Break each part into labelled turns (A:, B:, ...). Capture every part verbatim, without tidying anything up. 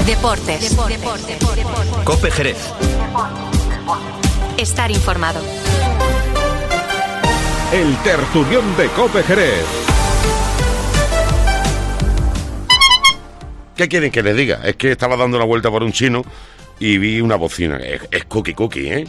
A: Deportes. Deportes. Deportes. Deportes.
B: COPE Jerez.
A: Estar informado.
C: El tertulión de COPE Jerez.
D: ¿Qué quieren que les diga? Es que estaba dando una vuelta por un chino y vi una bocina. Es, es cookie cookie, ¿eh?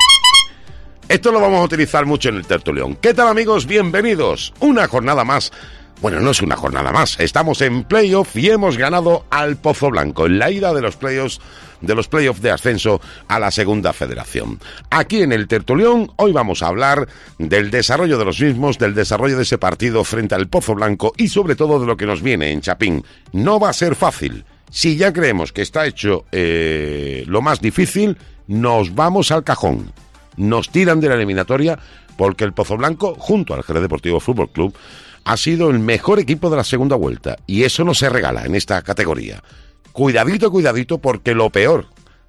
D: Esto lo vamos a utilizar mucho en el tertulión. ¿Qué tal, amigos? Bienvenidos. Una jornada más. Bueno, no es una jornada más. Estamos en playoff y hemos ganado al Pozo Blanco en la ida de los playoffs de los playoffs de ascenso a la Segunda Federación. Aquí en el tertulión hoy vamos a hablar del desarrollo de los mismos, del desarrollo de ese partido frente al Pozo Blanco y sobre todo de lo que nos viene en Chapín. No va a ser fácil. Si ya creemos que está hecho eh, lo más difícil, nos vamos al cajón. Nos tiran de la eliminatoria porque el Pozo Blanco, junto al Jerez Deportivo Fútbol Club, ha sido el mejor equipo de la segunda vuelta. Y eso no se regala en esta categoría. Cuidadito, cuidadito, porque lo peor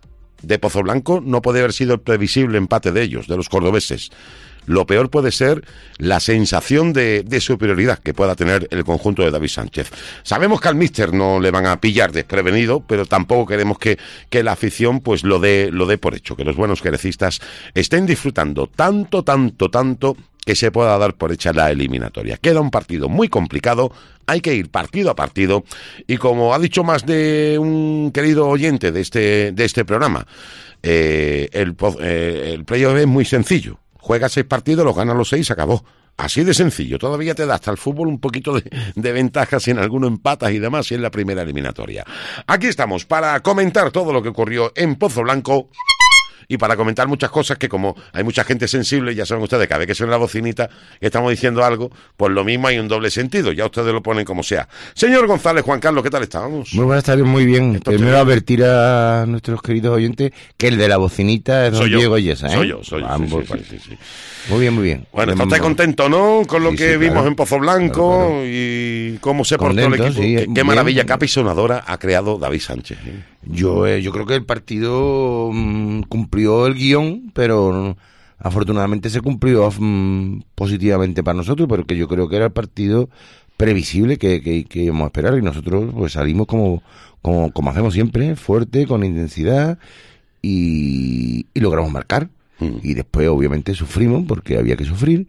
D: de Pozo Blanco no puede haber sido el previsible empate de ellos, de los cordobeses. Lo peor puede ser la sensación de, de superioridad que pueda tener el conjunto de David Sánchez. Sabemos que al míster no le van a pillar desprevenido, pero tampoco queremos que, que la afición pues lo dé, lo dé por hecho, que los buenos jerecistas estén disfrutando tanto, tanto, tanto que se pueda dar por hecha la eliminatoria. Queda un partido muy complicado, hay que ir partido a partido, y como ha dicho más de un querido oyente de este, de este programa, eh, el, eh, el playoff es muy sencillo. Juega seis partidos, los gana los seis, se acabó. Así de sencillo. Todavía te da hasta el fútbol un poquito de, de ventaja si en alguno empatas y demás, si es la primera eliminatoria. Aquí estamos para comentar todo lo que ocurrió en Pozo Blanco y para comentar muchas cosas que, como hay mucha gente sensible, ya saben ustedes, cada vez que suena la bocinita que estamos diciendo algo, pues lo mismo hay un doble sentido, ya ustedes lo ponen como sea. Señor González, Juan Carlos, ¿qué tal estamos?
E: Muy buenas tardes, muy bien.
D: Esto
E: Primero
D: te...
E: advertir a nuestros queridos oyentes que el de la bocinita es don Diego Yesa, ¿eh?
D: Soy yo, soy yo.
E: Vamos,
D: sí, sí, sí, sí, sí.
E: Muy bien, muy bien.
D: Bueno, ¿está usted contento, no? Con lo
E: sí,
D: que
E: sí,
D: vimos
E: claro.
D: en Pozo Blanco,
E: claro, claro.
D: Y cómo se portó
E: Contento,
D: el equipo.
E: sí,
D: qué, qué
E: bien.
D: maravilla, qué apisonadora ha creado David Sánchez, ¿eh?
E: Yo, eh, yo creo que el partido mmm, cumplió el guión, pero afortunadamente se cumplió mmm, positivamente para nosotros, porque yo creo que era el partido previsible que, que, que íbamos a esperar, y nosotros pues salimos como, como, como hacemos siempre, fuerte, con intensidad, y, y logramos marcar. Mm. Y después obviamente sufrimos, porque había que sufrir.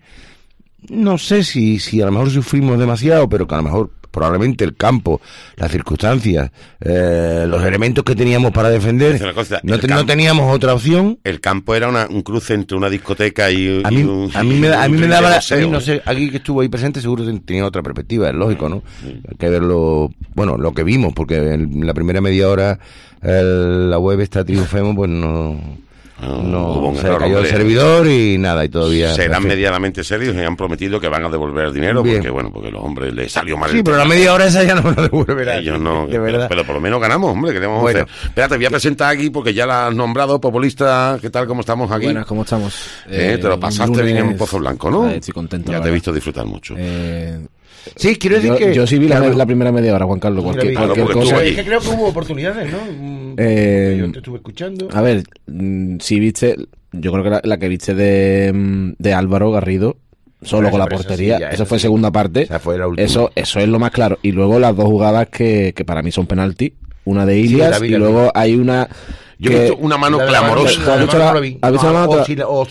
E: No sé si, si a lo mejor sufrimos demasiado, pero que a lo mejor probablemente el campo, las circunstancias, eh, los elementos que teníamos para defender,
D: cosa,
E: no, te,
D: campo,
E: no teníamos otra opción.
D: El campo era una, un cruce entre una discoteca y,
E: a mí,
D: y un
E: a mí me, a mí me daba, a mí no
D: ¿eh?
E: sé, aquí que estuvo ahí presente seguro tenía otra perspectiva, es lógico, ¿no? Sí. Hay que verlo, bueno, lo que vimos, porque en la primera media hora el, la web esta Triunfemos, pues no... No, no se error, cayó hombre. El servidor y nada, y todavía...
D: Serán medianamente serios y han prometido que van a devolver el dinero. Bien. Porque, bueno, porque los hombres les salió mal.
E: Sí,
D: el
E: pero
D: tema.
E: La media hora esa ya no me lo devolverán.
D: Ellos no,
E: de verdad.
D: Pero, pero por lo menos ganamos, hombre, ¿qué debemos
E: bueno.
D: hacer? Espérate, voy a presentar aquí porque ya la has nombrado, populista. ¿Qué tal, cómo estamos aquí?
F: Buenas, ¿cómo estamos?
D: Eh, eh, te lo pasaste lunes... bien en Pozo Blanco, ¿no?
F: Eh, estoy contento.
D: Ya te he visto disfrutar mucho.
F: Eh...
E: Sí, quiero decir
F: yo,
E: que...
F: Yo sí vi claro. la, la primera media hora, Juan Carlos. Cualquier,
E: Mira,
F: cualquier
E: claro,
F: cosa.
E: Es que creo que hubo oportunidades, ¿no?
F: Eh,
E: yo te estuve escuchando.
F: A ver, si viste... Yo creo que la, la que viste de, de Álvaro Garrido, solo con la portería, eso, sí, eso fue sí. segunda parte.
E: Esa fue la última.
F: Eso, eso es lo más claro. Y luego las dos jugadas que, que para mí son penalti. Una de Ilias sí, y luego hay una...
D: Yo he visto una mano clamorosa.
F: ¿Has visto la, ¿has visto la mano?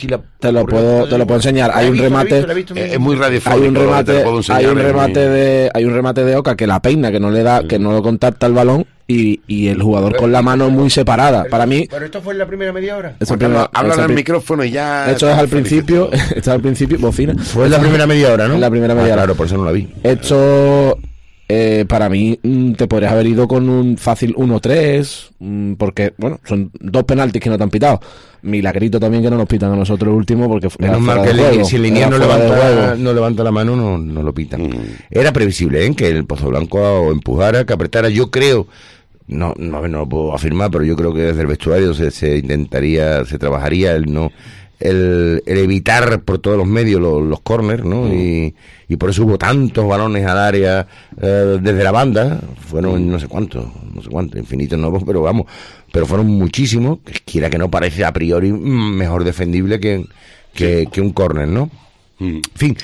F: Te lo puedo, te lo puedo enseñar. Hay un remate.
D: Es muy radiofónico.
F: Hay un remate, hay un remate de, hay un remate de Oca que la peina, que no le da, que no lo contacta el balón. Y, y el jugador con la mano muy separada. Para mí.
E: Pero esto fue en la primera media hora.
D: Habla al micrófono y ya.
F: Esto es al principio. Esto es al principio. Bocina.
E: Fue en la primera media hora, ¿no?
F: En la primera media
E: ah,
F: hora.
E: Claro, por eso no la vi.
F: Esto. Eh, para mí te podrías haber ido con un fácil uno tres, porque, bueno, son dos penaltis que no te han pitado. Milagrito también que no nos pitan a nosotros el último, porque
E: menos mal que el, si el línea no levanta, no levanta la mano, no, no lo pitan. Mm. Era previsible, ¿eh? Que el Pozo Blanco empujara, que apretara. Yo creo, no, no, no lo puedo afirmar, pero yo creo que desde el vestuario se, se intentaría, se trabajaría el no... El, el evitar por todos los medios los, los corners, ¿no? Mm. Y, y por eso hubo tantos balones al área eh, desde la banda, fueron no sé cuántos, no sé cuántos, infinitos no, pero vamos, pero fueron muchísimos, que quiera que no parece a priori mejor defendible que, que, que un córner, ¿no? Mm. En fin,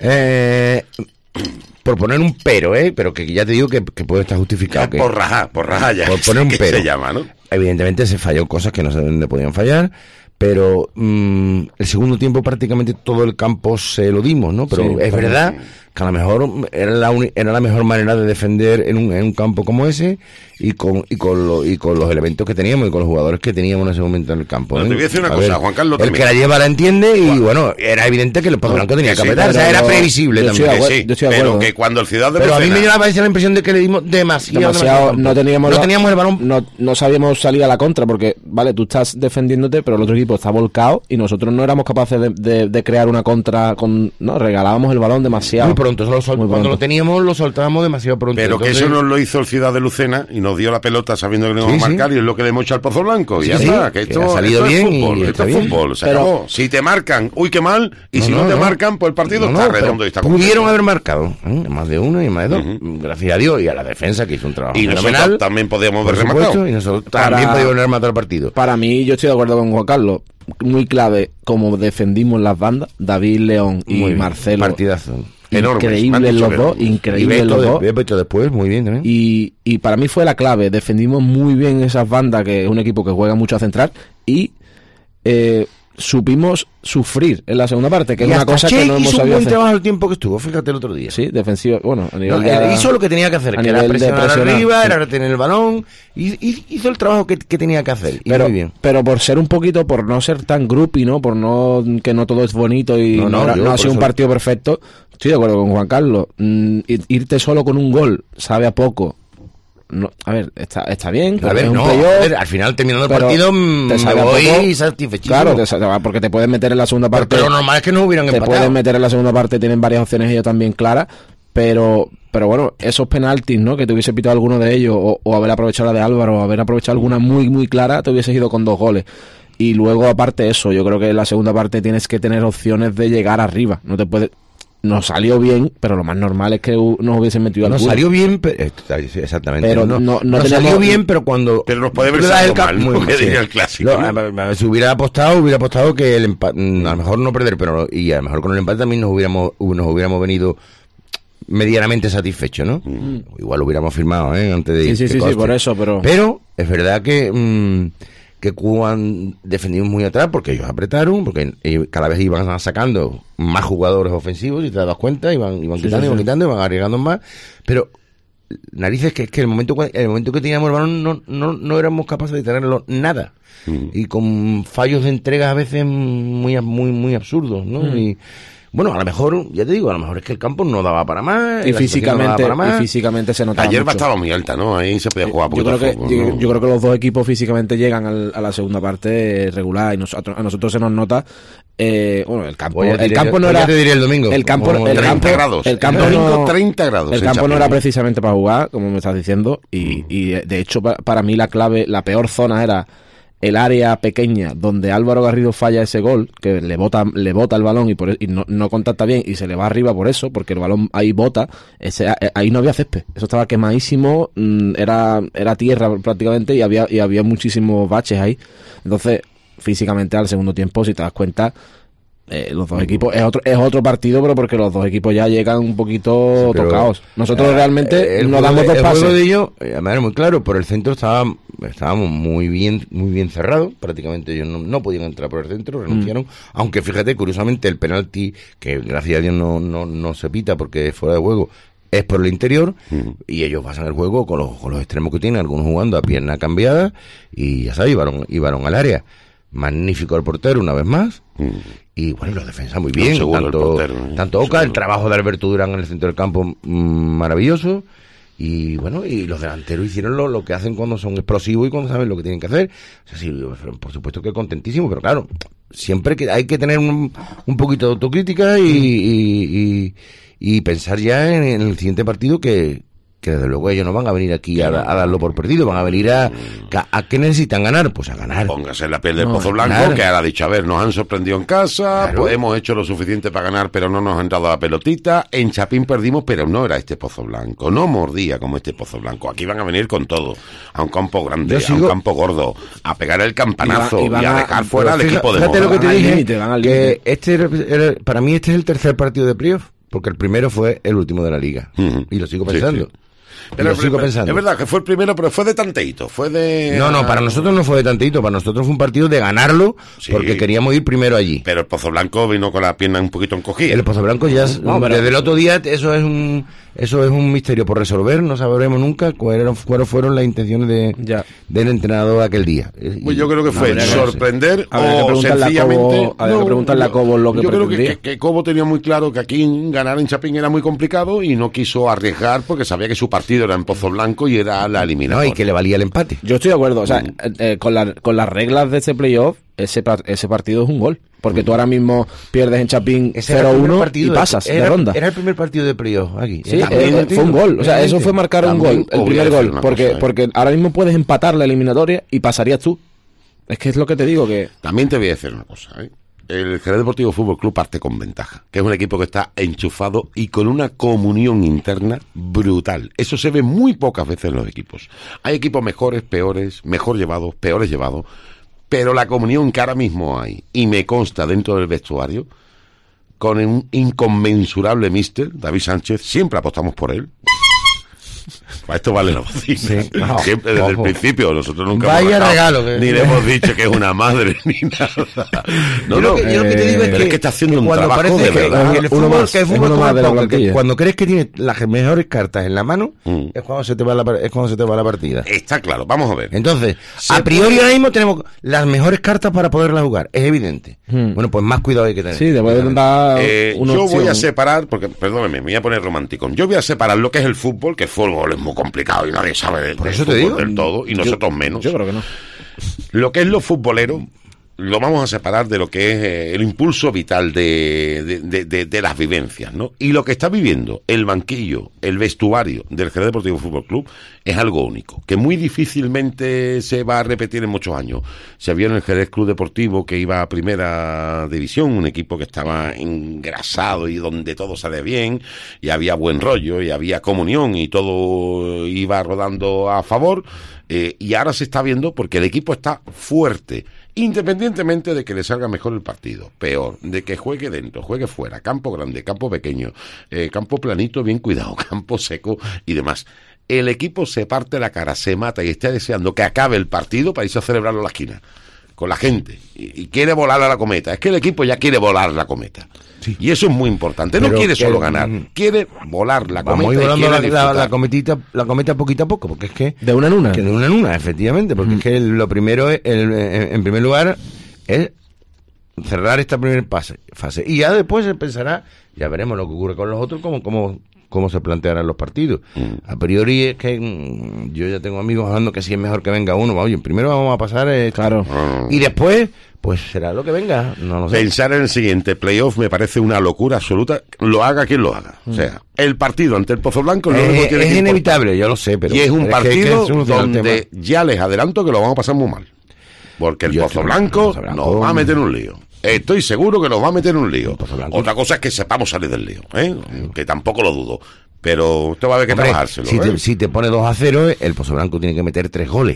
E: eh, por poner un pero, ¿eh? Pero que ya te digo que, que puede estar justificado.
D: Ya, que, por rajar, por rajar ya.
E: Por poner un pero.
D: Se llama, ¿no?
E: evidentemente se falló cosas que no sé dónde podían fallar, pero mmm, el segundo tiempo prácticamente todo el campo se lo dimos, ¿no? Pero sí, es verdad que a lo mejor era la, uni- era la mejor manera de defender en un, en un campo como ese y con y con, lo, y con los elementos que teníamos y con los jugadores que teníamos en ese momento en el campo.
D: Bueno,
E: ¿eh?
D: te voy a decir una
E: a
D: cosa,
E: ver,
D: Juan Carlos.
E: El
D: también.
E: que la lleva la entiende y bueno, era evidente que el Pozo Blanco tenía que
D: sí,
E: apretar, o sea, era previsible
F: yo
E: también.
F: estoy de
D: Que sí,
F: yo estoy de
D: pero
F: acuerdo.
D: que cuando el Ciudad de
E: Pero a mí
D: Lucena-
E: me dio la, la impresión de que le dimos demasiado,
F: demasiado,
E: demasiado
F: no teníamos
E: no
F: la-
E: teníamos el balón.
F: no, no sabíamos salir a la contra porque vale, tú estás defendiéndote pero el otro equipo está volcado y nosotros no éramos capaces de, de, de crear una contra con no regalábamos el balón demasiado
E: Muy pronto, solo sol-
F: Muy
E: cuando
F: pronto.
E: lo teníamos lo soltábamos demasiado pronto.
D: Pero que
E: Entonces,
D: eso nos lo hizo el Ciudad de Lucena y nos dio la pelota sabiendo que le íbamos
E: Sí,
D: a
E: sí.
D: marcar y es lo que le hemos hecho al Pozo Blanco. Y
E: Sí,
D: ya
E: sí,
D: está, que
E: que
D: esto,
E: ha salido
D: esto
E: bien
D: es
E: y
D: fútbol,
E: está
D: esto es
E: bien.
D: fútbol, se
F: Pero-
D: acabó. Si te marcan, uy, qué mal, y
E: No,
D: si no,
E: no,
D: te
E: no.
D: marcan, pues el partido
E: No, no,
D: está
E: pero
D: redondo y está
E: pudieron
D: completo.
E: haber marcado, ¿eh? Más de uno y más de dos.
D: Ujú.
E: Gracias a Dios y a la defensa que hizo un trabajo
D: Y nosotros
E: fenomenal.
D: también podíamos
E: Por
D: haber
E: supuesto,
D: rematado.
E: y nosotros
F: Para-
E: también podíamos haber matado el partido.
F: Para mí, yo estoy de acuerdo con Juan Carlos. Muy clave como defendimos las bandas, David León y
E: Muy bien,
F: Marcelo.
E: Partidazo.
D: Enormes, me han
F: Increíbles
D: dicho
F: los
D: que
F: dos,
D: enormes.
E: Y
F: increíbles
E: Beto,
F: los
E: de-
F: dos.
E: Beto después, muy bien también.
F: Y, y para mí fue la clave. Defendimos muy bien esas bandas, que es un equipo que juega mucho a central. Y eh, supimos sufrir en la segunda parte, que
E: Y
F: es una
E: hasta
F: cosa que
E: Che
F: no hemos
E: hizo un
F: sabido
E: buen
F: hacer.
E: trabajo el tiempo que estuvo, fíjate el otro día.
F: Sí, defensivo. Bueno, a nivel
E: No,
F: ya-
E: él hizo lo que tenía que hacer,
F: a
E: que era
F: nivel de
E: presionar
F: presionar,
E: arriba,
F: sí.
E: era retener el balón, y, y hizo el trabajo que, que tenía que hacer. Y
F: pero,
E: muy bien.
F: pero por ser un poquito, por no ser tan groupie, ¿no? Por no que no todo es bonito y
E: No,
F: no,
E: no,
F: era-
E: yo
F: no ha
E: por
F: sido un
E: eso-
F: partido perfecto. Estoy de acuerdo con Juan Carlos. Mm, ir- irte solo con un gol sabe a poco. No, a ver, está, está bien.
E: A
F: es
E: ver,
F: un
E: no,
F: playoff,
E: a ver, al final terminando el
F: pero
E: partido mm,
F: te
E: me
F: sabe a
E: voy
F: poco.
E: satisfechísimo.
F: Claro, te sabe- porque te puedes meter en la segunda parte.
E: Porque lo normal es que no hubieran
F: te
E: empatado.
F: pueden meter en la segunda parte, tienen varias opciones ellos también claras, pero pero bueno, esos penaltis, ¿no? Que te hubiese pitado alguno de ellos, o, o haber aprovechado la de Álvaro, o haber aprovechado alguna muy, muy clara, te hubieses ido con dos goles. Y luego, aparte de eso, yo creo que en la segunda parte tienes que tener opciones de llegar arriba. No te puedes... Nos salió bien, pero lo más normal es que hu- nos hubiesen metido
E: No
F: alguno.
E: salió bien, pero, exactamente.
F: Pero
E: no,
F: no- no
E: no
F: teníamos-
E: salió bien, pero cuando.
D: Pero nos puede haber
E: tú le das
D: salido
E: el ca-
D: mal, ¿no?
E: muy mal,
D: Que
E: sí.
D: diría el clásico,
E: Lo-
D: ¿no?
E: a- a- Si hubiera apostado, hubiera apostado que el empate, a lo mejor no perder, pero y a lo mejor con el empate también nos hubiéramos, nos hubiéramos venido medianamente satisfechos, ¿no? Igual lo hubiéramos firmado, ¿eh? Antes de
F: Sí,
E: ir,
F: sí,
E: que
F: sí, sí,
E: conste.
F: por eso, pero...
E: Pero es verdad que mm, que Cuban defendimos muy atrás porque ellos apretaron, porque ellos cada vez iban sacando más jugadores ofensivos, y te das cuenta, iban, iban
F: Sí,
E: quitando,
F: sí,
E: iban
F: sí.
E: quitando, iban agregando más, pero narices que es que el momento cu- el momento que teníamos el balón no, no, no éramos capaces de tenerlo nada.
D: Mm.
E: Y con fallos de entrega a veces muy muy muy absurdos, ¿no?
F: Mm.
E: Y bueno, a lo mejor, ya te digo, a lo mejor es que el campo no daba para más,
F: Y
E: la situación no daba
F: físicamente,
E: para más.
F: y físicamente se notaba
D: La hierba
F: mucho.
D: estaba muy alta, ¿no? Ahí se podía jugar
F: yo
D: poquito
F: creo, que,
D: fútbol,
F: yo,
D: ¿no?
F: yo creo que los dos equipos físicamente llegan al- a la segunda parte regular y nosotros, a nosotros se nos nota eh, bueno, el campo
E: Pues ya te
F: el
E: diré-
F: campo no
E: pues ya
F: era
E: te diré el domingo.
F: el campo
E: Vamos a
F: el
E: ver.
F: campo
D: treinta grados.
F: el campo
D: El domingo
F: no,
D: treinta grados
F: el
D: en
F: campo no era
D: Chapinero.
F: precisamente para jugar, como me estás diciendo, y, y de, de hecho pa- para mí la clave, la peor zona era el área pequeña donde Álvaro Garrido falla ese gol, que le bota le bota el balón y, por, y no, no contacta bien y se le va arriba por eso, porque el balón ahí bota, ese, ahí no había césped, eso estaba quemadísimo, mm, era era tierra prácticamente y había y había muchísimos baches ahí. Entonces, físicamente al segundo tiempo, si te das cuenta, eh, los dos equipos es otro es otro partido, pero porque los dos equipos ya llegan un poquito
E: Sí, pero,
F: tocados. Nosotros
E: eh,
F: realmente
E: el
F: nos
E: juego-
F: damos dos
E: el
F: pases.
E: juego de ellos, eh, además era muy claro, por el centro estaba, estábamos muy bien muy bien cerrados, prácticamente ellos no, no podían entrar por el centro, renunciaron, aunque fíjate, curiosamente, el penalti, que gracias a Dios no, no, no se pita porque es fuera de juego, es por el interior, y ellos pasan el juego con los, con los extremos que tienen, algunos jugando a pierna cambiada, y ya sabes, iban, iban al área. Magnífico el portero una vez más, y bueno, y los defensas muy bien,
D: seguro el
E: tanto,
D: portero, ¿eh?
E: tanto Oca,
D: Seguro.
E: el trabajo de Alberto Durán en el centro del campo, mm, maravilloso, y bueno, y los delanteros hicieron lo, lo que hacen cuando son explosivos y cuando saben lo que tienen que hacer. O sea, sí, por supuesto que contentísimo, pero claro, siempre que hay que tener un, un poquito de autocrítica y, y, y, y pensar ya en, en el siguiente partido que, que desde luego ellos no van a venir aquí a, a darlo por perdido, van a venir a, a, a ¿qué necesitan ganar? Pues a ganar.
D: Póngase en la piel del
E: No,
D: Pozo Blanco,
E: claro.
D: que ahora ha dicho, a ver, nos han sorprendido en casa,
E: Claro.
D: pues hemos hecho lo suficiente para ganar, pero no nos han dado la pelotita. En Chapín perdimos, pero no era este Pozo Blanco, no mordía como este Pozo Blanco. Aquí van a venir con todo, a un campo grande,
E: Yo
D: a
E: sigo-
D: un campo gordo, a pegar el campanazo y,
F: Y va- y
D: a
F: van a-
D: dejar fuera al
E: Pero
D: equipo de
E: fíjate
D: moda.
E: lo que te
F: Van al
E: dije,
F: límite, van al
E: que
F: límite.
E: este era- era- para mí este es el tercer partido de playoff, porque el primero fue el último de la liga,
D: Ujú.
E: y lo sigo
D: Sí,
E: pensando.
D: sí. Pero
E: lo sigo pensando.
D: Es verdad que fue el primero, pero fue de tanteíto, fue de...
E: No, no, para nosotros no fue de tanteíto, para nosotros fue un partido de ganarlo,
D: Sí.
E: porque queríamos ir primero allí.
D: Pero el Pozo Blanco vino con la pierna un poquito encogida.
E: El Pozo Blanco ya, es-
F: No, pero-
E: desde el otro día, eso es un eso es un misterio por resolver, no sabremos nunca cuáles cuáles fueron las intenciones de,
F: Ya.
E: del entrenador aquel día.
D: Pues yo creo que fue
F: habría que-
D: sorprender
F: habría que
D: o
F: preguntarle a
D: sencillamente...
F: Cobo- habría que preguntarle a Cobo lo que
D: Yo creo que,
F: pretendía.
D: que, que Cobo tenía muy claro que aquí ganar en Chapín era muy complicado y no quiso arriesgar porque sabía que su partido era en Pozo Blanco y era la
E: No,
D: eliminatoria.
E: y que le valía el empate.
F: Yo estoy de acuerdo, o sea,
D: Mm.
F: eh, eh, con, la- con las reglas de ese playoff, ese, par- ese partido es un gol. Porque tú ahora mismo pierdes en Chapín
E: Ese era el
F: cero
E: primer
F: uno y
E: partido
F: pasas
E: era,
F: de ronda.
E: Era el primer partido de playoff aquí.
F: Sí,
E: Era el primer
F: eh,
E: partido,
F: fue un gol. O sea, eso fue marcar un
D: También
F: gol, el
D: os voy a
F: primer
D: decir
F: gol.
D: una
F: Porque,
D: cosa, ¿eh?
F: porque ahora mismo puedes empatar la eliminatoria y pasarías tú. Es que es lo que te digo, que...
D: También te voy a decir una cosa, ¿eh? El Jerez Deportivo Fútbol Club parte con ventaja, que es un equipo que está enchufado y con una comunión interna brutal. Eso se ve muy pocas veces en los equipos. Hay equipos mejores, peores, mejor llevados, peores llevados, pero la comunión que ahora mismo hay, y me consta dentro del vestuario, con un inconmensurable míster, David Sánchez, siempre apostamos por él. Para esto vale la bocina.
E: Sí. No,
D: Siempre desde el
E: ojo.
D: principio. Nosotros nunca
E: Vaya
D: hemos bajado,
E: regalo que-
D: ni le hemos dicho que es una madre ni nada. No,
E: Yo
D: no,
E: lo que, yo lo que te digo es
D: pero
E: que,
D: es que está haciendo
E: que
D: un
E: cuando
D: trabajo
E: parece
D: de
E: que
D: verdad.
E: en el
F: Uno
E: fútbol,
F: más,
E: que el
F: es
E: fútbol
F: uno
E: como
F: más
E: el
F: de la
E: póker, que
F: plantilla.
E: cuando crees que tienes las mejores cartas en la mano,
D: Mm.
E: es cuando se te va la, es cuando se te va la partida.
D: Está claro, vamos a ver.
E: Entonces,
D: Se
E: a priori
D: puede-
E: ahora mismo tenemos las mejores cartas para poderlas jugar, es evidente.
F: Hmm.
E: Bueno, pues más cuidado hay que tener.
F: Sí, te pueden dar
D: Eh,
F: una
D: yo
F: opción.
D: voy a separar, porque, perdóneme, me voy a poner romántico. Yo voy a separar lo que es el fútbol, que el fútbol es muy complicado y nadie sabe de,
E: Por
D: del
E: eso te
D: fútbol
E: digo.
D: del todo, y nosotros menos.
F: Yo creo que no.
D: Lo que es lo futbolero, lo vamos a separar de lo que es eh, el impulso vital de, de, de- de- de las vivencias, ¿no? Y lo que está viviendo el banquillo, el vestuario del Jerez Deportivo Fútbol Club es algo único, que muy difícilmente se va a repetir en muchos años. Se vio en el Jerez Club Deportivo que iba a primera división, un equipo que estaba engrasado y donde todo sale bien, y había buen rollo, y había comunión, y todo iba rodando a favor. Eh, y ahora se está viendo porque el equipo está fuerte, independientemente de que le salga mejor el partido, peor, de que juegue dentro, juegue fuera, campo grande, campo pequeño, eh, campo planito, bien cuidado, campo seco y demás. El equipo se parte la cara, se mata y está deseando que acabe el partido para irse a celebrarlo a la esquina, con la gente, y, y quiere volar a la cometa. Es que el equipo ya quiere volar la cometa.
E: Sí.
D: Y eso es muy importante. No
E: Pero
D: quiere
E: que-
D: solo ganar, quiere volar la
E: Vamos a ir
D: cometa y
E: volando
D: quiere
E: la, la,
D: disfrutar.
E: la cometita, la cometa poquito a poco, porque es que...
F: De una en una.
E: Que de una en una, efectivamente, porque es que lo primero, es, el- en, en primer lugar, es cerrar esta primera fase, fase. Y ya después se pensará, ya veremos lo que ocurre con los otros, cómo, cómo, cómo se plantearán los partidos. A priori es que mm, yo ya tengo amigos hablando que si es mejor que venga uno, oye, primero vamos a pasar esto.
F: Claro.
E: Y después, pues será lo que venga, no lo sé.
D: Pensar en el siguiente playoff me parece una locura absoluta, lo haga quien lo haga. O sea, el partido ante el Pozo Blanco lo
E: Es,
D: único que tiene
E: es
D: que importar.
E: inevitable, yo lo sé, pero...
D: Y es un
E: pero que hay que
D: partido
E: solucionar el
D: donde
E: tema.
D: ya les adelanto que lo vamos a pasar muy mal. Porque el
E: Yo
D: Pozo
E: estoy-
D: Blanco
E: Pozo Blanco-
D: nos va a meter en un lío. Estoy seguro que nos va a meter en un lío.
E: Pozo Blanco-
D: Otra cosa es que sepamos salir del lío, ¿eh? Que tampoco lo dudo. Pero usted va a haber que
E: Hombre,
D: trabajárselo.
E: si,
D: ¿eh?
E: te, si te pone dos a cero, el Pozo Blanco tiene que meter tres goles.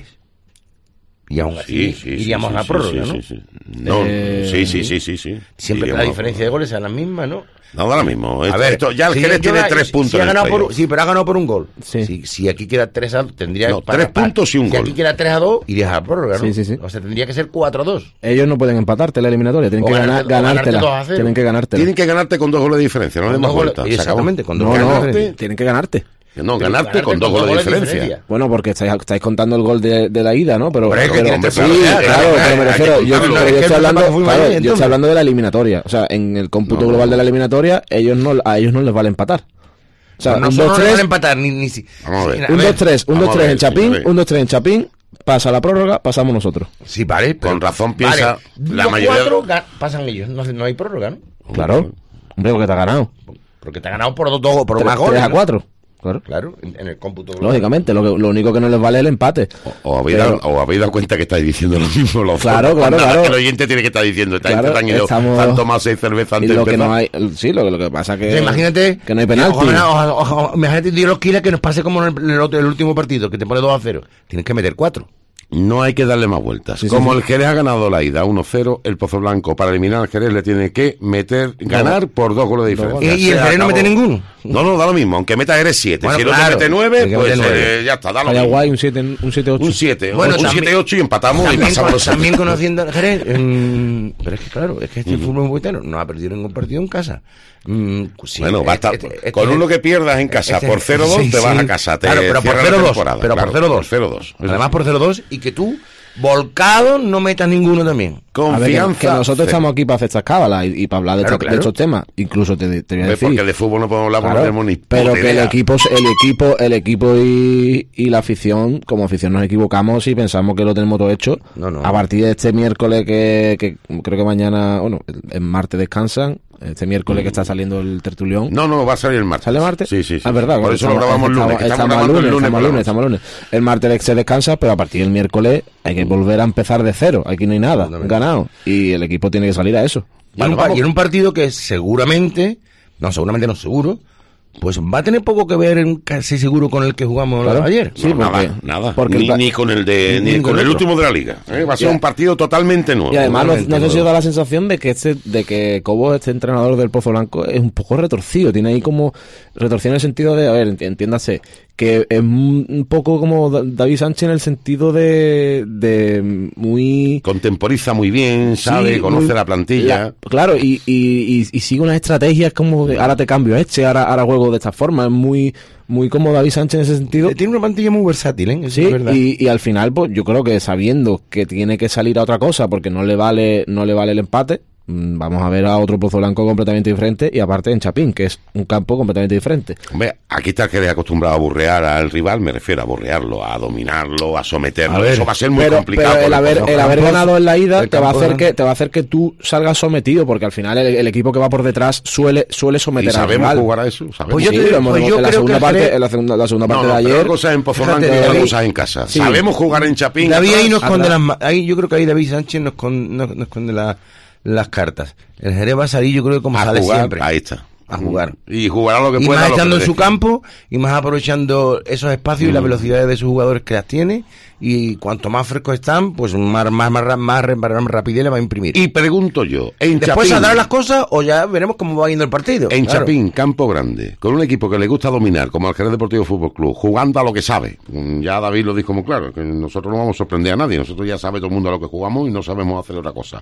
E: Y aún así
D: Sí, sí,
E: iríamos
D: sí,
E: a la
D: sí,
E: prórroga,
D: sí,
E: ¿no?
D: sí, sí. No,
F: Eh,
D: sí, sí, sí, sí, sí.
E: Siempre
D: Iríamos
E: la
D: a
E: diferencia de goles es la misma, ¿no?
D: No, ahora mismo. Esto,
E: A ver,
D: esto- ya el
E: si
D: Jerez
E: yo
D: tiene
E: la-
D: tres
E: si-
D: puntos
E: si ha
D: en el
E: ganado por,
D: playoff.
E: sí, pero ha ganado por un gol.
F: Sí.
E: Si, si aquí queda tres a dos, tendría
D: No,
E: para-
D: tres
E: para-
D: puntos y un
E: si
D: gol.
E: aquí queda tres a dos, irías a la prórroga, ¿no?
F: Sí, sí, sí.
E: O sea, tendría que ser cuatro a dos.
F: Ellos no pueden empatarte la eliminatoria, tienen
E: O
F: que
E: ganarte-
F: ganar,
E: o ganarte
F: ganártela.
E: dos a cero.
F: Tienen que ganártela.
D: Tienen que ganarte con dos goles de diferencia, no le
E: Con
D: demos
E: dos goles-
D: vuelta. se acabó.
E: exactamente, con dos
F: No,
E: goles
F: no,
E: de diferencia.
F: tienen que ganarte.
D: No,
E: Pero
D: ganarte con dos goles de diferencia.
F: Bueno, porque estáis, estáis contando el gol de, de la ida, ¿no? Pero,
E: Pero es que
F: pero-
E: tienes que
F: sí,
E: saber,
F: claro,
E: claro,
F: pero me
E: hay
F: refiero,
E: que
F: yo,
E: contarlo,
F: pero
E: es
F: yo
E: que
F: estoy
E: el
F: hablando,
E: Rafa fue
F: claro,
E: mal,
F: yo estoy
E: entonces.
F: hablando de la eliminatoria. O sea, en el cómputo
D: No,
F: global
D: no.
F: de la eliminatoria, ellos no, a ellos no les vale empatar. O sea,
E: No,
F: un
E: solo no le van a
F: dos tres,
E: empatar, ni, ni si...
D: Vamos a ver.
E: sí,
F: un
E: ver,
F: dos tres, un
D: vamos
F: dos
D: a
F: tres
D: ver,
F: en Chapín,
D: señores.
F: un dos tres en Chapín, pasa la prórroga, pasamos nosotros.
E: Sí, vale. pero-
D: Con razón piensa
E: vale,
D: la
E: los
D: mayoría-
E: cuatro ga- pasan ellos, no, no hay prórroga, ¿no?
F: Claro. Hombre, porque te ha ganado.
E: Porque te ha ganado por dos, dos por
F: Tres-
E: más goles.
F: tres a
E: ¿no?
F: cuatro. Claro.
E: Claro, en, en el cómputo global.
F: Lógicamente, lo, que, lo único que no les vale es el empate.
D: O, o habéis
F: Pero-
D: dado, o habéis dado cuenta que estáis diciendo lo mismo los
F: Claro,
D: dos.
F: claro,
D: Nada,
F: claro.
D: que el oyente tiene que estar diciendo, esta
F: Claro,
D: gente tan ido,
F: estamos-
D: han tomado seis cervezas
F: Y
D: antes de
F: lo que
D: empezar.
F: no hay, sí, lo que, lo que pasa que,
E: Entonces, imagínate
F: que no hay penalti.
E: Ojalá, ojalá, ojalá, imagínate Dios los quiera que nos pase como en el, el otro- el último partido, que te pone dos a cero. Tienes que meter cuatro.
D: No hay que darle más vueltas.
F: Sí, sí,
D: Como
F: sí.
D: el Jerez ha ganado la ida uno cero, el Pozo Blanco para eliminar al Jerez le tiene que meter, ganar por dos goles de diferencia.
E: ¿Y, y el
D: Se
E: Jerez no
D: acabó.
E: mete ninguno?
D: No, no, da lo mismo, aunque meta Jerez siete.
E: Bueno,
D: si no
E: claro,
D: te mete nueve,
E: tiene que
D: pues
E: meter nueve.
D: eh, ya está, da lo
F: Vaya
D: mismo.
F: guay, un siete un siete ocho.
D: Un siete,
E: Bueno,
D: un
E: también-
D: siete ocho y empatamos y
E: También,
D: pasamos
E: con-
D: los
E: también conociendo al Jerez, mm, pero es que claro, es que este fútbol buitano no ha perdido ningún partido en casa. Mm, sí,
D: Bueno,
E: eh,
D: basta.
E: este- este-
D: con uno que pierdas en casa
E: este-
D: por cero dos,
E: sí,
D: te vas
E: sí.
D: a casa. Te
E: Claro, pero por
D: cierra la
E: cero dos.
D: temporada,
E: Pero
D: claro,
E: por cero dos.
D: por cero dos.
E: Además por cero dos y que tú, volcado, no metas ninguno también.
F: A ver, que,
D: Confianza.
F: que nosotros
D: cero.
F: estamos aquí para hacer estas cábalas y, y para hablar de,
E: Claro,
F: esta- de
E: claro.
F: estos temas. Incluso te, te voy a
D: Hombre,
F: decir.
D: porque de fútbol no podemos hablar porque
F: Claro,
D: no tenemos ni
F: pero
D: puta
F: que el
D: idea.
F: equipo, el equipo, el equipo y, y la afición, como afición nos equivocamos y pensamos que lo tenemos todo hecho.
E: No, no.
F: A partir de este miércoles que, que creo que mañana, bueno, en martes descansan, este miércoles que está saliendo el tertulión.
D: No, no, va a salir el martes.
F: ¿Sale martes?
D: Sí, sí, sí.
F: Ah, verdad.
D: Por
F: bueno,
D: eso lo
F: estamos-
D: grabamos el lunes.
F: Estamos,
D: que Estamos,
F: estamos
D: grabando
F: lunes,
D: el lunes.
F: estamos
D: por la
F: lunes,
D: noche.
F: estamos lunes. El martes se descansa, pero a partir del miércoles hay que volver a empezar de cero. Aquí no hay nada,
E: Totalmente.
F: ganado. Y el equipo tiene que salir a eso.
E: Y, en un,
D: Bueno,
E: pa-
D: vamos.
E: y en un partido que seguramente, no, seguramente no seguro, pues va a tener poco que ver, en, casi seguro, con el que jugamos
F: Claro.
E: ayer.
F: Sí,
D: No,
F: porque-
D: nada, nada.
F: porque
D: ni,
F: el pa-
D: ni con el de ni,
E: ni
D: con
E: con
D: el
E: otro.
D: último de la liga. ¿eh? Va a ser
F: Ya.
D: un partido totalmente nuevo.
F: Y además, no,
E: Totalmente
F: no sé si
E: nuevo.
F: os da la sensación de que este, de que Cobos, este entrenador del Pozo Blanco, es un poco retorcido. Tiene ahí como retorcido en el sentido de, a ver, enti- entiéndase, que es un un poco como Da- David Sánchez en el sentido de, de muy...
D: Contemporiza muy bien, sabe,
F: Sí,
D: conoce
F: muy-
D: la plantilla.
F: la- claro, y, y, y, y sigue unas estrategias como de, ahora te cambio a este, ahora, ahora juego de esta forma. Es muy, muy como David Sánchez en ese sentido.
E: Eh, Tiene una plantilla muy versátil, ¿eh? Eso
F: Sí,
E: es verdad.
F: y, y al final, pues yo creo que sabiendo que tiene que salir a otra cosa porque no le vale, no le vale el empate, mm, vamos a ver a otro Pozo Blanco completamente diferente y aparte en Chapín, que es un campo completamente diferente.
D: Hombre, aquí está el que le ha acostumbrado a burrear al rival, me refiero a burrearlo, a dominarlo, a someterlo.
E: A ver,
D: Eso va a ser muy
F: Pero,
D: complicado.
F: pero el
D: por
F: haber,
D: Pozo
F: el haber
E: campos-
F: ganado en la ida
E: el
F: te va a
E: campo
F: hacer
E: de-
F: que te va a hacer que tú salgas sometido, porque al final el, el equipo que va por detrás suele suele
D: ¿Y
F: someter al
D: sabemos
F: rival.
D: jugar a eso? ¿Sabemos?
E: Pues yo
F: Sí,
E: te-
F: lo hemos
E: pues
F: demostrado
E: yo
F: en la
E: creo
F: segunda
E: que
F: parte,
E: Jerez-
F: en la segunda, la segunda
D: No,
F: parte
D: no,
F: de
D: pero
F: ayer.
D: una cosa es en Pozo
E: Fíjate,
D: Blanco y otra
E: David-
D: cosa es en casa.
F: Sí.
D: Sabemos jugar en Chapín.
E: David ahí no
F: atrás.
E: esconde las ma- ahí yo creo que ahí David Sánchez no esconde, no, no esconde la- las cartas. El Jerez va a salir, yo creo que como
D: a
E: sale
D: jugar,
E: siempre.
D: ahí está.
E: A jugar.
D: Y jugará lo que
E: Y
D: pueda.
E: más
D: lo que
E: estando
D: le
E: en su
D: deje.
E: campo y más aprovechando esos espacios y
D: Mm.
E: las velocidades de sus jugadores que las tiene, y cuanto más frescos están, pues más más más, más, más, más rapidez le va a imprimir.
D: Y pregunto yo, en
E: después
D: Chapín,
E: saldrán las cosas o ya veremos cómo va yendo el partido.
D: en
E: Claro.
D: Chapín, Campo Grande, con un equipo que le gusta dominar, como el Jerez Deportivo Fútbol Club, jugando a lo que sabe. Mm, Ya David lo dijo muy claro, que nosotros no vamos a sorprender a nadie, nosotros ya sabe todo el mundo a lo que jugamos y no sabemos hacer otra cosa.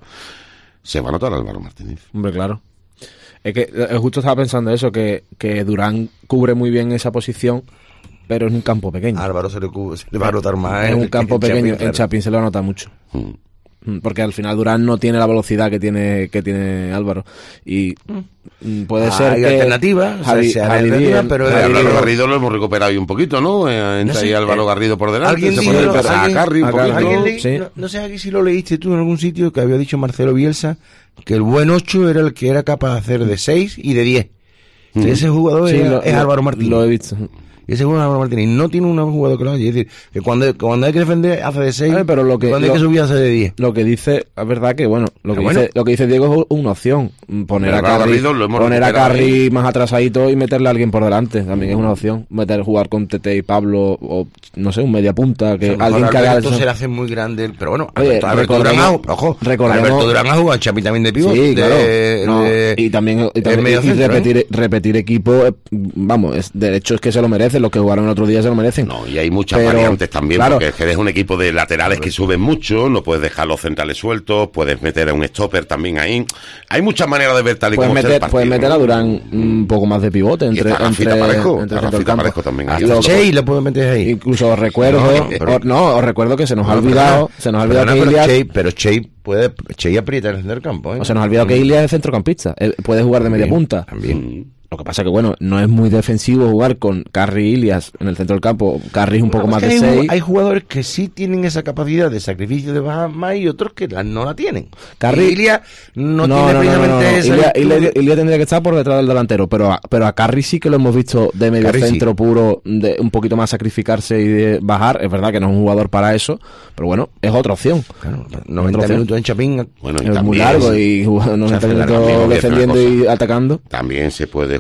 D: Se va a notar Álvaro Martínez.
F: Hombre, claro. Es que eh, justo estaba pensando eso, que, que Durán cubre muy bien esa posición, pero es un campo pequeño.
E: A Álvaro se le, cu- se le va a notar más.
F: es
E: ¿eh?
F: un campo
E: En
F: pequeño.
E: Chapín,
F: En
E: claro.
F: Chapín se lo nota mucho.
D: Mm.
F: Mm, Porque al final Durán no tiene la velocidad que tiene que tiene Álvaro. Y mm, puede
E: Ah,
F: ser
E: hay
F: que...
E: alternativas, o sea,
F: Javi-
E: se hará
F: Javi
E: alternativa,
F: Díaz-
E: pero-
D: Eh,
F: Javi
D: Álvaro
F: Díaz-
D: Garrido lo hemos recuperado ahí un poquito, ¿no? Eh, entra
E: No sé,
D: ahí Álvaro
E: eh,
D: Garrido por delante,
E: Alguien
D: se
E: dijo,
D: pone
E: alguien-
D: a Carri un
F: a
D: poquito.
F: Carri,
E: ¿Alguien leí-
F: sí.
E: no, no sé aquí si lo leíste tú en algún sitio que había dicho Marcelo Bielsa que el buen ocho era el que era capaz de hacer de seis y de diez.
D: Mm.
E: Ese jugador
F: Sí,
E: era-
F: lo-
E: es
F: lo-
E: Álvaro Martínez.
F: Lo he visto.
E: Y ese jugador es Álvaro Martínez. Y no tiene un jugador que lo haga. Es decir, que cuando, cuando hay que defender hace de seis,
F: Ay, pero lo que-
E: cuando
F: lo-
E: hay que subir hace de diez.
F: Lo que dice, es verdad que bueno, lo que,
E: Pero bueno.
F: dice, lo que dice Diego es una opción. Poner a
D: Álvaro
F: Carri,
D: Garrido lo hemos
F: poner a
D: recuperado
F: Carri
D: ahí.
F: más atrasadito y meterle a alguien por delante. También es una opción. Meter jugar con Tete y Pablo o no sé, un media punta que
E: A lo mejor
F: alguien que haga
E: Alberto
F: eso.
E: se le hace muy grande. Pero bueno,
F: Oye,
E: Alberto, Alberto
F: recordemos-
E: Durán, ha- ojo,
F: recordemos-
E: Alberto Durán ha jugado en Chapín también de pívot.
F: Sí,
E: de-
F: claro. No,
E: de-
F: y también, y,
E: de
F: también-
E: medio
F: y
E: centro,
F: repetir,
E: ¿eh?
F: repetir equipo, eh, vamos, es, de hecho es que se lo merecen. Los que jugaron el otro día se lo merecen.
D: No, y hay muchas
F: Pero,
D: variantes también,
F: claro.
D: porque el Jerez es un equipo de laterales que suben mucho, no puedes dejar los centrales sueltos, puedes meter a un stopper también ahí. Hay muchas maneras de ver tal y
F: Puedes
D: como está el
F: meter,
D: partido,
F: puedes meter
D: ¿no?
F: a Durán un poco más de pivote entre,
D: está Rafita
F: entre,
D: Parejo,
F: entre
D: está
F: centro del
D: Rafita
F: campo.
D: Parejo también ahí.
F: Y lo-
E: Che, y lo puedes meter ahí.
F: Incluso os recuerdo,
E: No,
F: no,
E: pero-
F: no, os recuerdo que se nos ha
E: No,
F: olvidado,
E: perdona,
F: se nos ha olvidado
E: perdona,
F: que
E: pero
F: Ilias,
E: Che, pero Che puede, Che aprieta en el centro del campo, ¿eh?
F: o se nos ha olvidado que Ilias es centrocampista, eh, puede jugar de media
E: También,
F: punta.
E: También.
F: Lo que pasa que bueno, no es muy defensivo jugar con Carri y Ilias en el centro del campo. Carri es un poco
E: Bueno,
F: más
E: es
F: de
E: que hay,
F: seis.
E: hay jugadores que sí tienen esa capacidad de sacrificio de bajar más y otros que la- no la tienen.
F: Carri-
E: Y Ilia no,
F: no,
E: tiene
F: no, no,
E: precisamente
F: no, no.
E: esa
F: Ilia,
E: virtud.
F: Ilia- Ilia tendría que estar por detrás del delantero, pero a, pero a Carri sí que lo hemos visto de medio
E: Carri sí.
F: centro puro, de un poquito más sacrificarse y de bajar. Es verdad que no es un jugador para eso, pero bueno, es otra opción.
E: Claro, noventa
F: Otra opción.
E: minutos en Chapín.
D: Bueno, y
F: Es muy
D: también,
F: largo y jugando
E: se hace
F: noventa
E: largo.
F: minutos
D: También,
F: defendiendo
D: otra
F: y atacando.
D: también se puede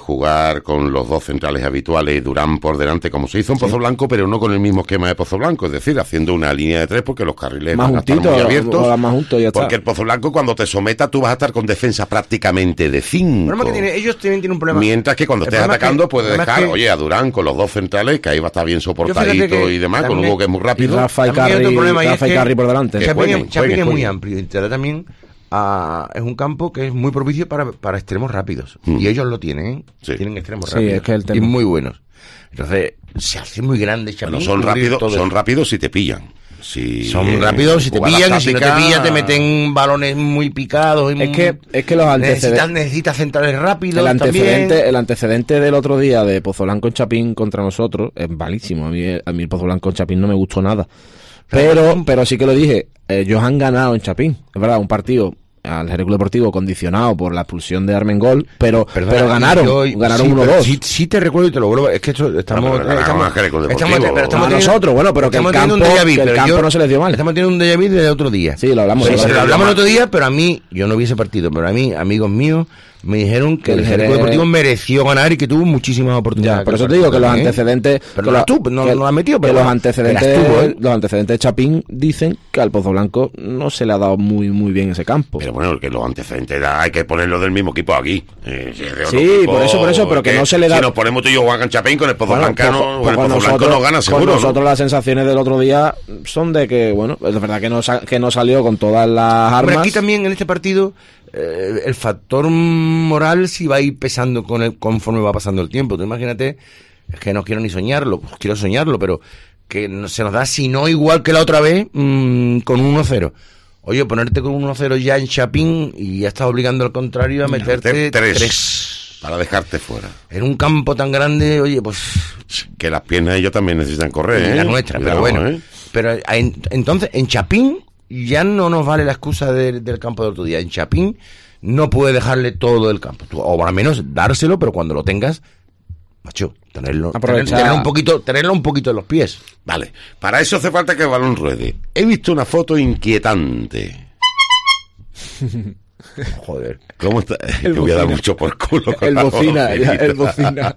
D: jugar con los dos centrales habituales y Durán por delante, como se hizo en Pozo Blanco, pero no con el mismo esquema de Pozo Blanco, es decir, haciendo una línea de tres porque los carriles
F: más
D: van a estar
F: juntito,
D: muy abiertos.
F: o, o más junto, ya está.
D: Porque el Pozo Blanco, cuando te someta, tú vas a estar con defensa prácticamente de cinco.
E: Que tiene, ellos también tienen un problema.
D: Mientras que cuando
E: el
D: estés atacando,
E: que,
D: puedes dejar, que... oye, a Durán con los dos centrales, que ahí va a estar bien soportadito que y demás, con Hugo que es muy rápido.
F: Y Rafa y Carri, Rafa y Carri por delante.
E: Chapín es muy amplio, y también a, es un campo que es muy propicio para, para extremos rápidos. Mm. Y ellos lo tienen, ¿eh? Sí. Tienen extremos
F: sí,
E: rápidos.
F: Es que el tema.
E: Y muy buenos. Entonces, se hace muy grande Chapín.
D: Bueno, son rápidos, son rápidos si te pillan. Si
E: son rápidos si te pillan, táctica... y si no te pillan te meten balones muy picados. Y
F: es que es que los antecedentes
E: necesitas, necesitas centrales rápidos.
F: El antecedente,
E: también.
F: el antecedente del otro día de Pozo Blanco en Chapín contra nosotros es malísimo. A mí, a mí el Pozo Blanco en Chapín no me gustó nada. Pero, pero sí que lo dije, ellos han ganado en Chapín, es verdad, un partido al Jerez Club Deportivo condicionado por la expulsión de Armengol, pero Perdona, pero ganaron, yo, ganaron uno dos.
E: Sí, sí, sí te recuerdo y te lo vuelvo, es que esto, estamos,
D: no, pero
E: estamos,
D: estamos,
E: estamos, pero estamos
F: a nosotros, bueno, pero que el campo, vu, que el campo yo, no se les dio mal.
E: Estamos teniendo un déjà vu desde otro día.
F: Sí, lo hablamos.
E: Sí, sí, lo hablamos el otro día, pero a mí, yo no vi ese partido, pero a mí, amigos míos, me dijeron que el, el Jerez Club Deportivo mereció ganar y que tuvo muchísimas oportunidades.
F: Ya, por eso te digo que los antecedentes,
E: pero no tú, no lo has metido, pero
F: los antecedentes, los antecedentes de Chapín dicen que al Pozo Blanco no se le ha dado muy muy bien ese campo.
D: Pero bueno, que los antecedentes hay que ponerlo del mismo equipo aquí. Eh, si
F: sí, equipo, por eso, por eso, pero que, que no se le da.
D: Si nos ponemos tú y yo Juan Chapín con el Pozo bueno, Blanco, no, pues, el Pozo
F: nosotros,
D: Blanco nos gana seguro.
F: Con nosotros
D: ¿no?
F: Las sensaciones del otro día son de que, bueno, es verdad que no que no salió con todas las armas.
E: Pero aquí también en este partido eh, el factor moral sí va a ir pesando con el, conforme va pasando el tiempo. Tú imagínate, es que no quiero ni soñarlo, pues quiero soñarlo, pero que no, se nos da, si no igual que la otra vez, mmm, con un uno cero. Oye, ponerte con un uno cero ya en Chapín y ya estás obligando al contrario a meterte
D: tres,
E: tres
D: para dejarte fuera.
E: En un campo tan grande, oye, pues...
D: Que las piernas ellos también necesitan correr, ¿eh?
E: La nuestra, Cuidado, pero bueno. ¿eh? Pero en, entonces, en Chapín ya no nos vale la excusa de, del campo del otro día. En Chapín no puede dejarle todo el campo. O al menos dárselo, pero cuando lo tengas, macho, tenerlo, tener, tener un poquito, tenerlo un poquito en los pies.
D: Vale, para eso hace falta que el balón ruede. He visto una foto inquietante.
E: Joder,
D: ¿cómo está? Te voy a dar mucho por culo.
F: El bocina, ya, el bocina.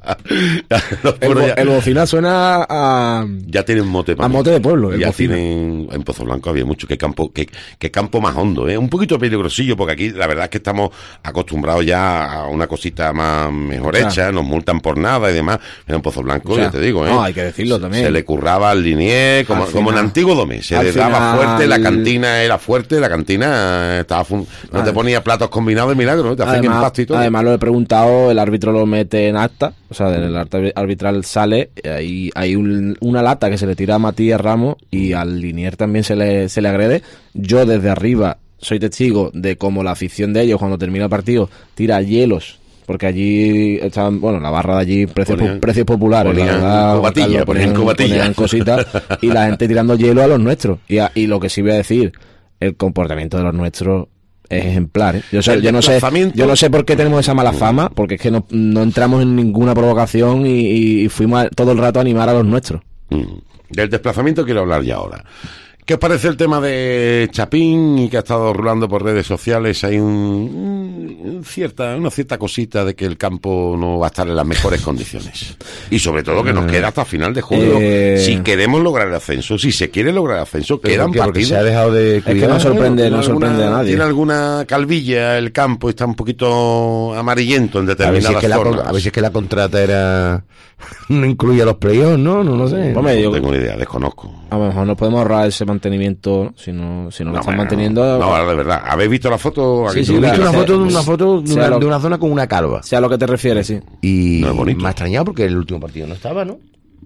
F: el, bo, el bocina suena a...
D: Ya tienen mote.
F: A mote de pueblo, el
D: ya
F: bocina.
D: Tienen, en Pozo Blanco había mucho. Qué campo, qué, qué campo más hondo, ¿eh? Un poquito peligrosillo, porque aquí la verdad es que estamos acostumbrados ya a una cosita más mejor hecha, claro. Nos multan por nada y demás. Pero en Pozo Blanco, o sea, ya te digo, ¿eh?
F: No, hay que decirlo también.
D: Se le curraba al linier, como, como en Antiguo Domé. Se le daba final... fuerte, la cantina era fuerte, la cantina estaba... Fun... No te ponía platos combinados de milagro, ¿no? Te hacen impacto y todo.
F: Además lo he preguntado, el árbitro lo mete en acta, o sea, del acta arbitral sale, hay, hay un, una lata que se le tira a Matías Ramos y al linier también se le, se le agrede. Yo desde arriba soy testigo de cómo la afición de ellos cuando termina el partido tira hielos, porque allí estaban, bueno, la barra de allí, precios, ponían, precios populares,
D: ponían
F: la verdad,
D: cobatilla,
F: Carlos,
D: ponían, ponían,
F: ponían cositas y la gente tirando hielo a los nuestros. Y, a, y lo que sí voy a decir, el comportamiento de los nuestros es ejemplar, ¿eh? Yo, sé, yo no sé, yo no sé por qué tenemos esa mala fama, porque es que no, no entramos en ninguna provocación y, y fuimos a, todo el rato a animar a los nuestros.
D: Mm. Del desplazamiento quiero hablar ya ahora. ¿Qué os parece el tema de Chapín y que ha estado rulando por redes sociales? Hay un, un cierta, una cierta cosita de que el campo no va a estar en las mejores condiciones. Y sobre todo que nos queda hasta final de julio. Eh... Si queremos lograr el ascenso, si se quiere lograr el ascenso,
E: pero
D: quedan partidos.
E: Se ha dejado de
F: cuidar. Es que no sorprende, no sorprende
D: alguna,
F: a nadie.
D: Tiene alguna calvilla el campo, está un poquito amarillento en determinadas
E: a ver si es que
D: zonas.
E: La, a ver si es que la contrata era... no incluía los playoffs, ¿no? No lo sé.
D: Hombre, yo no tengo ni idea, desconozco.
F: A lo mejor no podemos ahorrar ese mantenimiento, si no, si no, no lo están bueno, manteniendo.
D: No, ahora de verdad. ¿Habéis visto la foto?
E: Sí, sí, he visto una foto, una foto de una, de una zona con una calva.
F: Sea a lo que te refieres, sí.
E: Y no me ha extrañado porque el último partido no estaba, ¿no?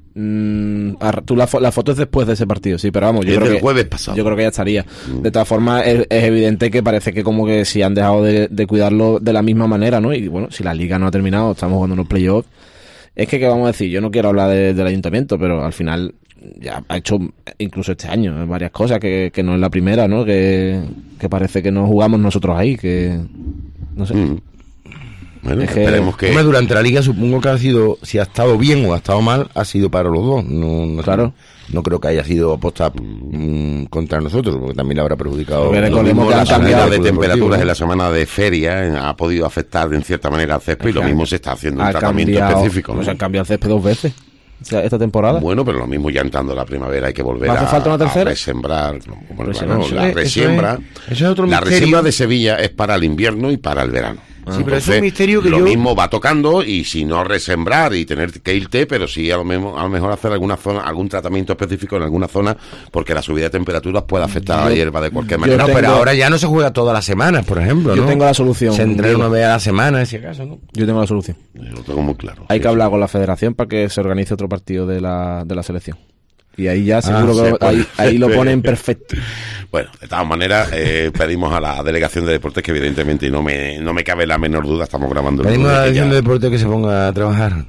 F: Mm, tú la, la foto es después de ese partido, sí, pero vamos, yo
D: es
F: creo
D: del
F: que
D: jueves pasado.
F: Yo creo que ya estaría. Mm. De todas formas, es, es evidente que parece que como que si han dejado de, de cuidarlo de la misma manera, ¿no? Y bueno, si la liga no ha terminado, estamos jugando unos playoffs. Es que, ¿qué vamos a decir? Yo no quiero hablar de, del ayuntamiento, pero al final ya ha hecho, incluso este año, varias cosas que, que no es la primera, ¿no? Que, que parece que no jugamos nosotros ahí, que no sé. Mm.
D: Bueno, es que, esperemos que...
E: Hombre, durante la liga supongo que ha sido, si ha estado bien o ha estado mal, ha sido para los dos. No, no
F: claro.
E: No creo que haya sido aposta mmm, contra nosotros, porque también le habrá perjudicado.
F: Porque
D: Lo mismo
F: que
D: la
F: han
D: subida
F: cambiado
D: de
E: el
D: temperaturas
E: deportivo,
D: en la semana de feria eh, ha podido afectar en cierta manera al césped y lo mismo se está haciendo un
F: Ha
D: tratamiento
F: cambiado-
D: específico. ¿no?
F: pues han cambiado el césped dos veces. O sea, esta temporada.
D: Bueno, pero lo mismo ya entrando la primavera hay que volver
F: ¿No hace
D: a,
F: falta una tercera?
D: a resembrar. Bueno,
F: Resembrar.
D: claro,
E: Eso
D: la
E: es- eso
D: resiembra,
E: es- eso es otro
D: la
E: misterio.
D: resiembra de Sevilla es para el invierno y para el verano.
E: Sí, pero es un misterio que
D: lo
E: yo-
D: mismo va tocando y si no resembrar y tener que irte, pero sí a lo, mismo, a lo mejor hacer alguna zona, algún tratamiento específico en alguna zona, porque la subida de temperaturas puede afectar a la
F: Yo-
D: hierba de cualquier
F: yo
D: manera.
E: No,
F: tengo-
E: pero ahora ya no se juega todas las semanas, por ejemplo,
F: Yo
E: ¿no?
F: tengo la solución.
E: Se entrena
F: Diego.
E: una vez a la semana, si acaso, ¿no?
F: Yo tengo la solución.
D: Yo lo tengo muy claro.
F: Hay
D: Sí,
F: que hablar con la federación para que se organice otro partido de la, de la selección. Y ahí ya
E: Ah,
F: seguro
D: se
F: que
D: puede.
F: ahí, ahí lo ponen perfecto.
D: Bueno, de todas maneras, eh, pedimos a la Delegación de Deportes que evidentemente, y no me, no me cabe la menor duda, estamos grabando el
E: Pedimos
D: lunes,
E: a la
D: que
E: dirección
D: ya-
E: de deporte que se ponga a trabajar.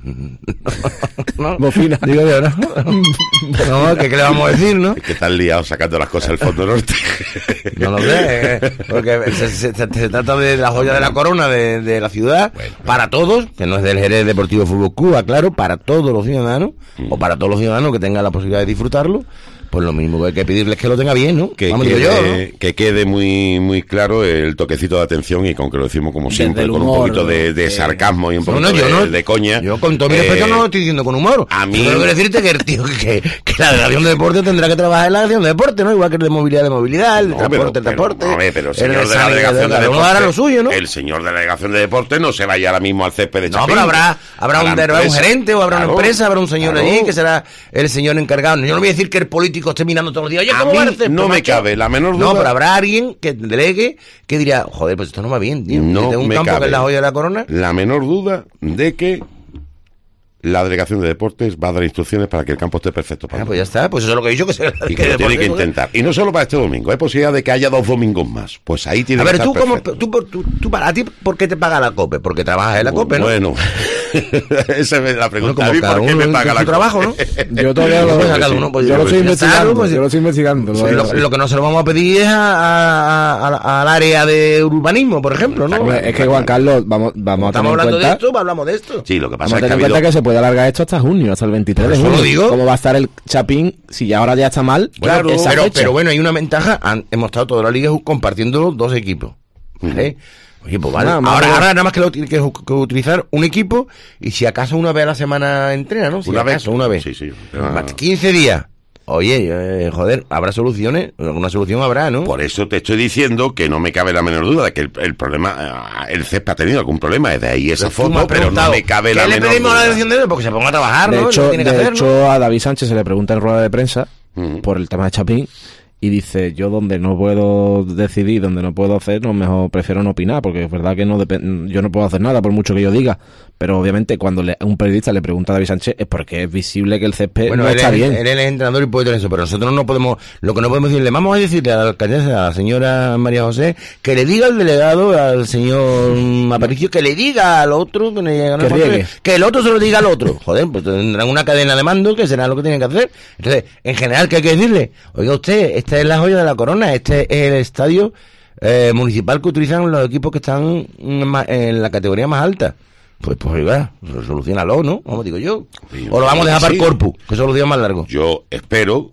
E: ¿No?
F: Bofina.
E: Digo yo, ¿no? No, ¿qué, ¿qué le vamos a decir, no?
D: que están liados sacando las cosas del fondo norte.
E: No lo sé, eh, porque se, se- se- se trata de la joya de la corona de, de la ciudad,
D: Bueno,
E: para todos, que no es del Jerez Deportivo Fútbol Club, claro, para todos los ciudadanos,
D: Mm.
E: o para todos los ciudadanos que tengan la posibilidad de disfrutarlo, pues lo mismo que hay que pedirles que lo tenga bien, ¿no?
D: Que
E: Vamos, digo
D: quede,
E: yo, ¿no?
D: que quede muy muy claro el toquecito de atención y con que lo decimos como
F: Desde
D: siempre,
F: el
D: con un
F: humor,
D: poquito de, de
F: eh,
D: sarcasmo y un
E: No,
D: poquito
E: no, yo
D: de,
E: no,
D: de coña.
E: Yo con todo mi
D: Eh,
E: respeto no lo estoy diciendo con humor.
D: a mí-
E: Yo quiero decirte que el tío que, que la delegación de deporte tendrá que trabajar en la delegación de deporte, ¿no? Igual que el de movilidad de movilidad, el de
D: No,
E: transporte, el
D: pero-
E: transporte.
D: pero, hombre, pero el
E: el
D: señor de la
E: sanidad,
D: delegación de
E: cada uno
D: deporte,
E: hará lo suyo, ¿no?
D: el señor de la delegación de deporte no se vaya ahora mismo al césped de
E: No,
D: Chapín.
E: pero habrá, habrá,
D: A
E: un,
D: la
E: habrá un
D: empresa.
E: gerente o habrá
D: Claro,
E: una empresa, habrá un señor
D: claro.
E: allí que será el señor encargado. Yo no voy a decir que el político esté mirando todos los días. Oye,
D: A
E: ¿cómo
D: mí
E: va el césped,
D: no me
E: macho?
D: cabe la menor duda.
E: No, pero habrá alguien que delegue que dirá, joder, pues esto no va bien, tío.
D: No
E: Yo tengo un
D: me
E: campo
D: cabe
E: que es la joya de la corona.
D: la menor duda de que la delegación de deportes va a dar instrucciones para que el campo esté perfecto para
E: Ah,
D: el
E: pues ya está, pues eso es lo que he dicho que se
D: y que lo tiene que intentar. Y no solo para este domingo, hay posibilidad de que haya dos domingos más. Pues ahí tiene
E: A
D: que
E: ver,
D: estar
E: tú, como,
D: perfecto.
E: tú, por- tú, tú, para ti, ¿por qué te paga la COPE? Porque trabajas en la COPE, ¿no?
D: Bueno, esa es la pregunta.
E: Bueno,
D: ¿A mí
E: como
D: por qué
E: cada
D: me
E: uno
D: paga
E: en
D: la
E: su trabajo, ¿no?
D: COPE?
F: Yo todavía lo,
E: Pues a cada uno, pues,
F: yo lo
E: pues,
F: estoy
E: ya está,
F: investigando.
E: ¿no? Pues,
F: yo lo estoy investigando.
E: Sí,
F: lo-
E: lo, lo que no se lo vamos a pedir es a- a- a- a- al área de urbanismo, por ejemplo, ¿no?
F: Hombre, es que Juan Carlos, vamos, vamos a
E: Estamos
F: tener en
E: hablando de
F: cuenta,
E: esto, pues hablamos de esto.
D: Sí, lo que
F: vamos
D: pasa
F: a
D: es que ha
F: tener en
D: habido...
F: cuenta que se puede alargar esto hasta junio, hasta el veintitrés de
E: Eso
F: junio.
E: lo digo.
F: ¿Cómo va a estar el Chapín si ya ahora ya está mal?
E: Claro,
F: esa
E: pero,
F: fecha?
E: pero bueno, hay una ventaja. Han- hemos estado toda la liga compartiendo dos equipos. ¿Vale? Oye, pues vale.
F: Nada más,
E: ahora,
F: más.
E: ahora nada más que lo tiene que, que utilizar un equipo y si acaso una vez a la semana entrena, ¿no? Si
D: Una vez.
E: acaso, una vez.
D: Sí, sí.
E: Va, quince días. Oye, eh, joder, habrá soluciones. Alguna solución habrá, ¿no?
D: Por eso te estoy diciendo que no me cabe la menor duda de que el, el problema, eh, el césped ha tenido algún problema, es de ahí esa
E: Pero tú me
D: foto,
E: has
D: pero no
E: preguntado,
D: me cabe
E: ¿qué
D: la
E: le
D: menor
E: pedimos a la
D: duda.
E: dirección de él? Porque se ponga a trabajar,
F: De
E: ¿no?
F: hecho,
E: Lo tiene que
F: de
E: hacer, ¿no?
F: hecho a David Sánchez se le pregunta en rueda de prensa
D: Ujú.
F: por el tema de Chapín y dice, yo donde no puedo decidir, donde no puedo hacer, no mejor prefiero no opinar, porque es verdad que no depen- yo no puedo hacer nada por mucho que yo diga, pero obviamente cuando le- un periodista le pregunta a David Sánchez es porque es visible que el césped
E: Bueno,
F: no
E: él,
F: está
E: es,
F: bien.
E: él es entrenador y puede tener eso, pero nosotros no podemos, lo que no podemos decirle, vamos a decirle a la alcaldesa, a la señora María José, que le diga al delegado, al señor Aparicio, que le diga al otro, que, le llega-
F: Que riegue.
E: que el otro se lo diga al otro. Joder, pues tendrán una cadena de mando que será lo que tienen que hacer. Entonces, en general, ¿qué hay que decirle? Oiga usted, esta es la joya de la corona, este es el estadio eh, municipal que utilizan los equipos que están en ma- en la categoría más alta. Pues, pues, oiga, solucionalo, ¿no? Como digo yo.
D: Sí,
E: O lo vamos a dejar para el
D: sí.
E: corpus, que son los días más largos.
D: Yo espero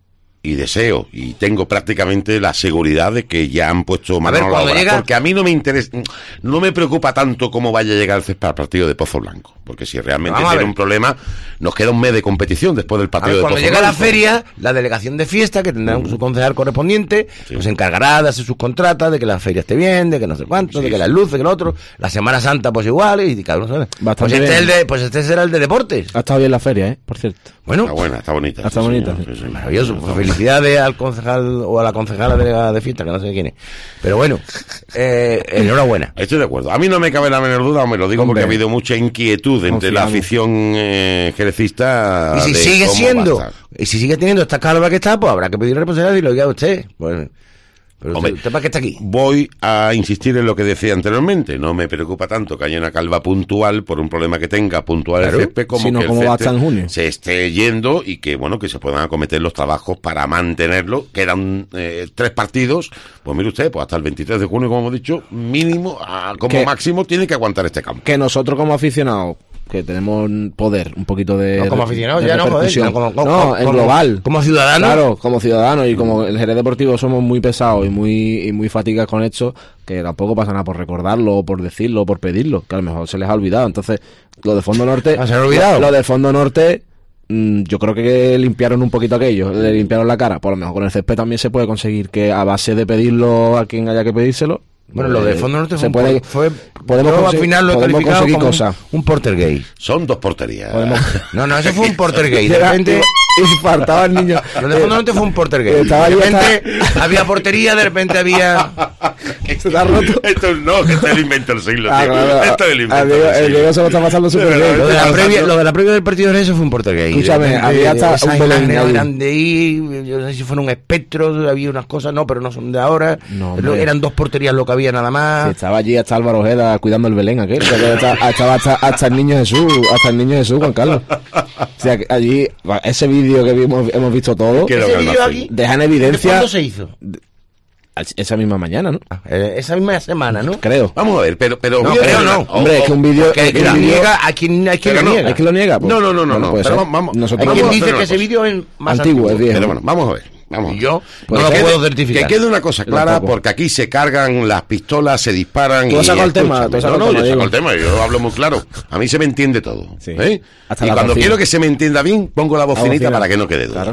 D: y deseo y tengo prácticamente la seguridad de que ya han puesto mano
E: ver,
D: a la
E: cuando
D: obra,
E: llega-
D: porque a mí no me interesa, no me preocupa tanto cómo vaya a llegar el césped al partido de Pozo Blanco, porque si realmente
E: Vamos a
D: tiene
E: ver.
D: un problema, nos queda un mes de competición después del
E: A
D: partido
E: ver,
D: de
E: cuando
D: Pozo
E: llega la
D: Blanco.
E: feria, la delegación de fiesta, que tendrá su concejal correspondiente,
D: Sí.
E: pues se encargará de hacer sus contratas, de que la feria esté bien, de que no sé cuánto,
D: Sí,
E: de que
D: sí.
E: las luces, que lo otro. La Semana Santa, pues igual, y cada uno sabe. Pues
F: Bastante
E: este,
F: bien.
E: es el de, pues este será el de deportes.
F: Ha estado bien la feria, ¿eh? Por cierto.
E: Bueno,
D: Está buena, está bonita.
F: Está
D: sí,
F: bonita,
D: señor,
F: sí.
D: sí, sí.
E: maravilloso. Pues felicidades al concejal o a la concejala delegada de fiesta, que no sé quién es. Pero bueno, eh, enhorabuena.
D: Estoy de acuerdo. A mí no me cabe la menor duda, me lo digo
F: Hombre.
D: porque ha habido mucha inquietud entre la
F: Confiamos.
D: afición eh, jerecista.
E: Y si
D: de
E: sigue
D: cómo
E: siendo,
D: va a estar.
E: y si sigue teniendo esta calva que está, pues habrá que pedir responsabilidad y lo diga usted. Bueno, pero
D: Hombre.
E: usted, ¿usted para qué está aquí?
D: Voy a insistir en lo que decía anteriormente. No me preocupa tanto que haya una calva puntual por un problema que tenga puntual
E: Claro.
D: el césped, como
F: Sino
D: que el
F: cómo va a
D: césped
F: estar en junio.
D: se esté yendo y que bueno que se puedan acometer los trabajos para mantenerlo. Quedan eh, tres partidos. Pues mire usted, pues hasta el veintitrés de junio, como hemos dicho, mínimo, ah, como
F: Que-
D: máximo, tiene que aguantar este campo.
F: Que nosotros como aficionados que tenemos poder, un poquito de...
E: No, como aficionados,
F: de
E: ya no, joder,
F: repercusión.
E: no, como, como,
F: no,
E: como,
F: en global.
E: Como ciudadanos.
F: Claro, como ciudadanos, y como el Jerez Deportivo somos muy pesados y muy y muy fatigados con esto, que tampoco pasa nada por recordarlo, o por decirlo, o por pedirlo, que a lo mejor se les ha olvidado. Entonces, lo de Fondo Norte...
E: ¿Ah, se han olvidado?
F: Lo, lo de Fondo Norte... Yo creo que limpiaron un poquito aquello, le limpiaron la cara. Por lo mejor con el césped también se puede conseguir que a base de pedirlo a quien haya que pedírselo.
E: Bueno, lo de Fondo Norte
F: se
E: fue,
F: puede,
E: fue
F: podemos
E: yo al final lo he
F: podemos
E: calificado
F: conseguir
E: como
F: cosas.
E: Un, un porter gay.
D: Son dos porterías.
F: Podemos...
E: No, no, eso fue un porter gay. De repente...
F: Y faltaba el niño.
E: Lo de Fondo Norte fue un porter gay.
F: Estaba
E: De
F: ahí,
E: repente
F: estaba...
E: había portería, de repente había...
F: Se te ha roto.
D: Esto no, que este es el invento del siglo,
F: Ah,
D: tío.
F: claro,
D: Esto es el invento
F: el
D: del
F: Diego- el
D: siglo.
F: Diego se lo está pasando súper bien.
E: Lo de, la previa, lo de la previa del partido de eso fue un porter gay.
F: Escúchame,
E: De repente,
F: había hasta
E: esas
F: un Belén
E: imágenes
F: ahí.
E: eran de ahí, yo no sé si fueron un espectro, había unas cosas, no, pero no son de ahora.
F: No,
E: Pero
F: hombre.
E: eran dos porterías lo que había nada más.
F: Sí, estaba allí hasta Álvaro Ojeda cuidando el Belén aquel. O sea, que hasta- Estaba hasta, hasta el niño Jesús, hasta el niño Jesús, Juan Carlos. O sea, que allí, ese vídeo que vimos, hemos visto todo,
D: ¿Qué es lo
E: Ese
D: que
E: vídeo
D: almacén?
E: aquí,
F: deja en
E: ¿de
F: evidencia
E: cuándo se hizo?
F: esa misma mañana, ¿no?
E: Ah, eh, esa misma semana, ¿no?
F: Creo.
D: Vamos a ver, pero... pero
E: No,
D: voy a
E: creo
D: decir
E: no.
D: una-
F: Hombre, es que un vídeo...
E: Porque hay
F: es que
E: quien
F: un vídeo-
E: niega, hay quien, hay quien
D: Pero
E: lo
D: no,
E: niega.
F: ¿Es que lo niega? Pues,
D: No, no, no, no,
F: bueno,
D: no,
F: puede
D: pero
F: ser.
D: vamos-
F: Nosotros
E: Hay quien
D: vamos a
E: dice
D: hacer
E: que
D: una
E: ese
D: cosa.
E: vídeo es más
F: Antiguo,
E: antiguo.
F: es viejo.
D: Pero bueno, vamos a ver. Vamos a
E: Y
D: ver.
E: yo
F: Pues
E: no lo
D: Que
E: puedo
D: quede-
E: certificar.
D: Que quede una cosa clara,
F: Tampoco.
D: porque aquí se cargan las pistolas, se disparan.
F: Tú has
D: y
F: sacado el tema,
D: escúchame,
F: tú has sacado
D: no,
F: el
D: no,
F: tema,
D: yo saco
F: Diego.
D: el tema, yo hablo muy claro. A mí se me entiende todo.
F: Sí.
D: ¿eh?
F: Hasta
D: Y
F: la
D: cuando
F: bocina.
D: quiero que se me entienda bien, pongo la bocinita
F: bocina.
D: para que no quede duda.
F: Claro.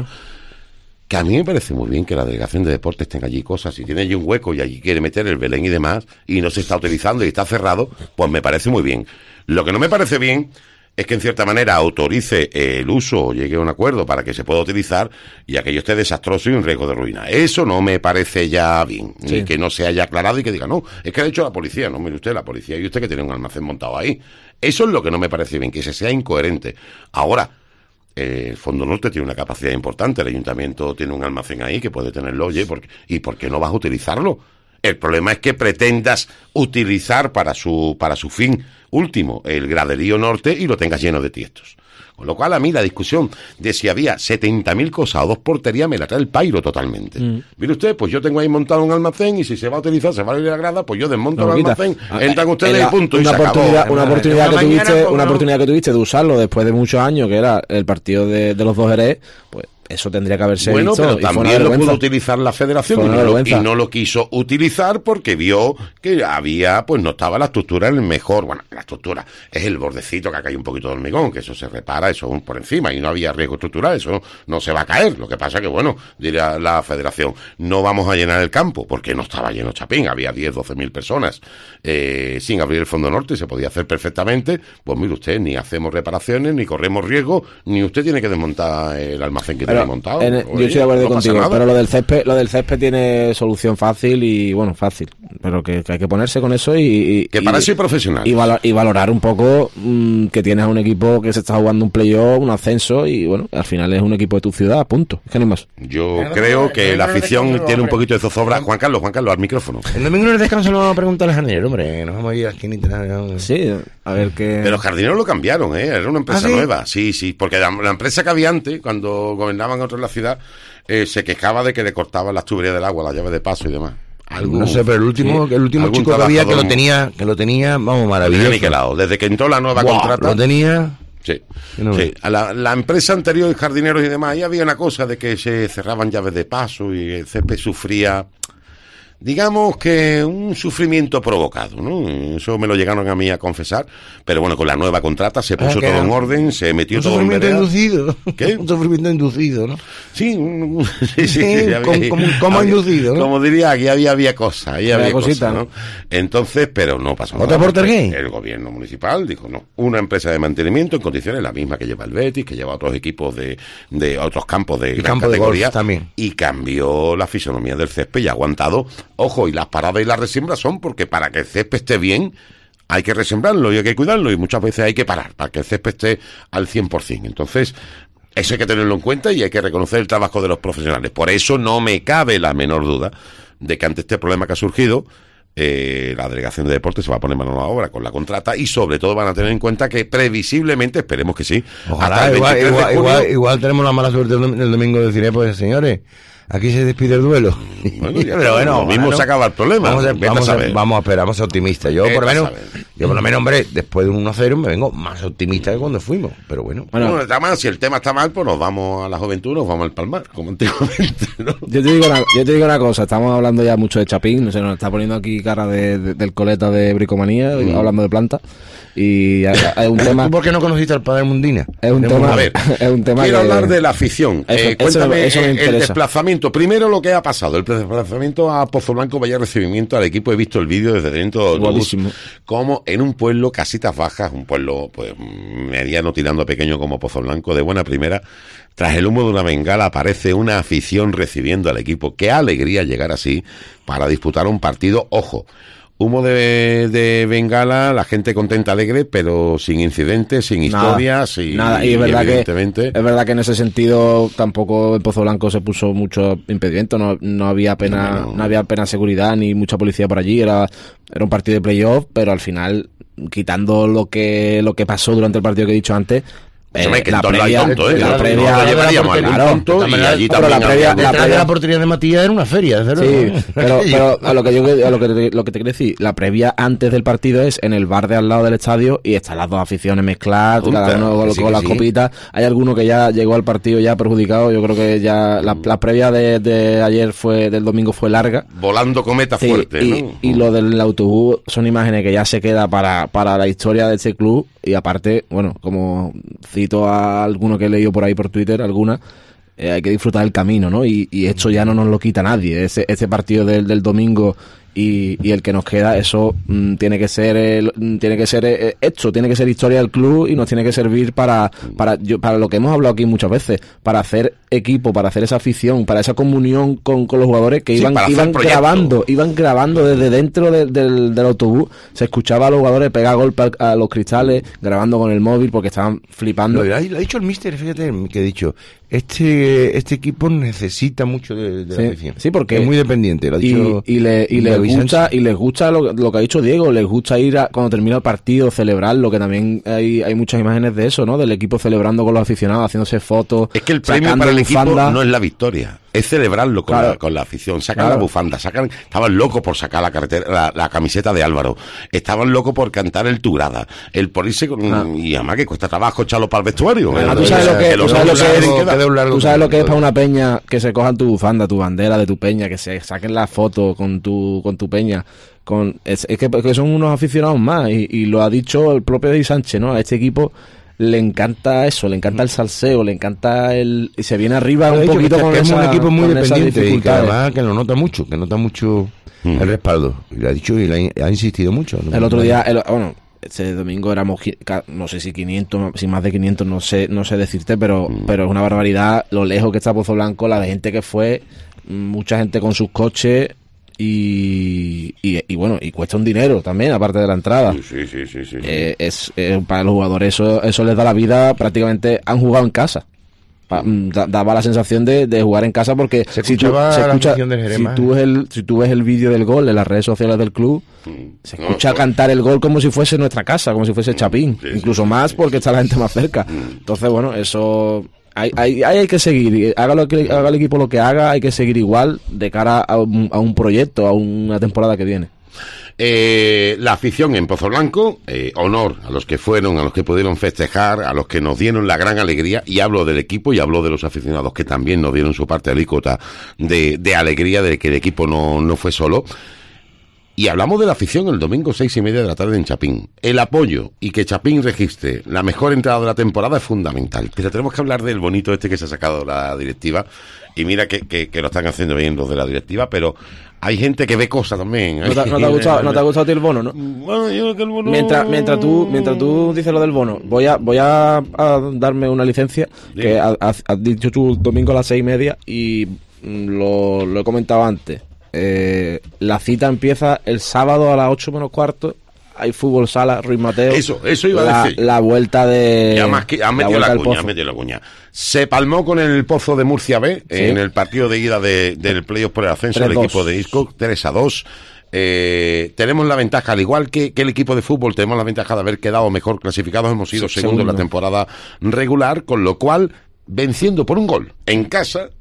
D: Que a mí me parece muy bien que la delegación de deportes tenga allí cosas. Si tiene allí un hueco y allí quiere meter el Belén y demás, y no se está utilizando y está cerrado, pues me parece muy bien. Lo que no me parece bien es que en cierta manera autorice el uso o llegue a un acuerdo para que se pueda utilizar y aquello esté desastroso y en riesgo de ruina. Eso no me parece ya bien.
F: Sí.
D: Ni que no se haya aclarado y que diga, no, es que ha hecho la policía. No, mire usted, la policía y usted que tiene un almacén montado ahí. Eso es lo que no me parece bien, que se sea incoherente. Ahora, eh, Fondo Norte tiene una capacidad importante, el ayuntamiento tiene un almacén ahí que puede tenerlo, oye, ¿por qué? ¿Y por qué no vas a utilizarlo? El problema es que pretendas utilizar para su para su fin último el graderío norte y lo tengas lleno de tiestos. Con lo cual a mí la discusión de si había setenta mil cosas o dos porterías me la trae el pairo totalmente. Mm. Mire usted, pues yo tengo ahí montado un almacén y si se va a utilizar, se va a ir a la grada, pues yo desmonto
F: No,
D: el
F: quita.
D: almacén,
F: Ah,
D: entran ustedes
F: la-
D: y punto, y
F: una
D: se acabó.
F: oportunidad, una oportunidad
E: Una
F: que
E: mañana,
F: tuviste,
E: pues,
F: una
E: no.
F: oportunidad que tuviste de usarlo después de muchos años, que era el partido de, de los dos Jerez, pues eso tendría que haberse
D: Bueno,
F: visto.
D: pero
F: y fue una
D: también lo
F: vergüenza.
D: pudo utilizar la federación
F: Fue
D: y
F: una
D: no, lo, y
F: vergüenza.
D: no lo quiso utilizar porque vio que había, pues no estaba la estructura en el mejor, bueno, la estructura es el bordecito que acá hay un poquito de hormigón, que eso se repara, eso por encima y no había riesgo estructural, eso no se va a caer. Lo que pasa que, bueno, diría la federación, no vamos a llenar el campo porque no estaba lleno chapín, había diez, doce mil personas eh, sin abrir el Fondo Norte, se podía hacer perfectamente. Pues mire usted, ni hacemos reparaciones, ni corremos riesgo, ni usted tiene que desmontar el almacén que
F: Pero
D: tiene montado.
F: en el-
D: Oye,
F: yo estoy de acuerdo
D: no pasa
F: contigo,
D: nada.
F: pero lo del césped, lo del césped tiene solución fácil y bueno, fácil, pero que, que hay que ponerse con eso y, y-
D: Que
F: y-
D: para eso hay profesionales.
F: y, valo- y valorar un poco mmm, que tienes a un equipo que se está jugando un playoff, un ascenso y bueno, al final es un equipo de tu ciudad, punto. Es que no hay más.
D: Yo
E: Pero no,
D: creo
E: no,
D: que
E: no,
D: la
E: no, no,
D: afición
E: no, no,
D: tiene un
E: hombre.
D: poquito de zozobra. Juan Carlos, Juan Carlos, al micrófono.
E: El domingo en el descanso lo vamos a preguntar al jardinero, hombre. Nos vamos a ir a la esquinita. ¿no?
F: Sí, a ver qué...
D: Pero los jardineros lo cambiaron, ¿eh? Era una empresa
E: ¿Ah, sí?
D: nueva. Sí, sí, porque la, la empresa que había antes, cuando gobernaban otros en la ciudad, eh, se quejaba de que le cortaban las tuberías del agua, las llaves de paso y demás. Algún-
E: No sé, pero el último,
D: sí,
E: el último
D: algún
E: chico que había que lo
D: trabajador
E: tenía, que lo tenía, vamos,
D: lo tenía
E: maravilloso.
D: aniquilado. Desde que entró la nueva
E: Buah,
D: contrata.
E: Lo tenía.
D: Sí,
E: Yo no
D: sí.
E: veo.
D: A la, la empresa anterior, jardineros y demás, ahí había una cosa de que se cerraban llaves de paso y el césped sufría, digamos que un sufrimiento provocado, ¿no? Eso me lo llegaron a mí a confesar, pero bueno, con la nueva contrata se puso
E: Ah, que
D: todo
E: era
D: en orden, se metió
E: Un
D: todo en
E: sufrimiento
D: vereda.
E: inducido.
D: ¿Qué?
E: Un sufrimiento inducido, ¿no?
D: Sí, un- sí, sí,
E: Sí,
D: había-
E: como- como- como
D: había-
E: inducido, ¿no?
D: Como diría, aquí había, había cosas, ahí
F: Había
D: había
F: cosita,
D: cosas, ¿no? Entonces, pero no pasó nada.
E: ¿Otro porter
D: porque
E: gay?
D: El gobierno municipal dijo, no, una empresa de mantenimiento en condiciones la misma que lleva el Betis, que lleva otros equipos de, de otros campos de
E: Y
D: gran
E: campo de
D: categoría.
E: golf también.
D: Y cambió la fisonomía del césped y ha aguantado. Ojo, y las paradas y las resiembras son porque para que el césped esté bien, hay que resembrarlo y hay que cuidarlo y muchas veces hay que parar para que el césped esté al cien por ciento. Entonces, eso hay que tenerlo en cuenta y hay que reconocer el trabajo de los profesionales. Por eso no me cabe la menor duda de que ante este problema que ha surgido, eh, la Delegación de Deportes se va a poner mano a la obra con la contrata y sobre todo van a tener en cuenta que previsiblemente, esperemos que sí, hasta
E: Ojalá,
D: el
E: igual,
D: veintitrés de
E: igual,
D: junio,
E: igual, igual tenemos la mala suerte el dom- el domingo de decir, eh, pues señores, aquí se despide el duelo.
D: Bueno, ya pero bueno, lo mismo bueno, se acaba el problema.
E: Vamos a, vamos a, a, vamos a esperar, vamos a ser optimistas. Yo, por lo menos, yo por lo menos, hombre, después de un uno cero me vengo más optimista que cuando fuimos. Pero bueno.
D: Bueno, bueno está mal, si el tema está mal, pues nos vamos a la juventud, nos vamos al Palmar, como antiguamente, ¿no?
F: Yo te digo una, yo te digo una cosa, estamos hablando ya mucho de Chapín, se nos está poniendo aquí cara de, de, del coleta de Bricomanía, mm. hablando de planta. Y es un tema.
E: ¿Tú por qué no conociste al padre Mundina?
F: Es un tema.
D: A ver,
F: es un tema
D: quiero
F: que...
D: hablar de la afición.
F: Eso,
D: eh, cuéntame
F: eso, eso
D: el desplazamiento. Primero lo que ha pasado. El desplazamiento a Pozo Blanco, vaya recibimiento al equipo. He visto el vídeo desde dentro del autobús. Como en un pueblo, Casitas Bajas, un pueblo pues mediano tirando a pequeño como Pozo Blanco, de buena primera. Tras el humo de una bengala aparece una afición recibiendo al equipo. Qué alegría llegar así para disputar un partido. Ojo. Humo de, de bengala, la gente contenta, alegre, pero sin incidentes, sin historias.
F: Nada,
D: y,
F: nada. y, es,
D: y
F: verdad
D: evidentemente...
F: que, es verdad que en ese sentido tampoco en Pozo Blanco se puso mucho impedimento, no, no había pena, no. no había pena seguridad ni mucha policía por allí, era, era un partido de playoff, pero al final, quitando lo que, lo que pasó durante el partido que he dicho antes,
D: Eh, que la previa, tonto, ¿eh?
F: la
D: la
F: previa,
D: no, llevaríamos al
F: claro,
D: tonto y allí
F: pero
D: también
F: la previa,
E: la, previa, la portería de Matías era una feria, desde luego.
F: Sí, pero, pero a lo que yo a lo que te, lo que te quiero decir, la previa antes del partido es en el bar de al lado del estadio y están las dos aficiones mezcladas, Punta, cada uno con, sí, con las sí. copitas. Hay alguno que ya llegó al partido ya perjudicado. Yo creo que ya la, la previa de, de ayer fue del domingo fue larga.
D: Volando cometa
F: sí,
D: fuerte,
F: y,
D: ¿no?
F: Y lo del autobús son imágenes que ya se queda para para la historia de este club. Y aparte, bueno, como cito a alguno que he leído por ahí por Twitter, alguna, eh, hay que disfrutar el camino, ¿no? Y, y esto ya no nos lo quita nadie. Ese, ese partido del, del domingo y, y el que nos queda, eso mm, tiene que ser el, tiene que ser eh, hecho, tiene que ser historia del club y nos tiene que servir para para yo, para lo que hemos hablado aquí muchas veces, para hacer equipo, para hacer esa afición, para esa comunión con, con los jugadores que sí, iban iban grabando, iban grabando desde dentro de, del, del autobús, se escuchaba a los jugadores pegar golpes a, a los cristales, grabando con el móvil porque estaban flipando.
E: Lo, lo ha dicho el míster, fíjate que he dicho, este este equipo necesita mucho de, de
F: sí,
E: la afición.
F: Sí, porque
E: es muy dependiente, lo ha dicho.
F: Y, y, le, y les gusta y les gusta lo, lo que ha dicho Diego, les gusta ir a, cuando termina el partido, celebrarlo, que también hay hay muchas imágenes de eso, ¿no? Del equipo celebrando con los aficionados, haciéndose fotos.
D: Es que el premio para el equipo no es la victoria, es celebrarlo con, claro. la, con la afición. Sacan claro. la bufanda, sacan, estaban locos por sacar la carretera, la, la camiseta de Álvaro, estaban locos por cantar el Turada, el por irse con, ah. y además que cuesta trabajo echarlo para el vestuario.
F: Ah, ¿Tú sabes lo que, ¿tú sabes lo que es, ¿tú sabes lo que es para una peña que se cojan tu bufanda, tu bandera de tu peña, que se saquen la foto con tu con tu peña? Con, es, es que, que son unos aficionados más y, y lo ha dicho el propio Di Sánchez, ¿no? A este equipo le encanta eso, le encanta el salseo, le encanta el... y se viene arriba un poquito que, con
E: que
F: esa,
E: es un equipo muy dependiente y que
F: además
E: además que lo nota mucho, que nota mucho mm. el respaldo. Y lo ha dicho y le ha, ha insistido mucho.
F: ¿No? El otro día, el, bueno, ese domingo éramos, no sé si quinientos, si más de quinientos, no sé no sé decirte, pero mm. pero es una barbaridad lo lejos que está Pozo Blanco, la de gente que fue, mucha gente con sus coches. Y, y, y bueno, y cuesta un dinero también, aparte de la entrada.
D: Sí, sí, sí, sí, sí.
F: Eh, es, eh, para los jugadores eso eso les da la vida, prácticamente han jugado en casa. Pa, da, daba la sensación de, de jugar en casa porque
E: se
F: si tú, se escucha, si tú ves el si tú ves el vídeo del gol en las redes sociales del club, se escucha no, cantar el gol como si fuese nuestra casa, como si fuese Chapín, sí, incluso sí, más porque está la gente más cerca. Entonces, bueno, eso... Hay, hay, hay que seguir, haga, lo que, haga el equipo lo que haga, hay que seguir igual de cara a un, a un proyecto, a una temporada que viene.
D: Eh, la afición en Pozo Blanco, eh, honor a los que fueron, a los que pudieron festejar, a los que nos dieron la gran alegría, y hablo del equipo y hablo de los aficionados que también nos dieron su parte alícuota de, de alegría de que el equipo no, no fue solo. Y hablamos de la afición el domingo seis y media de la tarde en Chapín. El apoyo y que Chapín registre la mejor entrada de la temporada es fundamental. Pero tenemos que hablar del bonito este que se ha sacado la directiva. Y mira que, que, que lo están haciendo bien los de la directiva, pero hay gente que ve cosas también.
F: ¿No te, no te ha gustado, no te ha gustado a ti el bono, no?
D: Bueno, yo creo que el bono...
F: Mientras, mientras, tú, mientras tú dices lo del bono, voy a voy a, a darme una licencia, sí. que has, has dicho tú domingo a las seis y media y lo, lo he comentado antes. Eh, la cita empieza el sábado a las ocho menos cuarto. Hay fútbol sala, Ruiz Mateo.
D: Eso, eso iba
F: la,
D: a decir.
F: La vuelta de.
D: Ya más que ha metido la, la cuña, ha metido la cuña. Se palmó con el Pozo de Murcia B, ¿sí?, en el partido de ida de, del playoff por el ascenso del equipo de Isco, tres a dos. Eh, tenemos la ventaja, al igual que, que el equipo de fútbol, tenemos la ventaja de haber quedado mejor clasificados. Hemos sido sí, segundo en la temporada regular, con lo cual, venciendo por un gol en casa,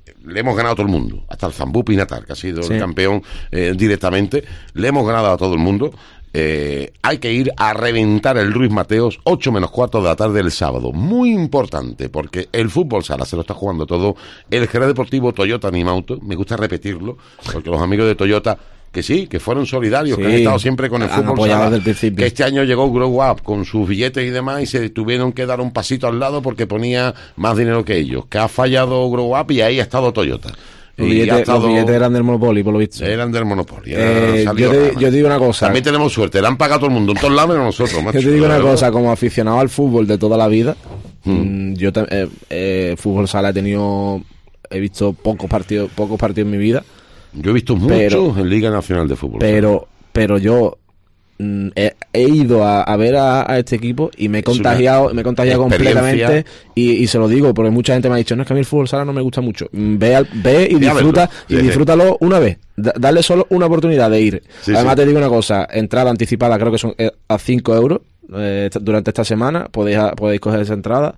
D: le hemos ganado a todo el mundo, hasta el Zambupi Natal, que ha sido sí. el campeón eh, directamente, le hemos ganado a todo el mundo. Eh, hay que ir a reventar el Ruiz Mateos, ocho menos cuarto de la tarde el sábado. Muy importante, porque el fútbol sala se lo está jugando todo. El Jerez Deportivo Toyota Animauto, me gusta repetirlo, porque los amigos de Toyota, que sí, que fueron solidarios, sí, que han estado siempre con el fútbol sala, desde el principio. Que este año llegó Grow Up con sus billetes y demás, y se tuvieron que dar un pasito al lado porque ponía más dinero que ellos. Que ha fallado Grow Up y ahí ha estado Toyota.
F: Los billetes, estado... los billetes eran del Monopoly, por lo visto.
D: Eran del Monopoly.
F: Eh, yo, te, yo te digo una cosa.
D: También tenemos suerte, le han pagado a todo el mundo, en todos lados menos nosotros. Macho.
F: Yo te digo una cosa, como aficionado al fútbol de toda la vida, hmm. yo te, eh, eh, fútbol sala he tenido, he visto pocos partidos, pocos partidos en mi vida.
D: Yo he visto muchos en Liga Nacional de Fútbol.
F: Pero, pero yo He, he ido a, a ver a, a este equipo y me he contagiado, me he contagiado completamente y, y se lo digo porque mucha gente me ha dicho, no, es que a mí el fútbol sala no me gusta mucho. Ve, al, ve y disfruta y sí, disfrútalo una vez. D- dale solo una oportunidad de ir. Sí, Además sí. te digo una cosa, entrada anticipada creo que son eh, a cinco euros eh, durante esta semana, podéis, a, podéis coger esa entrada.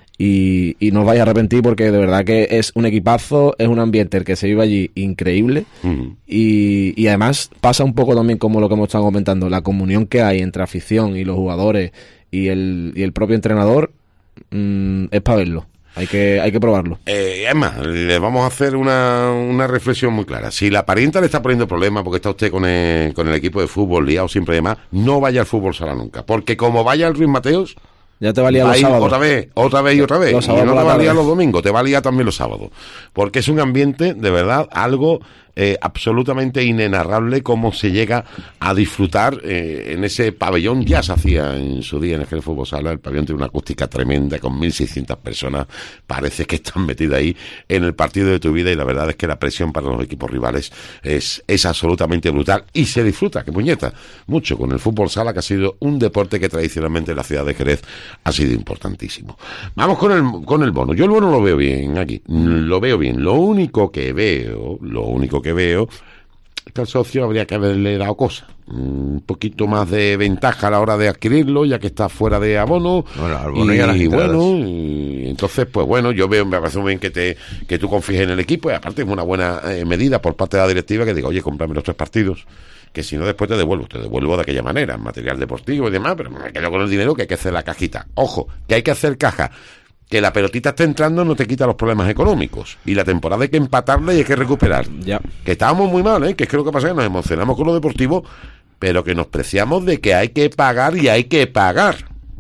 F: Y, y no os vais a arrepentir porque de verdad que es un equipazo, es un ambiente el que se vive allí increíble uh-huh. y, y además pasa un poco también como lo que hemos estado comentando, la comunión que hay entre afición y los jugadores y el, y el propio entrenador mmm, es para verlo. Hay que, hay que probarlo.
D: Eh, es más, le vamos a hacer una, una reflexión muy clara. Si la parienta le está poniendo problemas porque está usted con el, con el equipo de fútbol liado siempre y demás, no vaya al fútbol sala nunca, porque como vaya al Ruiz Mateos,
F: ya te valía los sábados.
D: Otra vez, otra vez y otra vez. Y no te valía los domingos, te valía también los sábados. Porque es un ambiente, de verdad, algo eh, absolutamente inenarrable como se llega a disfrutar eh, en ese pabellón. Ya se hacía en su día en el Jerez Fútbol Sala. El pabellón tiene una acústica tremenda con mil seiscientas personas. Parece que están metidas ahí en el partido de tu vida y la verdad es que la presión para los equipos rivales es, es absolutamente brutal y se disfruta, que puñeta, mucho con el Fútbol Sala, que ha sido un deporte que tradicionalmente en la ciudad de Jerez ha sido importantísimo. Vamos con el, con el bono. Yo el bono lo veo bien aquí, lo veo bien. Lo único que veo, lo único que veo, es que al socio habría que haberle dado cosas. Un poquito más de ventaja a la hora de adquirirlo, ya que está fuera de abono.
E: Bueno, al bono
D: y,
E: ya las
D: y bueno, y entonces, pues bueno, yo veo, me parece muy bien que te que tú confíes en el equipo, y aparte es una buena eh, medida por parte de la directiva que diga, oye, cómprame los tres partidos, que si no después te devuelvo, te devuelvo de aquella manera, material deportivo y demás, pero me quedo con el dinero que hay que hacer la cajita. Ojo, que hay que hacer caja. Que la pelotita esté entrando no te quita los problemas económicos. Y la temporada hay que empatarla y hay que recuperar. Ya. Que estábamos muy mal, ¿eh? Que es que lo que pasa es que nos emocionamos con lo deportivo, pero que nos preciamos de que hay que pagar y hay que pagar.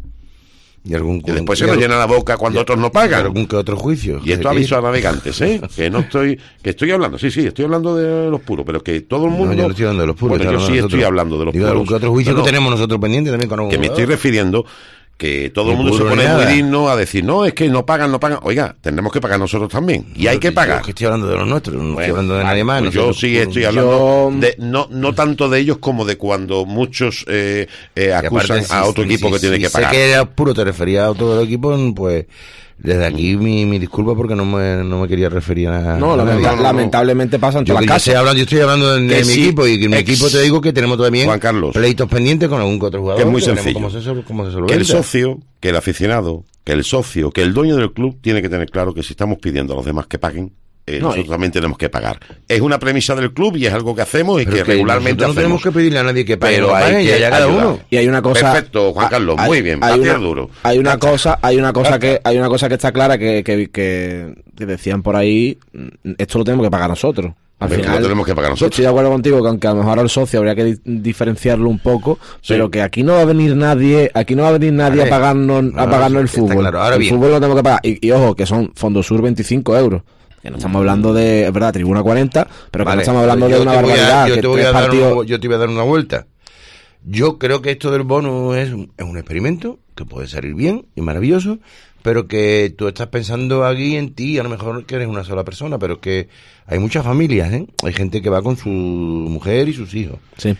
E: Y, algún,
D: y después se nos llena la boca cuando y, otros no pagan.
E: Y algún que otro juicio.
D: Y esto aviso a navegantes, ¿eh? Que no estoy, que estoy hablando, sí, sí, estoy hablando de los puros, pero que todo el mundo.
E: No, yo no estoy hablando de los puros.
D: Bueno, yo sí nosotros. estoy hablando de los
E: Digo,
D: puros.
E: Algún que otro juicio no, que tenemos nosotros pendiente también con
D: Que me estoy refiriendo que todo el mundo se pone muy digno a decir, no, es que no pagan, no pagan. Oiga, tenemos que pagar nosotros también. Y hay que pagar.
E: Yo que estoy hablando de los nuestros, no bueno, estoy hablando de nadie más.
D: Pues yo sí estoy hablando, yo... de, no no tanto de ellos como de cuando muchos eh, eh, acusan aparte, a otro si, equipo si, que si, tiene si que pagar.
E: Sé que era puro, te refería a otro equipo, pues desde aquí mi, mi disculpa porque no me, no me quería referir a...
F: No,
E: a
F: lamenta, no, no, lamentablemente pasan
E: yo,
F: todas las casas.
E: Yo, hablando, yo estoy hablando de, de mi sí, equipo y que en mi ex, equipo te digo que tenemos también
D: Juan Carlos,
E: pleitos pendientes con algún otro jugador.
D: Que es muy sencillo.
E: Cómo se, cómo se
D: que el socio, que el aficionado, que el socio, que el dueño del club tiene que tener claro que si estamos pidiendo a los demás que paguen, Eh, no, nosotros y... también tenemos que pagar. Es una premisa del club y es algo que hacemos y que, que regularmente
E: no
D: hacemos.
E: No tenemos que pedirle a nadie que pague,
D: pero
E: no
D: hay
E: pague,
D: que
E: ya cada uno.
F: Y hay una cosa.
D: Perfecto, Juan Carlos, hay, muy bien.
F: Hay una,
D: duro.
F: Hay una cosa, hay una cosa que, hay una cosa que está clara que, que, que, que decían por ahí. Esto lo tenemos que pagar nosotros. Al
D: pero
F: final,
D: lo tenemos que pagar nosotros.
F: Estoy de acuerdo contigo que aunque a lo mejor al socio habría que di- diferenciarlo un poco, sí. Pero que aquí no va a venir nadie, aquí no va a venir nadie vale. a pagarnos, a pagarnos el fútbol.
E: Claro. Ahora
F: el
E: bien.
F: fútbol lo tenemos que pagar. Y, y ojo, que son Fondosur veinticinco euros. Que no estamos hablando de, es verdad, Tribuna cuarenta, pero que vale. no estamos hablando de una barbaridad.
E: A, yo,
F: que
E: te voy a dar
F: partidos...
E: una, yo te voy a dar una vuelta. Yo creo que esto del bono es un, es un experimento que puede salir bien y maravilloso, pero que tú estás pensando aquí en ti, a lo mejor que eres una sola persona, pero que hay muchas familias, ¿eh? Hay gente que va con su mujer y sus hijos. Sí.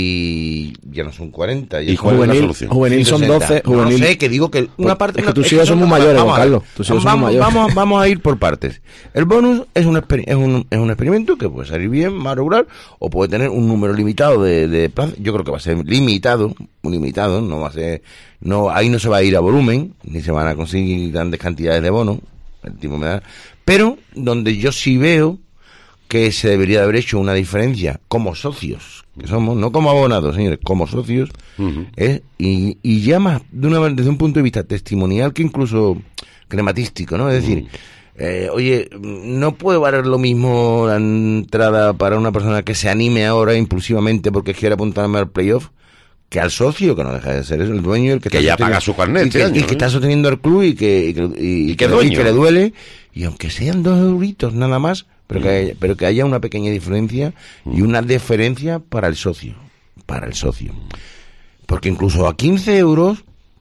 E: Y ya no son cuarenta.
F: Y juvenil, juvenil son doce. Juvenil.
E: No sé, que digo que una parte...
F: Es que tus hijos son muy mayores, Juan Carlos. Tus hijos son muy mayores.
E: Vamos, vamos a ir por partes. El bonus es un, es un, es un experimento que puede salir bien, más regular, o puede tener un número limitado de, de plazas. Yo creo que va a ser limitado, muy limitado, no va a ser... no Ahí no se va a ir a volumen, ni se van a conseguir grandes cantidades de bonos, el tipo me da... Pero donde yo sí veo que se debería de haber hecho una diferencia como socios, que somos, no como abonados, señores, como socios, uh-huh. ¿eh? y, y ya más de una, desde un punto de vista testimonial que incluso crematístico, ¿no? Es decir, uh-huh. eh, oye, no puede valer lo mismo la entrada para una persona que se anime ahora impulsivamente porque quiere apuntarme al playoff que al socio, que no deja de ser el dueño, el que,
D: que ya paga su carnet,
E: y que,
D: año,
E: y que
D: ¿eh?
E: está sosteniendo al club y que, y que, y,
D: y que,
E: que, y que le duele, y aunque sean dos euritos nada más, pero que, haya, pero que haya una pequeña diferencia y una deferencia para el socio, para el socio. Porque incluso a quince euros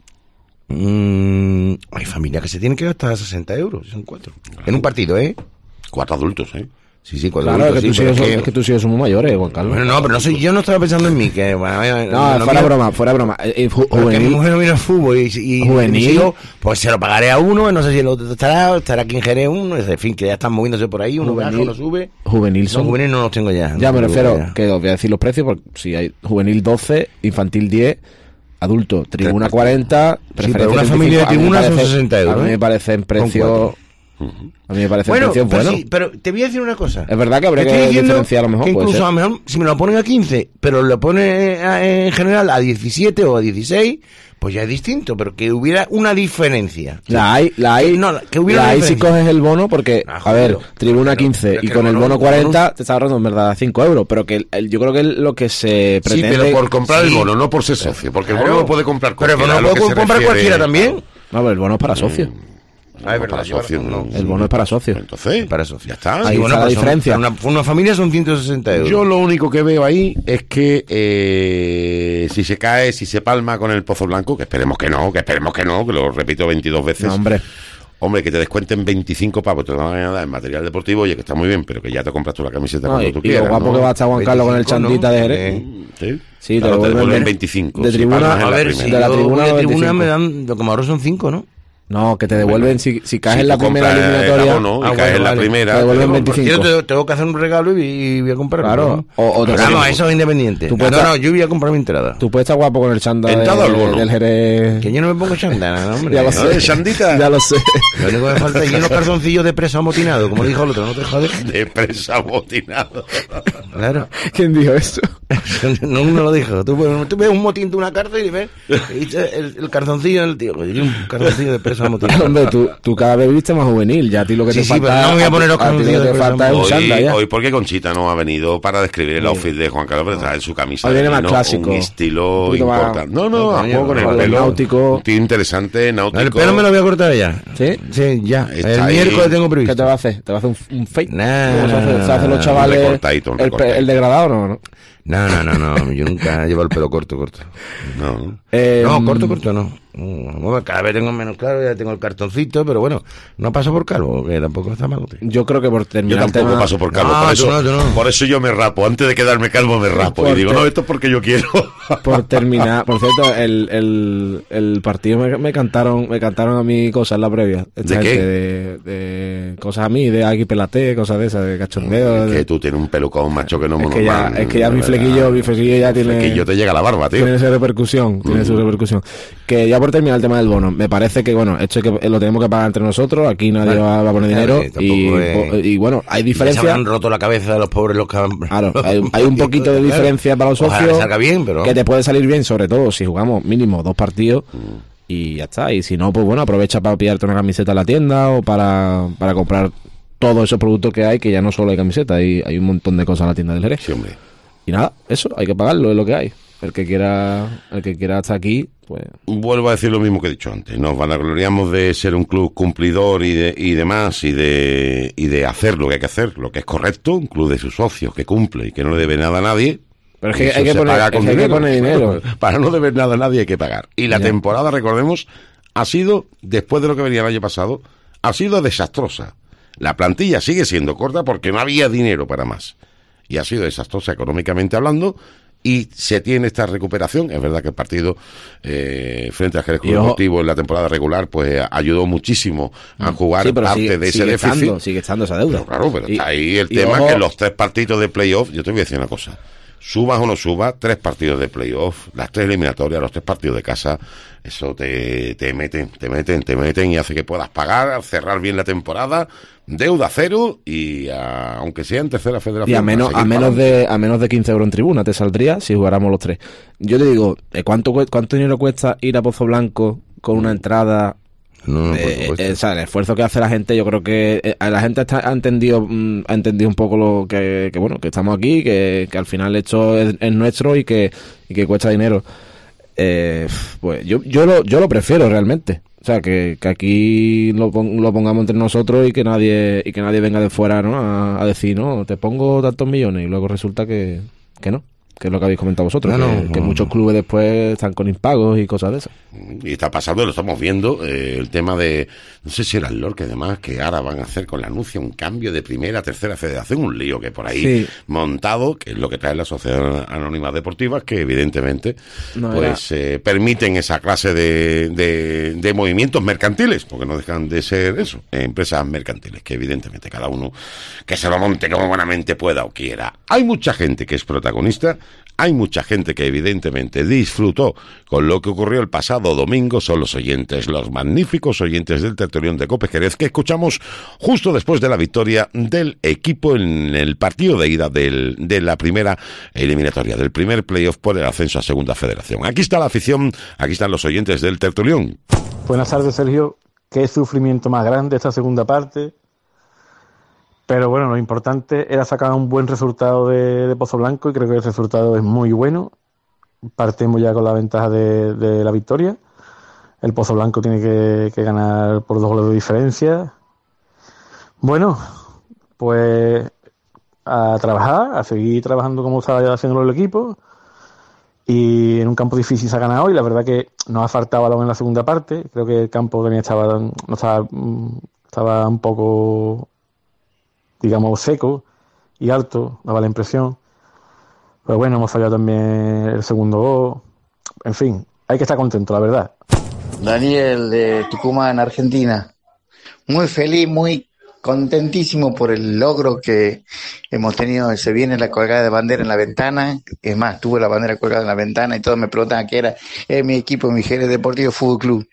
E: mmm, hay familias que se tienen que gastar sesenta euros, son cuatro. Claro. En un partido, ¿eh?
D: Cuatro adultos, ¿eh?
E: Sí, sí, cuatro
F: claro,
E: adultos,
F: que,
E: sí,
F: tú
E: es
F: que... es que tus hijos son muy mayores, Juan Carlos.
E: Bueno, no, pero no soy, yo no estaba pensando en mí, que bueno,
F: no, no, fuera no, broma, fuera broma. Eh, ju-
E: porque mi mujer no mira fútbol y, y
F: juvenil,
E: hijos, pues se lo pagaré a uno, no sé si el otro estará, estará aquí en Jerez uno, en fin, que ya están moviéndose por ahí, uno juvenil, baja, uno sube.
F: Juvenil son...
E: No, juvenil no los tengo ya.
F: Ya
E: no
F: me refiero,
E: ya.
F: que os voy a decir los precios, porque si hay juvenil doce, infantil diez, adulto, tribuna cuarenta,
E: sí, pero una familia de tribuna son sesenta euros.
F: A mí me parecen precios... A mí me parece
E: bueno,
F: precios
E: pero
F: buenos.
E: Sí, pero te voy a decir una cosa.
F: Es verdad que habría que diferenciar a lo mejor.
E: Que incluso
F: puede ser.
E: a lo mejor, si me lo ponen a quince, pero lo pone en general a diecisiete o a dieciséis, pues ya es distinto, pero que hubiera una diferencia.
F: La hay, la hay,
E: que, no, que hubiera
F: la hay si coges el bono, porque,
E: ah,
F: a ver, tribuna
E: pero,
F: quince
E: pero
F: y
E: que
F: con el bono cuarenta,
E: bono...
F: te está ahorrando en verdad cinco euros, pero que el, el, yo creo que el, lo que se pretende...
D: Sí, pero por comprar
E: sí.
D: el bono, no por ser socio, porque
E: claro.
D: el bono lo puede comprar cualquiera.
E: Pero el bono lo puede comprar refiere... cualquiera también.
F: No, pero el bono es para socios.
D: Mm.
E: Ah, es verdad,
D: para socios, no.
F: El bono es para socios.
D: Entonces,
E: para socios.
D: Ya está.
F: Ahí
E: bueno,
F: está la
E: pues
F: diferencia.
E: Son, una, una familia son ciento sesenta euros.
D: Yo lo único que veo ahí es que eh, si se cae, si se palma con el Pozo Blanco, que esperemos que no, que esperemos que no, que lo repito veintidós veces.
F: No, hombre.
D: Hombre, que te descuenten veinticinco pavos, te van a dar en material deportivo, oye, que está muy bien, pero que ya te compras tú la camiseta no, cuando
F: y,
D: tú
F: y
D: quieras.
F: Y lo guapo
D: ¿no?
F: que va a estar Juan Carlos con el chandita, ¿no? De Jerez.
D: Eh, sí,
F: sí,
D: claro,
F: te,
D: te devuelven
F: de,
D: veinticinco.
F: De
D: si
F: tribuna,
E: a ver, si
F: de la tribuna,
E: de tribuna me dan, lo que me ahorro son cinco, ¿no?
F: No, que te devuelven, bueno, si, si caes
D: si
F: en la primera eliminatoria,
D: abono, y
F: ah,
D: caes
F: bueno,
D: en la
F: vale,
D: primera,
F: te devuelven veinticinco.
E: Yo te, tengo que hacer un regalo y, y voy a comprarlo.
F: Claro,
E: ¿no?
F: o, o te
E: Pero vamos, eso es independiente.
F: Tú
E: No,
F: estar,
E: no, yo voy a comprar mi entrada.
F: Tú puedes estar guapo con el chanda de, de, del Jerez.
E: Que yo no me pongo chandana, ¿no, hombre?
F: Ya lo
E: ¿no?
F: sé,
D: chandita.
F: Ya lo sé.
E: Lo único que me falta es unos calzoncillos de presa amotinado, como dijo el otro, no te jodes.
D: De presa amotinado.
E: Claro.
F: ¿Quién dijo eso?
E: No, uno lo dijo. Tú, tú ves un motín de una cárcel y ves el, el calzoncillo del tío. Un calzoncillo de presa amotinado.
F: Hombre, tú, tú cada vez viste más juvenil. Ya a ti lo que
E: sí,
F: te
E: sí,
F: falta.
E: Pero no me voy a poner los calzoncillos.
F: Te falta es un chanda ya.
D: Hoy, porque Conchita no ha venido para describir el sí. outfit de Juan Carlos, pero está en su camisa.
F: Hoy viene más clásico.
D: Un estilo importante. No, no,
F: no,
D: a juego con el
F: pelo.
D: pelo.
F: Náutico.
D: Un tío interesante, náutico.
E: El pelo me lo voy a cortar ya.
F: ¿Sí?
E: Sí, ya.
D: Está
E: el miércoles tengo previsto.
F: ¿Qué te va a hacer? ¿Te va a hacer un, un fake?
E: Nah,
F: ¿Cómo se hace,
E: nah,
F: se hacen los chavales?
D: Un recortadito, un
F: el, el degradado no, no.
E: No, no, no, no, yo nunca llevo el pelo corto, corto.
D: No,
E: eh, no corto, corto no. Bueno, cada vez tengo menos claro, ya tengo el cartoncito, pero bueno, no paso por calvo, que tampoco está mal.
F: Yo creo que por terminar
D: yo tampoco
F: el tema...
D: paso por calvo,
E: no,
D: por, eso,
E: no, no.
D: por eso yo me rapo, antes de quedarme calvo me rapo, por y digo, te... no, esto es porque yo quiero.
F: Por terminar, por cierto, el, el, el partido me, me cantaron me cantaron a mí cosas en la previa.
D: ¿De qué?
F: De, de cosas a mí, de aquí pelate, cosas de esas, de cachondeo.
D: Es
F: de...
D: que tú tienes un pelucón, macho, que no
F: es
D: me
F: que ya, es que ya mi flequillo, mi flequillo ya tiene...
D: Que yo te llega la barba, tío.
F: Tiene esa repercusión, tiene mm. su repercusión. Que ya por terminar el tema del bono, me parece que, bueno, esto es que lo tenemos que pagar entre nosotros, aquí nadie va, va a poner dinero, sí, y, es... y bueno, hay diferencias.
E: Se han roto la cabeza de los pobres los que han...
F: Claro, hay, hay un poquito de diferencia para los socios.
E: Que salga bien, pero...
F: Que te puede salir bien, sobre todo si jugamos mínimo dos partidos, mm. y ya está. Y si no, pues bueno, aprovecha para pillarte una camiseta en la tienda o para, para comprar todos esos productos que hay, que ya no solo hay camiseta, hay, hay un montón de cosas en la tienda del Jerez.
D: Sí, hombre.
F: Y nada, eso, hay que pagarlo, es lo que hay. El que quiera, el que quiera estar aquí, pues...
D: Vuelvo a decir lo mismo que he dicho antes. Nos vanagloriamos de ser un club cumplidor y de y demás, y de y de hacer lo que hay que hacer, lo que es correcto, un club de sus socios que cumple y que no le debe nada a nadie.
F: Pero es que hay que, poner, es que hay que poner dinero.
D: Para no deber nada a nadie hay que pagar. Y la ya. temporada, recordemos, ha sido, después de lo que venía el año pasado, ha sido desastrosa. La plantilla sigue siendo corta porque no había dinero para más. Y ha sido desastrosa económicamente hablando, y se tiene esta recuperación. Es verdad que el partido eh, frente al Jerez Club Deportivo en la temporada regular pues ayudó muchísimo a jugar sí, parte
F: sigue,
D: de ese
F: sigue
D: déficit.
F: Estando, sigue estando esa deuda.
D: Pero claro, pero
F: y,
D: está ahí el
F: y
D: tema
F: ojo,
D: que los tres partidos de playoff, yo te voy a decir una cosa, subas o no subas, tres partidos de playoff, las tres eliminatorias, los tres partidos de casa, eso te, te meten, te meten, te meten y hace que puedas pagar, cerrar bien la temporada, deuda cero y a, aunque sea en tercera federación.
F: Y a menos, a menos de a menos de quince euros en tribuna te saldría si jugáramos los tres. Yo te digo, ¿cuánto cuánto dinero cuesta ir a Pozo Blanco con una entrada?
E: No, no,
F: eh, eh, o sea, el esfuerzo que hace la gente, yo creo que eh, la gente está, ha entendido mm, ha entendido un poco lo que, que bueno, que estamos aquí, que, que al final esto es, es nuestro y que, y que cuesta dinero. Eh, pues yo yo lo yo lo prefiero realmente. O sea, que, que aquí lo, pon, lo pongamos entre nosotros y que nadie y que nadie venga de fuera, ¿no? A, a decir, no, te pongo tantos millones y luego resulta que, que no. Que es lo que habéis comentado vosotros, no, que, no, que no. muchos clubes después están con impagos y cosas de esas.
D: Y está pasando, lo estamos viendo, eh, el tema de, no sé si era el Lorca, además, que ahora van a hacer con la anuncia un cambio de primera a tercera federación, un lío que por ahí sí. montado, que es lo que trae la Sociedad Anónima Deportiva, que evidentemente no pues eh, permiten esa clase de, de, de movimientos mercantiles, porque no dejan de ser eso, empresas mercantiles, que evidentemente cada uno que se lo monte como buenamente pueda o quiera. Hay mucha gente que es protagonista. Hay mucha gente que evidentemente disfrutó con lo que ocurrió el pasado domingo. Son los oyentes, los magníficos oyentes del Tertulión de Cope Jerez, que escuchamos justo después de la victoria del equipo en el partido de ida del, de la primera eliminatoria, del primer playoff por el ascenso a Segunda Federación. Aquí está la afición, aquí están los oyentes del Tertulión.
B: Buenas tardes, Sergio. Qué sufrimiento más grande esta segunda parte. Pero bueno, lo importante era sacar un buen resultado de, de Pozo Blanco y creo que el resultado es muy bueno. Partimos ya con la ventaja de, de la victoria. El Pozo Blanco tiene que, que ganar por dos goles de diferencia. Bueno, pues a trabajar, a seguir trabajando como estaba haciendo el equipo. Y en un campo difícil se ha ganado y la verdad que nos ha faltado balón en la segunda parte. Creo que el campo también estaba, no estaba, estaba un poco, digamos, seco y alto, daba la impresión. Pero bueno, hemos fallado también el segundo gol. En fin, hay que estar contento, la verdad.
G: Daniel de Tucumán, Argentina. Muy feliz, muy contentísimo por el logro que hemos tenido. Se viene la colgada de bandera en la ventana. Es más, tuve la bandera colgada en la ventana y todos me preguntan a qué era. Es mi equipo, mi Jerez Deportivo Fútbol Club.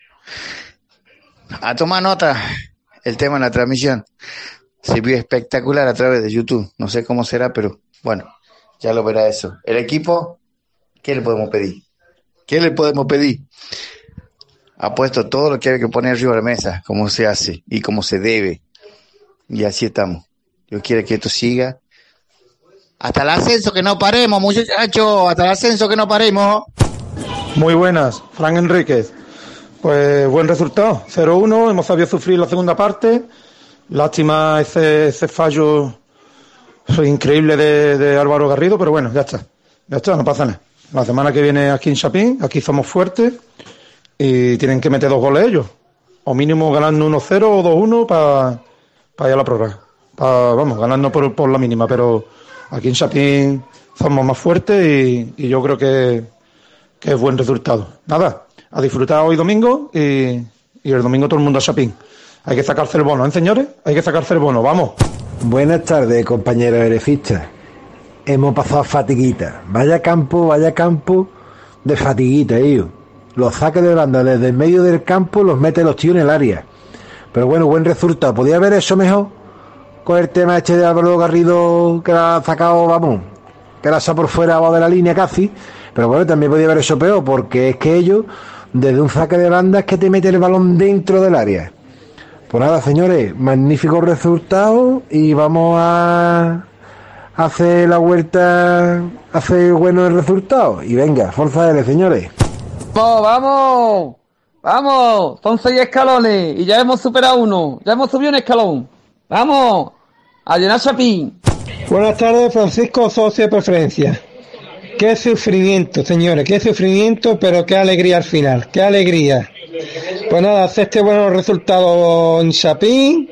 G: A tomar nota, el tema en la transmisión. Se vio espectacular a través de YouTube. No sé cómo será, pero bueno, ya lo verá eso. El equipo, ¿qué le podemos pedir? ¿Qué le podemos pedir? Ha puesto todo lo que hay que poner arriba de la mesa, como se hace y como se debe. Y así estamos. Yo quiero que esto siga. Hasta el ascenso que no paremos, muchachos. Hasta el ascenso que no paremos.
H: Muy buenas, Fran Enríquez. Pues buen resultado. cero uno, hemos sabido sufrir la segunda parte. Lástima ese, ese fallo increíble de, de Álvaro Garrido, pero bueno, ya está. Ya está, no pasa nada. La semana que viene aquí en Chapín, aquí somos fuertes y tienen que meter dos goles ellos. O mínimo ganando uno cero o dos uno para pa ir a la prórroga. Pa, vamos, ganando por, por la mínima, pero aquí en Chapín somos más fuertes y, y yo creo que, que es buen resultado. Nada, a disfrutar hoy domingo y, y el domingo todo el mundo a Chapín. Hay que sacarse el bono, ¿eh, señores? Hay que sacarse el bono, vamos.
I: Buenas tardes, compañeros herecistas. Hemos pasado fatiguita. Vaya campo, vaya campo de fatiguita, ellos. Los saques de banda desde el medio del campo los mete los tíos en el área. Pero bueno, buen resultado. ¿Podía haber eso mejor? Con el tema este de Álvaro Garrido que la ha sacado, vamos, que la ha por fuera abajo de la línea casi. Pero bueno, también podía haber eso peor, porque es que ellos, desde un saque de banda, es que te mete el balón dentro del área. Pues nada, señores, magnífico resultado y vamos a hacer la vuelta, a hacer bueno el resultado. Y venga, fuerza L, señores.
J: ¡Vamos, vamos! ¡Vamos! Son seis escalones y ya hemos superado uno. Ya hemos subido un escalón. ¡Vamos! ¡A llenar Chapín!
K: Buenas tardes, Francisco, socio de preferencia. Qué sufrimiento, señores, qué sufrimiento, pero qué alegría al final, qué alegría. Pues nada, hacer este buenos resultados en Chapín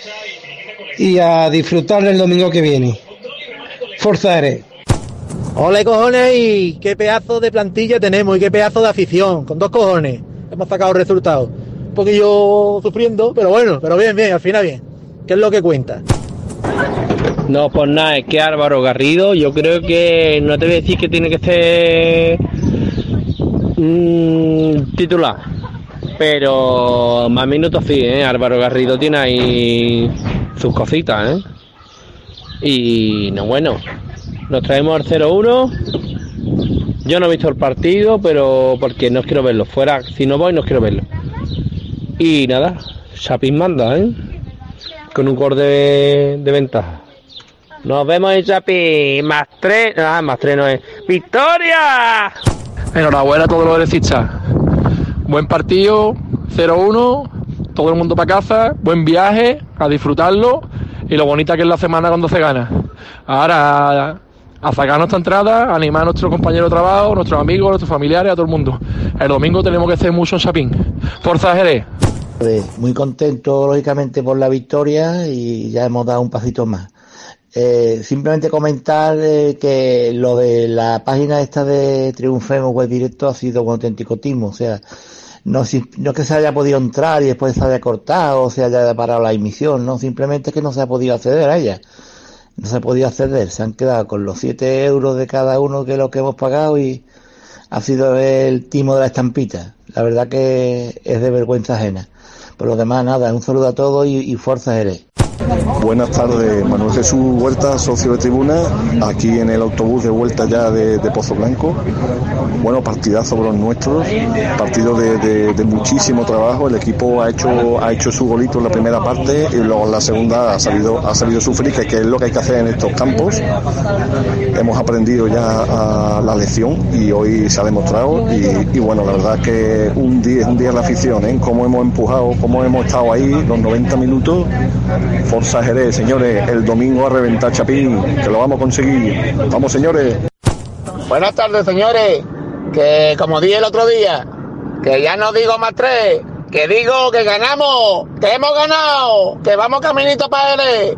K: y a disfrutar del domingo que viene. Forza Eres.
L: Ole cojones, y qué pedazo de plantilla tenemos y qué pedazo de afición, con dos cojones hemos sacado resultados. Un poquillo sufriendo, pero bueno, pero bien, bien, al final bien, que es lo que cuenta.
M: No, pues nada, es que Álvaro Garrido, yo creo que, no te voy a decir que tiene que ser mmm, titular, pero más minutos sí, ¿eh? Álvaro Garrido tiene ahí sus cositas, ¿eh? Y no, bueno, nos traemos el cero uno. Yo no he visto el partido, pero porque no quiero verlo. Fuera, si no voy, no quiero verlo. Y nada, Chapín manda, ¿eh? Con un gol de, de ventaja. Nos vemos en Chapín. Más tres. Ah, más tres no es. ¡Victoria!
N: Enhorabuena a todos los derechistas. Buen partido, cero uno. Todo el mundo para casa. Buen viaje, a disfrutarlo. Y lo bonita que es la semana cuando se gana. Ahora a, a sacar nuestra entrada, a animar a nuestros compañeros de trabajo, nuestros amigos, a nuestros familiares, a todo el mundo. El domingo tenemos que hacer mucho en Chapín. ¡Forza Jerez!
G: Muy contento, lógicamente, por la victoria y ya hemos dado un pasito más. Eh, simplemente comentar eh, que lo de la página esta de Triunfemos Web Directo ha sido un auténtico timo, o sea, no, no es que se haya podido entrar y después se haya cortado o se haya parado la emisión, no, simplemente es que no se ha podido acceder a ella, no se ha podido acceder, se han quedado con los siete euros de cada uno que es lo que hemos pagado y ha sido el timo de la estampita, la verdad que es de vergüenza ajena. Por lo demás, nada, un saludo a todos y, y fuerza Jerez.
O: Buenas tardes, Manuel Jesús Huerta, socio de tribuna, aquí en el autobús de vuelta ya de, de Pozo Blanco. Bueno, partidazo por los nuestros, partido de, de, de muchísimo trabajo. El equipo ha hecho ha hecho su golito en la primera parte y luego en la segunda ha sabido ha sabido sufrir, que, que es lo que hay que hacer en estos campos. Hemos aprendido ya a la lección y hoy se ha demostrado y, y bueno, la verdad que un día es un día de la afición, ¿eh? Cómo hemos empujado, cómo hemos estado ahí los noventa minutos. Forza Jerez, señores, el domingo a reventar Chapín, que lo vamos a conseguir. Vamos, señores.
P: Buenas tardes, señores. Que como dije el otro día, que ya no digo más tres, que digo que ganamos, que hemos ganado, que vamos caminito para Jerez.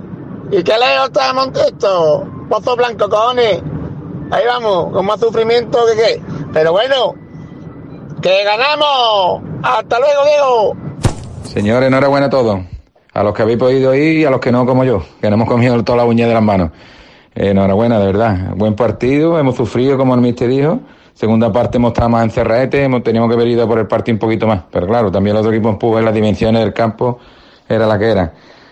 P: Y que lejos estamos esto, Pozo Blanco, cojones. Ahí vamos, con más sufrimiento que qué. Pero bueno, que ganamos. Hasta luego, Diego.
Q: Señores, enhorabuena a todos. A los que habéis podido ir y a los que no, como yo, que no hemos comido toda la uña de las manos. Eh, enhorabuena, de verdad. Buen partido, hemos sufrido, como el mister dijo. Segunda parte hemos estado más encerradetes, hemos teníamos que haber ido por el partido un poquito más. Pero claro, también el otro equipo empujó en las dimensiones del campo, era la que era.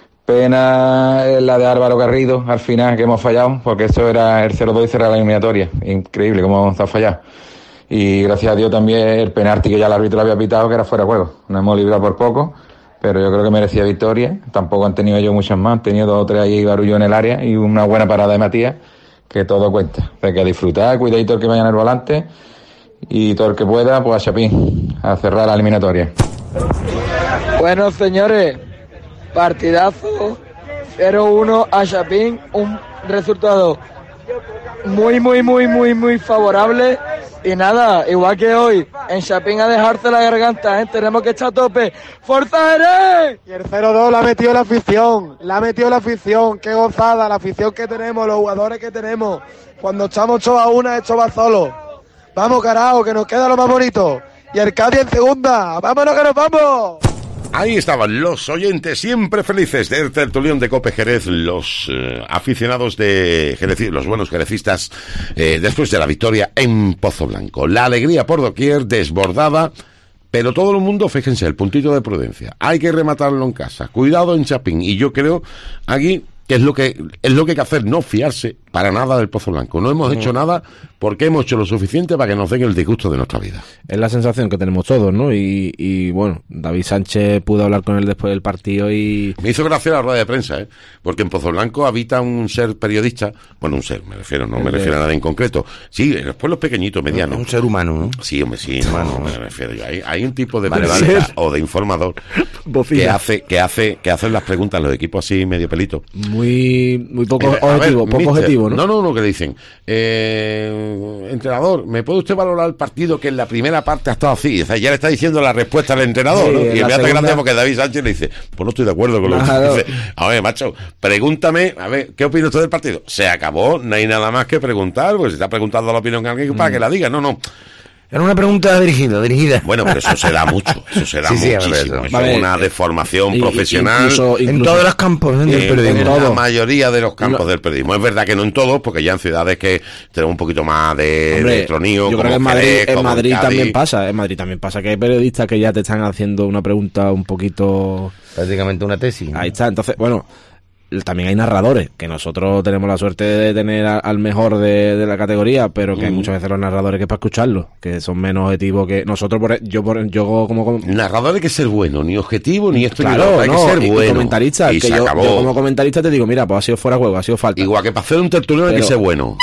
Q: Pena la de Álvaro Garrido, al final, que hemos fallado, porque eso era el cero dos y cerrar la eliminatoria. Increíble cómo hemos fallado. Y gracias a Dios también el penalti que ya el árbitro lo había pitado, que era fuera de juego. Nos hemos librado por poco. Pero yo creo que merecía victoria. Tampoco han tenido ellos muchas más. Han tenido dos o tres ahí barullo en el área y una buena parada de Matías, que todo cuenta. Hay que disfrutar, cuidadito el que vaya en el volante y todo el que pueda, pues a Chapín, a cerrar la eliminatoria.
R: Bueno, señores, partidazo, cero uno a Chapín, un resultado muy, muy, muy, muy, muy favorable. Y nada, igual que hoy, en Chapín a dejarse la garganta, ¿eh? Tenemos que echar a tope. ¡Forza Jerez!
L: Y el cero dos la ha metido la afición, la ha metido la afición, qué gozada, la afición que tenemos, los jugadores que tenemos. Cuando echamos ocho a una, esto va solo. Vamos, carajo, que nos queda lo más bonito. Y el Cádiz en segunda, vámonos que nos vamos.
D: Ahí estaban los oyentes siempre felices del tertulión de Cope Jerez, los eh, aficionados de Jerez, los buenos jerecistas, eh, después de la victoria en Pozo Blanco. La alegría por doquier, desbordada, pero todo el mundo, fíjense, el puntito de prudencia. Hay que rematarlo en casa. Cuidado en Chapín. Y yo creo aquí que es lo que es lo que hay que hacer, no fiarse para nada del Pozo Blanco. No hemos hecho nada porque hemos hecho lo suficiente para que nos den el disgusto de nuestra vida.
F: Es la sensación que tenemos todos, ¿no? Y, y bueno, David Sánchez pudo hablar con él después del partido y...
D: Me hizo gracia la rueda de prensa, ¿eh? Porque en Pozo Blanco habita un ser periodista, bueno, un ser, me refiero, no me refiero a nada en concreto. Sí, en los pueblos pequeñitos, medianos.
E: Un ser humano, ¿no?
D: Sí, hombre, sí, humano, me refiero yo. Hay, hay un tipo de vale, periodista vale. o de informador que hace, que hace, que hacen las preguntas a los equipos así medio pelito.
F: Muy, muy poco
D: eh,
F: objetivo,
D: ver,
F: poco
D: mister,
F: objetivo, ¿no?
D: No, no, no, que dicen, eh, entrenador, ¿me puede usted valorar el partido que en la primera parte ha estado así? O sea, ya le está diciendo la respuesta al entrenador, sí, ¿no? Y me hace grande porque David Sánchez le dice, pues no estoy de acuerdo con lo claro. que dice. A ver, macho, pregúntame, a ver, ¿qué opina usted del partido? Se acabó, no hay nada más que preguntar, pues si está preguntando la opinión a alguien mm. para que la diga, no, no.
E: Era una pregunta dirigida, dirigida.
D: Bueno, pero eso se da mucho, eso se da
E: sí, sí,
D: muchísimo.
E: es
D: Eso
E: vale.
D: es una deformación
F: Y-
D: profesional.
F: incluso-
E: En
F: incluso-
E: todos los campos del
D: Eh,
E: periodismo.
D: en
F: todo.
D: la mayoría de los campos
F: No.
D: del periodismo. Es verdad que no en todos, porque ya en ciudades que tenemos un poquito más de,
F: Hombre,
D: de tronío,
F: yo
D: como
F: creo que en Madrid,
D: Jerez,
F: en
D: como
F: Madrid
D: Cádiz.
F: también pasa, en Madrid también pasa que hay periodistas que ya te están haciendo una pregunta un poquito...
E: Prácticamente una tesis.
F: Ahí está, entonces, bueno, también hay narradores, que nosotros tenemos la suerte de tener a- al mejor de, de la categoría, pero que hay
D: Mm.
F: muchas veces los narradores que para escucharlos, que son menos objetivos que nosotros, por, e- yo, por, yo como... como
D: Narrador hay que ser bueno, ni objetivo, ni esto ni lo
F: Claro,
D: otro, hay
F: no,
D: que ser
F: y- y
D: bueno.
F: comentarista,
D: Y
F: que
D: se
F: yo,
D: acabó.
F: yo como comentarista te digo, mira, pues ha sido fuera de juego, ha sido falta.
D: Igual que para hacer un tertulión hay que
F: Pero-
D: ser bueno.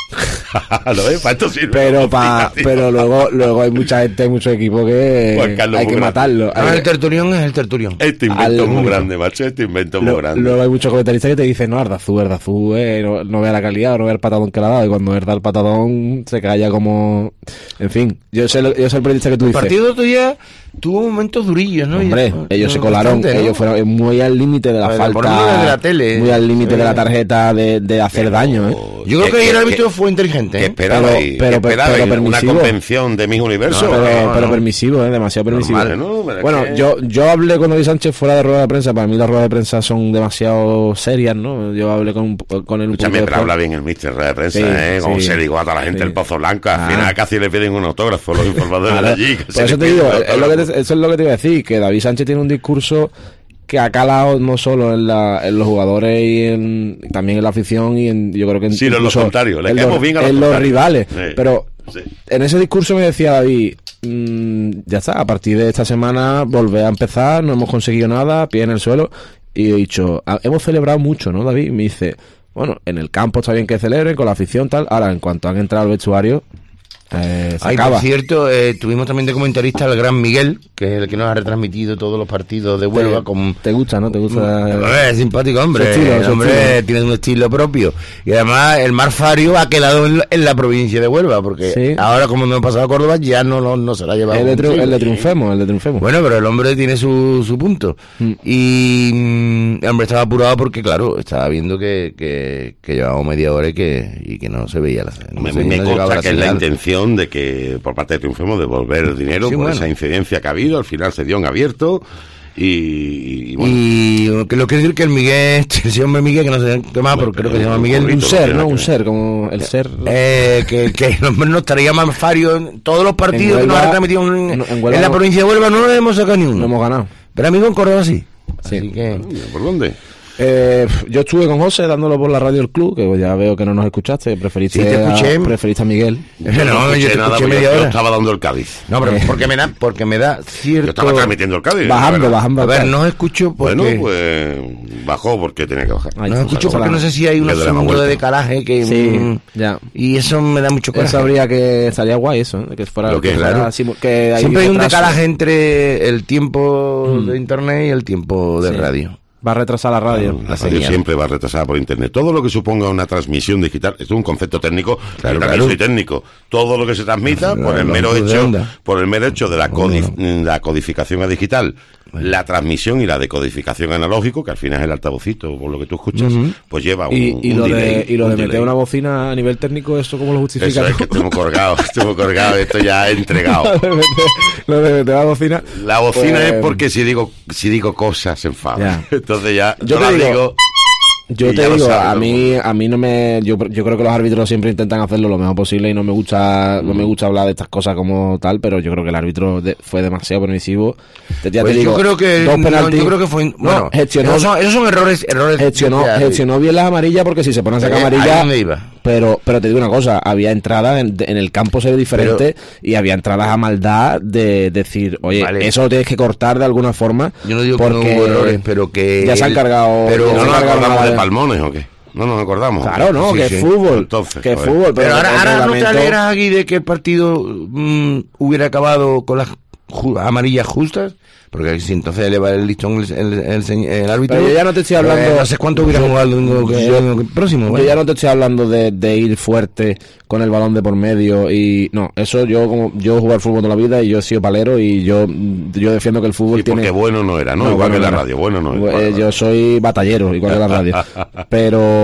D: ¿Lo ves? Para esto sirve.
F: Pero pa, pero luego luego hay mucha gente, hay muchos equipos que
D: Juan Carlos
F: hay que
D: muy
F: matarlo.
E: Ah,
F: Hay-
E: el tertulión es el tertulión.
D: Este invento
F: Al
D: es muy
F: único.
D: grande, macho. Este invento es
F: Lo-
D: muy grande.
F: Luego hay muchos comentaristas que te dicen, no, Ardazú, Ardazú, eh, no, no vea la calidad, no vea el patadón que le ha dado. Y cuando es da el patadón, se calla como... En fin, yo sé, lo- yo sé el periodista que tú
E: El
F: dices.
E: partido de otro día tuvo momentos durillos, ¿no?
F: Hombre,
E: Y-
F: ellos se
E: no,
F: colaron,
E: bastante, ¿no?
F: ellos fueron muy al límite de la
E: A ver, por lo
F: falta,
E: menos de la tele.
F: muy al límite
E: Sí.
F: de la tarjeta de, de hacer daño, ¿eh?
E: Yo creo
D: Que-
E: que,
D: que-
E: el árbitro
D: que-
E: fue inteligente.
D: ¿Qué
E: ¿eh?
D: esperaba
F: Pero-
D: ahí?
F: pero-
D: ¿Qué esperaba
F: pero
D: ahí? ¿Una
F: permisivo.
D: convención de mis universos?
F: No, pero,
D: No,
F: pero
D: no.
F: permisivo, ¿eh? Demasiado permisivo.
D: Normal, ¿no? Pero es
F: Bueno,
D: que-
F: yo, yo hablé con David Sánchez fuera de rueda de prensa. Para mí las ruedas de prensa son demasiado serias, ¿no? Yo hablé con, con él un
D: Escúchame,
F: poco
D: pero habla bien el mister de prensa,
F: Sí,
D: ¿eh? Como
F: sí.
D: se digo a toda la gente
F: Sí.
D: del Pozo Blanco. Al
F: Ah.
D: final casi le piden un autógrafo los informadores
F: Claro.
D: de allí. que
F: Por
D: se
F: eso
D: les
F: te
D: pide
F: digo,
D: un
F: es lo que
D: autógrafo.
F: te- eso es lo que te iba a decir, que David Sánchez tiene un discurso que ha calado no solo en, la, en los jugadores y en, también en la afición y en, yo creo que en,
D: Sí, en los
F: incluso
D: contrarios, le
F: en
D: caemos
F: los,
D: bien a los
F: en los
D: contrarios.
F: rivales.
D: Sí,
F: Pero
D: sí.
F: en ese discurso me decía David, mm, ya está, a partir de esta semana volver a empezar, no hemos conseguido nada, pie en el suelo. Y he dicho, "Ah, hemos celebrado mucho, ¿no, David?" Y me dice, bueno, en el campo está bien que celebren, con la afición tal, ahora en cuanto han entrado al vestuario, eh, se
E: Ay,
F: acaba.
E: por cierto, eh, tuvimos también de comentarista al gran Miguel, que es el que nos ha retransmitido todos los partidos de Huelva.
F: Te-
E: con
F: ¿Te gusta, no? ¿Te gusta?
E: Eh, Es simpático, hombre.
F: Su estilo,
E: El
F: su
E: hombre
F: estilo.
E: tiene un estilo propio. Y además, el Mar Fario ha quedado en la, en la provincia de Huelva, porque
F: Sí.
E: ahora, como no hemos pasado a Córdoba, ya no, no, no se la ha llevado.
F: El de, triun-
E: consigo.
F: el de triunfemos, el de triunfemos.
E: Bueno, pero el hombre tiene su, su punto.
F: Mm.
E: Y mm, el hombre estaba apurado porque, claro, estaba viendo que, que, que llevaba media hora y que, y que no se veía la no
D: Me,
E: se-
D: me
E: no llegaba
D: consta que es la
E: señal.
D: intención de que por parte de Triunfemos devolver dinero
E: Sí,
D: por
E: bueno.
D: esa incidencia que ha habido. Al final se dio en abierto y, y bueno.
E: Y que lo quiero decir que el Miguel, ese hombre Miguel, que no sé qué más, pero creo que se llama Miguel.
F: Un ser, ¿no? Un ser, como el ser.
E: Eh, que, que el hombre no estaría más fario en todos los partidos
F: En
E: que nos
F: Huelva-
E: ha retransmitido en,
F: en- en
E: en
F: Huelva
E: la
F: no-
E: provincia de Huelva, no nos hemos sacado ni uno.
F: No hemos ganado.
E: Pero amigo, en Córdoba sí.
F: Sí.
E: Así que...
D: ¿Por dónde?
F: Eh, yo estuve con José dándolo por la radio del club, que ya veo que no nos escuchaste, preferiste,
E: Sí, te escuché.
F: a, preferiste a Miguel.
E: No,
D: Yo no
E: yo
D: escuché
E: te
D: nada
E: escuché
D: porque
E: media
D: yo
E: hora.
D: estaba dando el Cádiz.
E: No, pero
F: Eh.
E: porque me da, porque me da cierto...
D: Yo estaba transmitiendo el Cádiz.
F: Bajando,
D: la verdad.
F: bajando.
E: A ver,
F: tal.
E: no escucho porque...
D: Bueno, pues bajó porque tenía que bajar.
F: Ay,
E: no
F: pues,
E: escucho
F: ojalá.
E: porque no sé si hay un
D: Le doy la
E: asunto
D: vuelta.
E: de decalaje que...
F: Sí,
E: mm,
F: ya.
E: Y eso me da mucho coraje.
F: Eso habría que estaría guay eso, ¿eh? Que fuera
D: Lo que,
F: que fuera
D: claro.
F: simu- que
E: Siempre hay un
F: retraso.
E: decalaje entre el tiempo
F: Mm.
E: de internet y el tiempo de
F: Sí.
E: radio.
F: Va a retrasar la radio.
D: La radio
E: señal.
D: siempre va retrasada por internet. Todo lo que suponga una transmisión digital, esto es un concepto técnico,
E: Claro,
D: yo también
E: claro.
D: soy técnico. Todo lo que se transmita
E: Claro,
D: por el
E: la
D: mero
E: longitud de
D: hecho,
E: onda.
D: por el mero hecho de la,
E: Hombre,
D: codif- la codificación a digital, la transmisión y la decodificación analógico, que al final es el altavocito, por lo que tú escuchas,
E: Ujú.
D: pues lleva un,
F: Y, y
D: un
F: lo de,
D: delay,
F: y lo
D: un
F: de meter
D: delay.
F: una bocina a nivel técnico, ¿eso cómo lo justifica?
D: Eso es
F: tú?
D: que estuvo colgado, estuvo colgado, esto ya he entregado.
F: Lo de meter- lo de meter la bocina.
D: La bocina
F: Pues,
D: es porque si digo si digo cosas se enfada.
F: Ya.
D: Entonces ya
F: Yo
D: no
F: te
D: las
F: digo-
D: digo.
F: Yo
D: Y
F: te
D: ya lo
F: digo,
D: sabe
F: a
D: todo el
F: mí, a mí no me, yo, yo creo que los árbitros siempre intentan hacerlo lo mejor posible y no me gusta, no me gusta hablar de estas cosas como tal, pero yo creo que el árbitro de- fue demasiado permisivo. Te, ya
E: Pues
F: te digo,
E: yo creo que
F: dos
E: no,
F: penaltis.
E: yo creo que fue bueno,
F: gestionó,
E: esos, son, esos son errores errores
F: gestionó,
E: de-
F: gestionó bien las amarillas porque si se pone a sacar
E: Eh, ahí
F: amarillas,
E: donde iba.
F: pero, pero te digo una cosa, había entradas en, en el campo se ve diferente y había entradas a maldad de decir, oye,
E: Vale.
F: eso lo tienes que cortar de alguna forma.
E: Yo no digo que
F: porque
E: no hubo errores, pero que
F: ya se han
E: él-
F: cargado,
E: pero
F: ya
D: ¿No
F: se
D: nos
F: han cargado
D: acordamos
F: nada
D: de Palmones o qué? No nos acordamos.
F: Claro, no,
E: Sí,
F: que
E: sí.
F: es fútbol.
D: Entonces,
F: que es
D: joder.
F: fútbol. Pero,
E: Pero ahora,
F: el
E: ahora no te
F: reglamento-
E: alegras aquí de que el partido mm, hubiera acabado con las ju- amarillas justas, porque si entonces eleva el listón el, el, el, señ- el árbitro.
F: Pero yo ya no te estoy
E: eh,
F: hablando-
E: no sé cuánto hubiera
F: yo-
E: jugado el domingo que-
F: yo-
E: el domingo próximo.
F: Yo
E: bueno.
F: ya no te estoy hablando de, de ir fuerte con el balón de por medio y no, eso yo como yo he jugado al fútbol toda la vida y yo he sido palero y yo yo defiendo que el fútbol
D: Sí, porque
F: tiene
D: bueno no era, ¿no?
F: No,
D: Igual
F: bueno
D: que la
F: no era.
D: radio, bueno no era.
F: Eh,
D: Vale,
F: yo
D: vale.
F: soy batallero igual que la radio, pero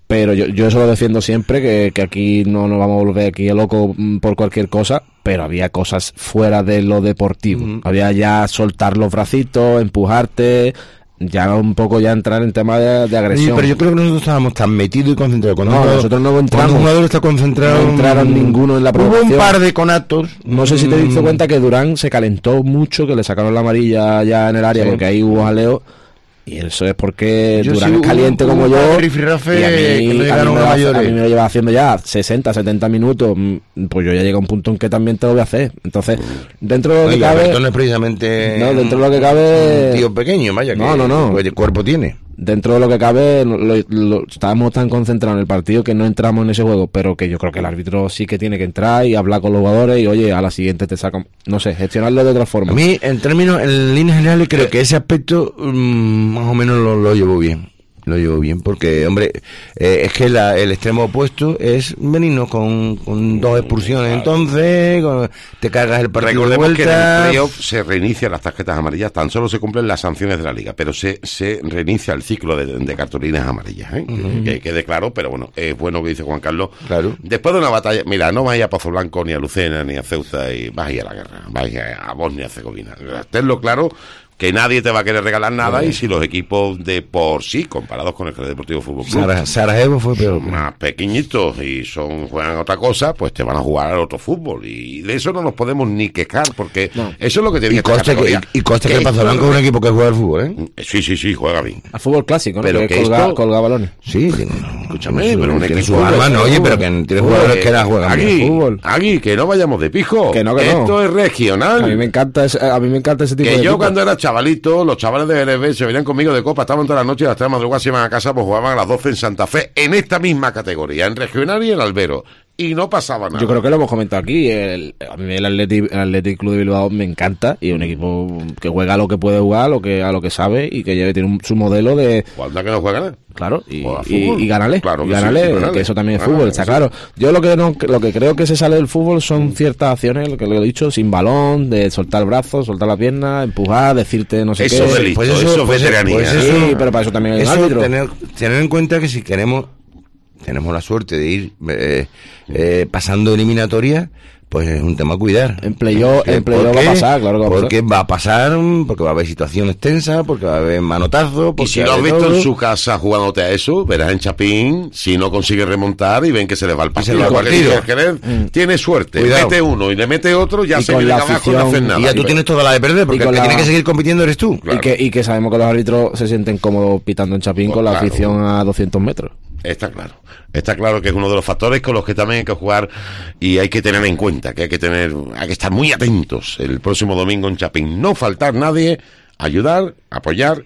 F: Pero yo, yo eso lo defiendo siempre, que, que aquí no nos vamos a volver aquí a loco por cualquier cosa, pero había cosas fuera de lo deportivo. Mm. Había ya soltar los bracitos, empujarte, ya un poco ya entrar en tema de, de agresión.
E: Sí, pero yo creo que nosotros estábamos tan metidos y concentrados. Cuando
F: no,
E: uno,
F: nosotros no entramos.
E: Cuando un jugador está concentrado...
F: No entraron ninguno en la provocación.
E: Hubo un par de conatos.
F: No sé si te diste cuenta que Durán se calentó mucho, que le sacaron la amarilla ya en el área, sí, porque ahí hubo jaleo. Y eso es porque yo Durán sí, es caliente un, como un yo. Y a mí, a, mí a, mí va, a mí me lo lleva haciendo ya sesenta, setenta minutos. Pues yo ya llego a un punto en que también te lo voy a hacer. Entonces, dentro de lo que
E: Oiga,
F: cabe.
E: No es precisamente.
F: No, dentro de lo que cabe.
E: Un tío pequeño, vaya.
F: No,
E: que
F: no, no.
E: El cuerpo tiene.
F: Dentro de lo que cabe, lo, lo, estábamos tan concentrados en el partido que no entramos en ese juego, pero que yo creo que el árbitro sí que tiene que entrar y hablar con los jugadores y, oye, a la siguiente te sacan, no sé, gestionarlo de otra forma.
E: A mí, en términos, en líneas generales, creo que ese aspecto mmm, más o menos lo, lo llevo bien. Lo llevo bien porque, hombre, eh, es que la, el extremo opuesto es venirnos con, con dos expulsiones, entonces con, te cargas el partido.
D: Recordemos
E: de vuelta.
D: Que en el playoff se reinician las tarjetas amarillas, tan solo se cumplen las sanciones de la liga, pero se, se reinicia el ciclo de, de cartulinas amarillas, ¿eh? Uh-huh. Que quede claro, pero bueno, es bueno que dice Juan Carlos.
E: Claro.
D: Después de una batalla, mira, no vais a Pozo Blanco, ni a Lucena, ni a Ceuta, y vais a ir a la guerra, vais a Bosnia y Herzegovina. Tenlo claro, que nadie te va a querer regalar nada, sí, y si los equipos de por sí, comparados con el Club Deportivo Fútbol Club,
E: Sara, Sarajevo fue peor,
D: más pequeñitos y son juegan otra cosa, pues te van a jugar a otro fútbol, y de eso no nos podemos ni quejar, porque no, eso es lo que te viene.
E: Y coste que, y coste que el Pazo Blanco es un equipo que juega al fútbol, ¿eh?
D: Sí, sí, sí, juega bien.
F: Al fútbol clásico, ¿no?
D: Pero
F: que,
D: que
F: colga,
D: esto...
F: colga balones.
E: Sí, tiene,
D: escúchame, pero un
E: tiene
D: equipo
E: su arma, no, oye, pero que tiene jugadores que la juegan
D: aquí,
E: bien fútbol.
D: Aquí, que no vayamos de pijo.
F: Que no, que
D: esto
F: no.
D: es regional.
F: A mí me encanta ese, a mí me encanta ese tipo
D: que
F: de
D: yo
F: equipo.
D: Cuando era chavalito, los chavales de L B se venían conmigo de copa, estaban toda la noche y a las tres de la madrugada se iban a casa, pues jugaban a las doce en Santa Fe, en esta misma categoría, en regional y en albero, y no pasaba nada.
F: Yo creo que lo hemos comentado aquí, el, a mí el Athletic, el Athletic Club de Bilbao me encanta, y es un equipo que juega a lo que puede jugar, a lo que, a lo que sabe, y que lleve, tiene un, su modelo de...
D: ¿Cuándo que no juega nada?
F: Claro, y, y, y gánale,
D: claro que
F: y gánale,
D: sí, gánale,
F: que eso también es
D: gánale,
F: fútbol, está
D: sí.
F: claro. Yo lo que no, lo que creo que se sale del fútbol son ciertas acciones, lo que le he dicho, sin balón, de soltar el brazo, soltar la pierna, empujar, decirte no sé
D: eso
F: qué.
D: Es listo,
E: pues eso,
D: eso es
E: pues
D: veteranía.
E: Pues eso,
F: sí, pero para eso también hay un
E: eso
F: árbitro.
E: Tener, tener en cuenta que si queremos, tenemos la suerte de ir eh, eh, pasando eliminatoria, pues es un tema a cuidar.
F: En playoff play va a pasar, claro que va a pasar.
E: Porque va a pasar, porque va a haber situaciones tensas, porque va a haber manotazos.
D: Y si lo has visto todo en su casa jugándote a eso, verás en Chapín, si no consigue remontar y ven que se les va el partido.
E: El partido.
D: Mm. Tiene suerte,
E: Cuidado.
D: Mete uno y le mete otro, ya
F: y
D: se viene abajo, no hace nada.
E: Y ya tú tienes toda la de perder, porque el que la... tiene que seguir compitiendo eres tú.
F: Claro. Y, que, y que sabemos que los árbitros se sienten cómodos pitando en Chapín pues con claro. la afición a doscientos metros.
D: Está claro, está claro que es uno de los factores con los que también hay que jugar y hay que tener en cuenta, que hay que tener, hay que estar muy atentos el próximo domingo en Chapín, no faltar nadie, ayudar, apoyar,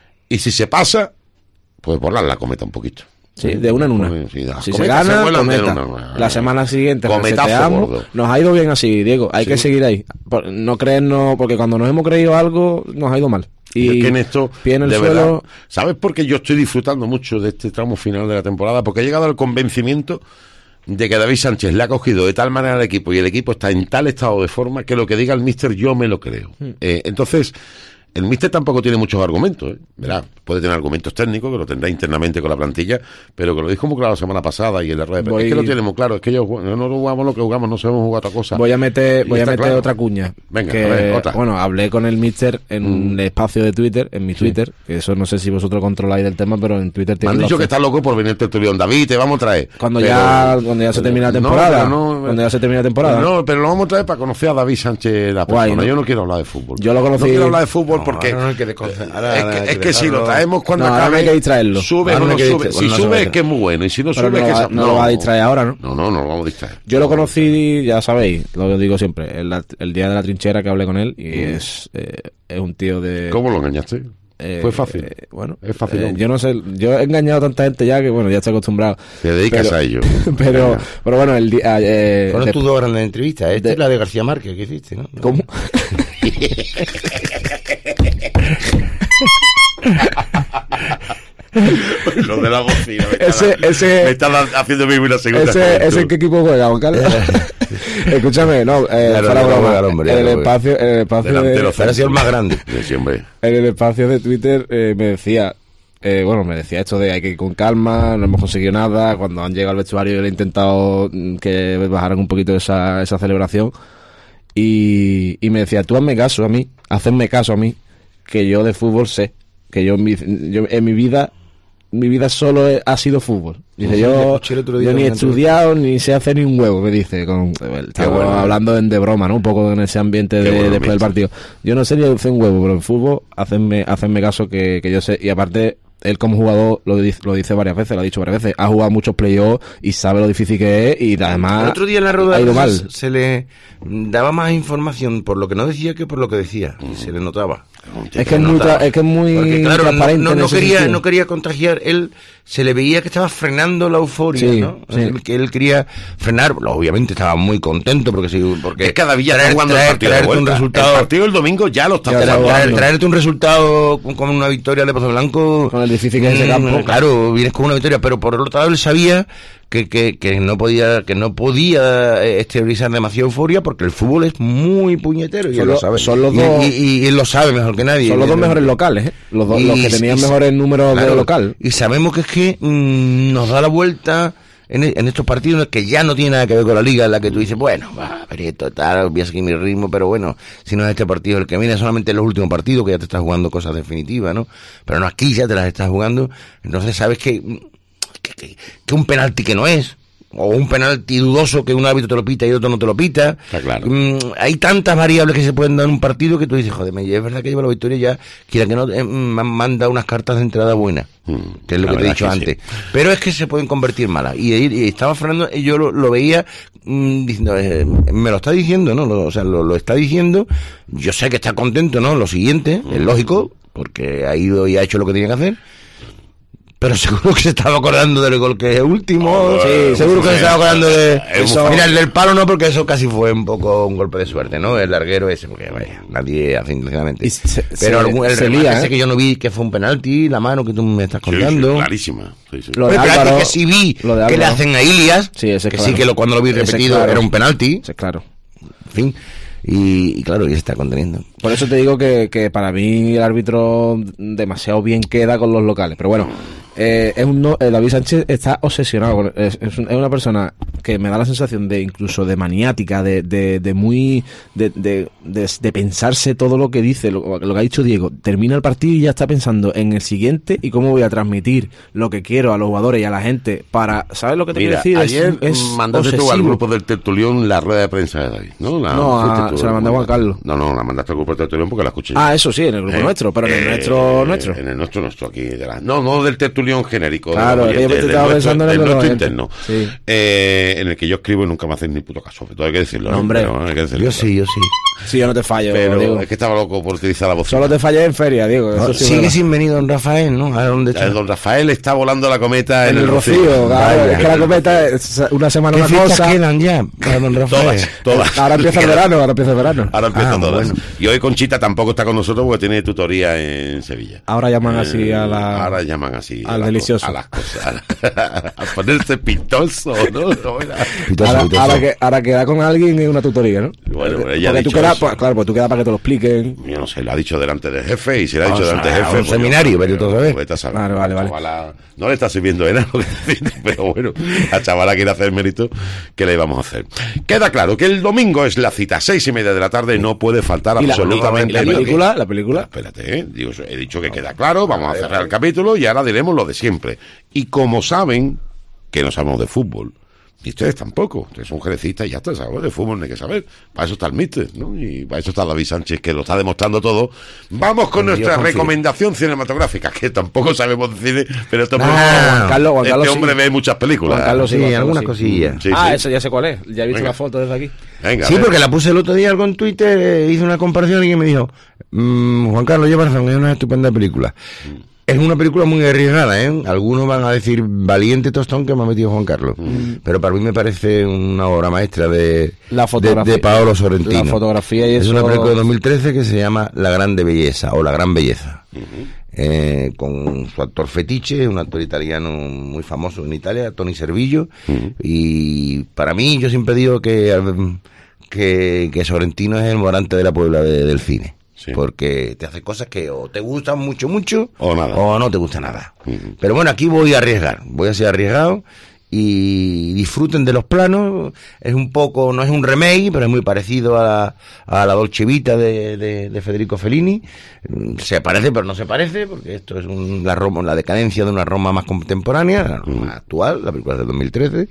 D: y si se pasa, pues volar la cometa un poquito.
F: Sí, de una en una.
D: Sí,
F: si se gana, se cometa. Una, una. La semana siguiente reseteamos. Nos ha ido bien así, Diego. Hay sí. que seguir ahí. No creernos, porque cuando nos hemos creído algo, nos ha ido mal. Y
D: es que en esto,
F: pie en el
D: de
F: suelo...
D: verdad, ¿sabes por qué yo estoy disfrutando mucho de este tramo final de la temporada? Porque he llegado al convencimiento de que David Sánchez le ha cogido de tal manera al equipo y el equipo está en tal estado de forma que lo que diga el míster yo me lo creo. Hmm. Eh, entonces... El míster tampoco tiene muchos argumentos, ¿eh? Verá, puede tener argumentos técnicos, que lo tendrá internamente con la plantilla, pero que lo dijo muy claro la semana pasada y en la rueda de prensa. Es que lo tiene muy claro, es que ellos no, no jugamos lo que jugamos, no sabemos jugar otra cosa.
F: Voy a meter, voy a meter claro. otra cuña.
D: Venga,
F: que,
D: a ver, otra.
F: Bueno, hablé con el míster en mm. un espacio de Twitter, en mi Twitter, sí. que eso no sé si vosotros controláis del tema, pero en Twitter tiene.
D: Me han dicho que está loco por venir el tertulión. David, te vamos a traer.
F: Cuando
D: pero,
F: ya cuando ya se termina la temporada.
D: No, no,
F: cuando ya se termina la temporada.
D: No, pero lo vamos a traer para conocer a David Sánchez la persona. Guay, ¿no? Yo no quiero hablar de fútbol.
F: Yo lo conocí.
D: No quiero hablar de fútbol porque.
E: No, no, no, Ahora,
D: es que, es que si lo traemos cuando
F: no,
D: acabe,
F: hay que distraerlo.
D: Sube o no, no sube. Si no sube es que es muy bueno, y si no
F: pero
D: sube
F: no
D: es que...
F: Va, no, no lo va a distraer ahora, ¿no?
D: No, no, no lo vamos a distraer.
F: Yo lo conocí, ya sabéis, lo digo siempre, el, el día de la trinchera que hablé con él, y mm. es, eh, es un tío de...
D: ¿Cómo lo engañaste?
F: Eh,
D: Fue fácil.
F: Eh, bueno,
D: es fácil.
F: Eh, yo no sé, yo he engañado a tanta gente ya que, bueno, ya estoy acostumbrado.
D: Te dedicas
F: pero,
D: a ello.
F: Pero, pero bueno, el día... Eh,
E: Fueron tus dos grandes entrevistas. Esta de, es la de García Márquez que hiciste, ¿no?
F: ¿Cómo?
D: Lo de la bocina me
F: ese,
D: está,
F: ese,
D: me está haciendo vivir una segunda.
F: Ese, ese ¿qué equipo juega, Juan Carlos? Escúchame, no, eh,
E: claro,
F: para
E: no,
F: broma,
E: no, hombre,
F: en el
E: no,
F: espacio, en el espacio
D: de,
E: de, ha sido el más grande.
D: Sí, hombre.
F: En el espacio de Twitter eh, me decía, eh, bueno, me decía esto de hay que ir con calma, no hemos conseguido nada. Cuando han llegado al vestuario yo le he intentado que bajaran un poquito esa, esa celebración. Y, y me decía, tú hazme caso a mí, hacedme caso a mí, que yo de fútbol sé, que yo en mi, yo, en mi vida, mi vida solo he, ha sido fútbol. Dice, sí, yo, yo ni he estudiado ni sé hacer ni un huevo, me dice, con, estaba bueno, hablando en, de broma, ¿no? Un poco en ese ambiente de, bueno, después del partido. Yo no sé ni hacer un huevo, pero en fútbol, hacedme, hacedme caso que, que yo sé, y aparte, él como jugador lo dice, lo dice varias veces, lo ha dicho varias veces, ha jugado muchos playoffs y sabe lo difícil que es, y además
E: el otro día en la rueda
F: ha ido mal.
E: Se, se le daba más información por lo que no decía que por lo que decía, y se le notaba.
F: Es que es, muy tra- es que es muy
E: Porque, claro,
F: transparente.
E: No, no,
F: en
E: no
F: ese
E: quería,
F: sentido.
E: no quería contagiar. Él se le veía que estaba frenando la euforia,
F: Sí,
E: ¿no?
F: sí.
E: Él, que él quería frenar. Obviamente estaba muy contento porque sí, porque
D: es cada día
E: traer,
D: está jugando
E: traer,
D: el partido de
E: traerte un
D: vuelta.
E: resultado.
D: El partido del domingo ya lo está
E: Ya,
D: jugando.
E: traer, traerte un resultado con, con una victoria de Pozo Blanco,
F: con el difícil que es ese campo.
E: Claro, vienes con una victoria, pero por el otro lado él sabía que, que, que no podía que no podía exteriorizar demasiada euforia porque el fútbol es muy puñetero y
F: Son
E: él
F: lo-
E: lo sabe.
F: son los
E: Y-
F: dos-
E: y, y él lo sabe mejor que nadie.
F: Son los dos mejores locales, ¿eh? Los, dos,
E: Y-
F: los que tenían
E: y-
F: mejores números
E: claro,
F: de local.
E: Y sabemos que es que mmm, nos da la vuelta en, en estos partidos en los que ya no tiene nada que ver con la liga, en la que tú dices, bueno, va, pero esto tal, voy a seguir mi ritmo, pero bueno, si no es este partido el que viene, solamente en los últimos partidos que ya te estás jugando cosas definitivas, ¿no? Pero no, aquí ya te las estás jugando, entonces sabes que, que, que, que un penalti que no es, o un penalti dudoso que un árbitro te lo pita y otro no te lo pita.
D: Está claro.
E: Mm, hay tantas variables que se pueden dar en un partido que tú dices, joder, me- es verdad que lleva la victoria ya, quiera que no, eh, me manda unas cartas de entrada buenas, mm, que es lo
D: la
E: que te he
D: verdad
E: dicho
D: que
E: antes.
D: sí.
E: Pero es que se pueden convertir en malas. Y, y estaba Fernando, y yo lo, lo veía mm, diciendo, eh, me lo está diciendo, ¿no? Lo, o sea, lo, lo está diciendo. Yo sé que está contento, ¿no? Lo siguiente, es lógico, porque ha ido y ha hecho lo que tenía que hacer. Pero seguro que se estaba acordando del gol que es último.
D: Oh,
E: sí, seguro que se estaba acordando de
D: eso.
E: Mira, el del palo no, porque eso casi fue un poco un golpe de suerte, ¿no? El larguero ese, porque vaya, nadie hace intencionadamente.
F: Se,
E: Pero
F: se,
E: algún, el
F: se
E: remate
F: lía,
E: ese
F: ¿eh?
E: que yo no vi que fue un penalti, la mano que tú me estás
D: Sí,
E: contando.
D: sí, clarísima. Sí, sí.
F: Lo de
E: Pero espérate,
F: Álvaro-
E: que sí vi
F: lo de
E: que le
F: Álvaro.
E: hacen a Ilias,
F: Sí, ese es
E: que
F: claro.
E: sí que lo, cuando lo vi
F: Ese es
E: repetido
F: claro.
E: era un penalti.
F: Sí, claro.
E: En fin, y, y claro, y se está conteniendo.
F: Por eso te digo que, que para mí el árbitro demasiado bien queda con los locales. Pero bueno, eh, es un no, eh, David Sánchez está obsesionado con, es, es, un- es una persona que me da la sensación de incluso de maniática, de, de, de muy de, de, de, de pensarse todo lo que dice, lo, lo que ha dicho Diego. Termina el partido y ya está pensando en el siguiente y cómo voy a transmitir lo que quiero a los jugadores y a la gente para, ¿sabes lo que te
D: Mira,
F: quiero decir?
D: ayer
F: Es, es
D: mandaste tú al
F: obsesivo.
D: grupo del Tertulión la rueda de prensa de David, ¿no? La,
F: No,
D: fuiste
F: a-
D: tú,
F: se la mandé a Juan Carlos.
D: No, no, la mandaste al grupo del Tertulión porque la escuché yo.
F: Ah, eso sí, en el grupo
D: Eh,
F: nuestro, pero en el
D: eh,
F: nuestro nuestro.
D: En el nuestro, nuestro aquí. De la, no, no del Tertulión genérico.
F: Claro,
D: de los
F: es que yo
D: oyentes,
F: estaba
D: del
F: pensando en
D: nuestro,
F: el de
D: del
F: los
D: nuestro
F: oyentes.
D: interno.
F: Sí.
D: Eh, en el que yo escribo y nunca me hacen ni puto caso. Todo hay que decirlo.
F: No,
D: ¿eh?
F: hombre.
D: Pero hay que decirlo.
E: Yo sí, yo sí.
F: Sí, yo no te fallo,
D: Pero
F: Diego.
D: es que estaba loco por utilizar la voz.
F: Solo te fallé en feria, Diego. Eso
E: No,
F: sí es
E: sigue
F: verdad.
E: sin venir don Rafael, ¿no? ¿A dónde está?
D: El don Rafael está volando la cometa en,
F: En el Rocío, claro, es que la cometa es una semana
E: ¿Qué
F: una
E: fiestas
F: cosa.
E: quedan ya para don Rafael?
D: Todas, todas.
F: Ahora empieza el verano, ahora empieza el verano.
D: Ahora empiezan
E: Ah,
D: todas.
E: bueno.
D: Y hoy Conchita tampoco está con nosotros porque tiene tutoría en Sevilla.
F: Ahora llaman
D: Eh,
F: así a la...
D: Ahora llaman así.
F: al
D: a las
F: delicioso.
D: co- A las cosas. A ponerse pintoso, ¿no? ¿Cómo era?
E: Pitoso,
F: Ahora,
E: pitoso.
F: ahora que, ahora queda con alguien es una tutoría, ¿no?
D: Bueno, pero ella ha
F: porque tú
D: dicho
F: quedas,
D: eso.
F: pues, claro, pues tú quedas para que te lo expliquen.
D: Yo no sé, lo ha dicho delante del jefe y si lo ha
E: O
D: dicho
E: sea,
D: delante del jefe.
E: un
D: pues
E: seminario,
D: yo-
E: vete tú a saber.
D: vete a saber.
F: Vale, vale, vale.
D: Chavala- no le está sirviendo de nada, lo que decir, pero bueno, la chavala quiere hacer mérito, ¿qué le íbamos a hacer? Queda claro que el domingo es la cita, seis y media de la tarde, no puede faltar
F: ¿Y la,
D: absolutamente
F: y la
D: nadie.
F: película? ¿La película?
D: Espérate, ¿eh? Digo, he dicho que queda claro, vamos a cerrar el capítulo y ahora diremos lo de siempre. Y como saben que no sabemos de fútbol, y ustedes tampoco, ustedes son jerecistas y ya está, sabemos de fútbol, no hay que saber. Para eso está el míster, ¿no? Y para eso está David Sánchez, que lo está demostrando todo. Vamos con
E: Yo
D: nuestra
E: confío.
D: recomendación cinematográfica, que tampoco sabemos de cine, pero este hombre,
E: Ah,
F: Juan Carlos, Juan
D: este
F: Carlos
D: hombre
F: sí.
D: ve muchas películas.
F: Juan Carlos
E: Sí,
F: Juan Carlos
E: algunas
F: sí.
E: cosillas.
D: Sí,
F: ah,
D: sí.
F: eso ya sé cuál es. Ya he visto
D: Venga.
F: la foto desde aquí.
D: Venga,
E: Sí,
D: a ver.
E: porque la puse el otro día algo en Twitter, eh, hice una comparación y alguien me dijo, mmm, Juan Carlos lleva razón, es una estupenda película. Es una película muy arriesgada, ¿eh? Algunos van a decir valiente tostón que me ha metido Juan Carlos. Pero para mí me parece una obra maestra de,
F: La
E: de,
F: fotografía.
E: de Paolo Sorrentino.
F: La fotografía y
E: es
F: eso.
E: una película de dos mil trece que se llama La Grande Belleza o La Gran Belleza. Eh, con su actor fetiche, un actor italiano muy famoso en Italia, Tony Servillo. Y para mí, yo siempre digo que, que, que Sorrentino es el Morante de la Puebla de- del cine. sí. Porque te hace cosas que o te gustan mucho, mucho,
D: o nada,
E: o no te gusta nada.
D: Uh-huh.
E: Pero bueno, aquí voy a arriesgar, voy a ser arriesgado y disfruten de los planos. Es un poco, no es un remake, pero es muy parecido a la, a la Dolce Vita de, de, de Federico Fellini. Se parece, pero no se parece, porque esto es un, la, Roma, la decadencia de una Roma más contemporánea, la Roma uh-huh. actual, la película del dos mil trece.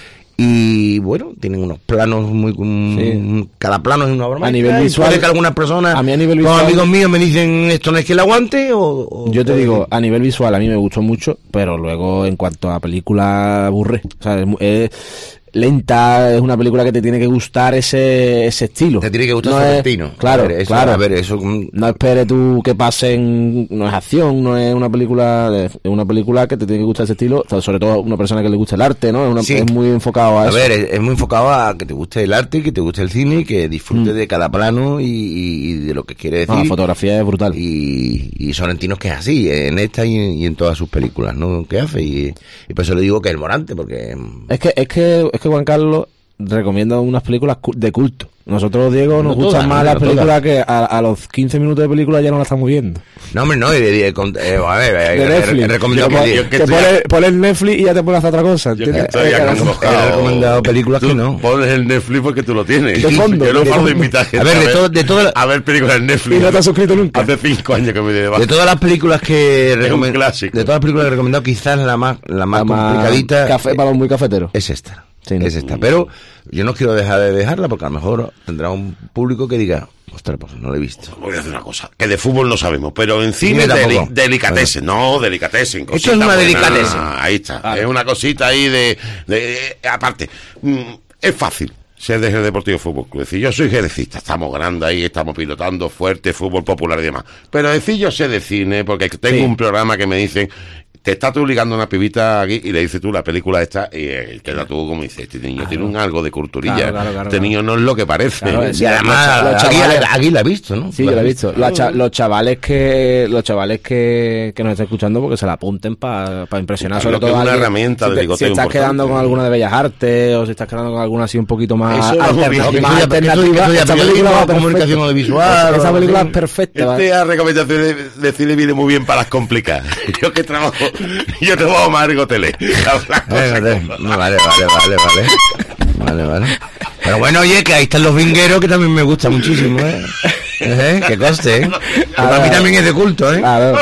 E: Y bueno, tienen unos planos muy... Sí. Cada plano es una broma.
F: A nivel visual...
E: Puede que algunas personas,
F: a mí a nivel visual,
E: con amigos míos, me dicen esto no es que el aguante o... o
F: yo te digo, a nivel visual a mí me gustó mucho, pero luego en cuanto a película aburre. O sea, es, es lenta, es una película que te tiene que gustar ese ese estilo.
E: Te tiene que gustar
F: no
E: Sorrentino.
F: Es, claro,
E: a ver, eso,
F: claro.
E: A ver, eso...
F: No esperes tú que pasen... No es acción, no es una película... Es una película que te tiene que gustar ese estilo, sobre todo a una persona que le gusta el arte, ¿no? Es, una,
E: sí.
F: es muy enfocado a,
E: a
F: eso.
E: A ver, es, es muy enfocado a que te guste el arte, que te guste el cine, que disfrutes mm. de cada plano y, y de lo que quiere decir.
F: No, la fotografía es brutal.
E: Y, y Sorrentino que es así, en esta y, y en todas sus películas, ¿no? Que hace y, y por eso le digo que es Morante, porque...
F: Es que, es que, es que Juan Carlos recomienda unas películas de culto. Nosotros, Diego, nos no gustan todas, más no, las películas todas. Que a, a los quince minutos de película ya no las estamos viendo.
E: No, hombre, no, de, de, de, eh, a ver,
F: de Netflix. He recomendado yo, que, yo que te pones, pones el Netflix y ya te pones a hacer otra cosa.
D: Yo que estoy eh,
E: he recomendado películas
D: tú
E: que no.
D: Pones el Netflix porque tú lo tienes.
F: De fondo.
D: Yo no puedo invitar gente
E: a ver, de, todo, de todas
D: a ver películas en Netflix.
F: Y no te has suscrito nunca.
D: Hace cinco años que me llevo.
E: De todas las películas que
D: es un clásico.
E: De todas las películas que he recomendado, quizás la más, la más la complicadita.
F: Café para los muy cafeteros.
E: Es esta.
F: Sí, no.
E: Es esta, pero yo no quiero dejar de dejarla porque a lo mejor tendrá un público que diga, ostras, pues no lo he visto.
D: Voy a decir una cosa, que de fútbol no sabemos, pero en cine deli delicatessen, no, delicatessen.
E: Esto es una delicatessen.
D: Ahí está, vale. Es una cosita ahí de, de, de aparte, mm, es fácil ser de Jerez Deportivo Fútbol Club. Es decir, yo soy jerezista, estamos ganando ahí, estamos pilotando fuerte, fútbol popular y demás. Pero decir yo sé de cine, porque tengo sí. un programa que me dicen... Te está tú ligando una pibita aquí y le dices tú la película esta y eh, queda tú como dices, este niño claro. tiene un algo de culturilla, claro, claro, claro, este claro. niño no es lo que parece. Claro,
E: y además los chavales, aquí, aquí la he visto, ¿no?
F: Sí, yo la he visto. Los, cha los chavales que los chavales que, que nos están escuchando porque se la apunten para pa impresionar, sobre todo
D: una
F: alguien,
D: herramienta
F: si,
D: de
F: te, si estás
D: importante.
F: quedando con alguna de Bellas Artes o si estás quedando con alguna así un poquito más
E: Eso
F: alternativa,
E: no,
F: más alternativa
E: eso ya, esa película va comunicación audiovisual.
F: Esa película es perfecta.
D: Esta recomendación de, de cine viene muy bien para las complicadas. Yo que trabajo, yo trabajo Margo Tele.
E: Vale, vale, vale, vale, vale. Vale, vale. Pero bueno, oye, que ahí están los vingueros, que también me gusta muchísimo, ¿eh? ¿Eh? Que coste, ¿eh? A para mí también es de culto, ¿eh?
F: A ver.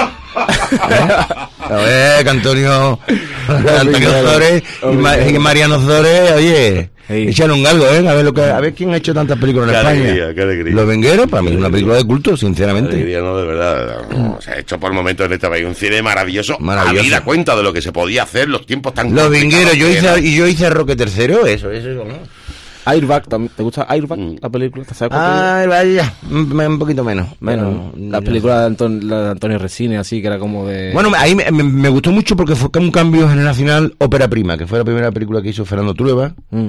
E: ¿Eh? A ver, que Antonio, Antonio Zores y, Ma y Mariano Zores, oye, sí. Echan un galgo, ¿eh? A ver, lo que, a ver quién ha hecho tantas películas en
D: qué
E: España.
D: Alegría, qué alegría.
E: Los Vingueros, para mí es una película de culto, sinceramente.
D: Alegría, no, de verdad. No, o sea, hecho por momentos en este país, un cine maravilloso.
E: Maravilloso.
D: Habida cuenta de lo que se podía hacer, los tiempos tan
E: Los Vingueros, yo hice, y yo hice Roque tercero, eso, eso, ¿no?
F: Airbag, ¿te gusta Airbag, mm. la película?
E: Ah, vaya, un, un poquito menos.
F: Menos.
E: Pero,
F: la película de, Anton, la de Antonio Resine, así, que era como de...
E: Bueno, ahí me, me, me gustó mucho porque fue un cambio generacional ópera prima, que fue la primera película que hizo Fernando Trueba. Mm.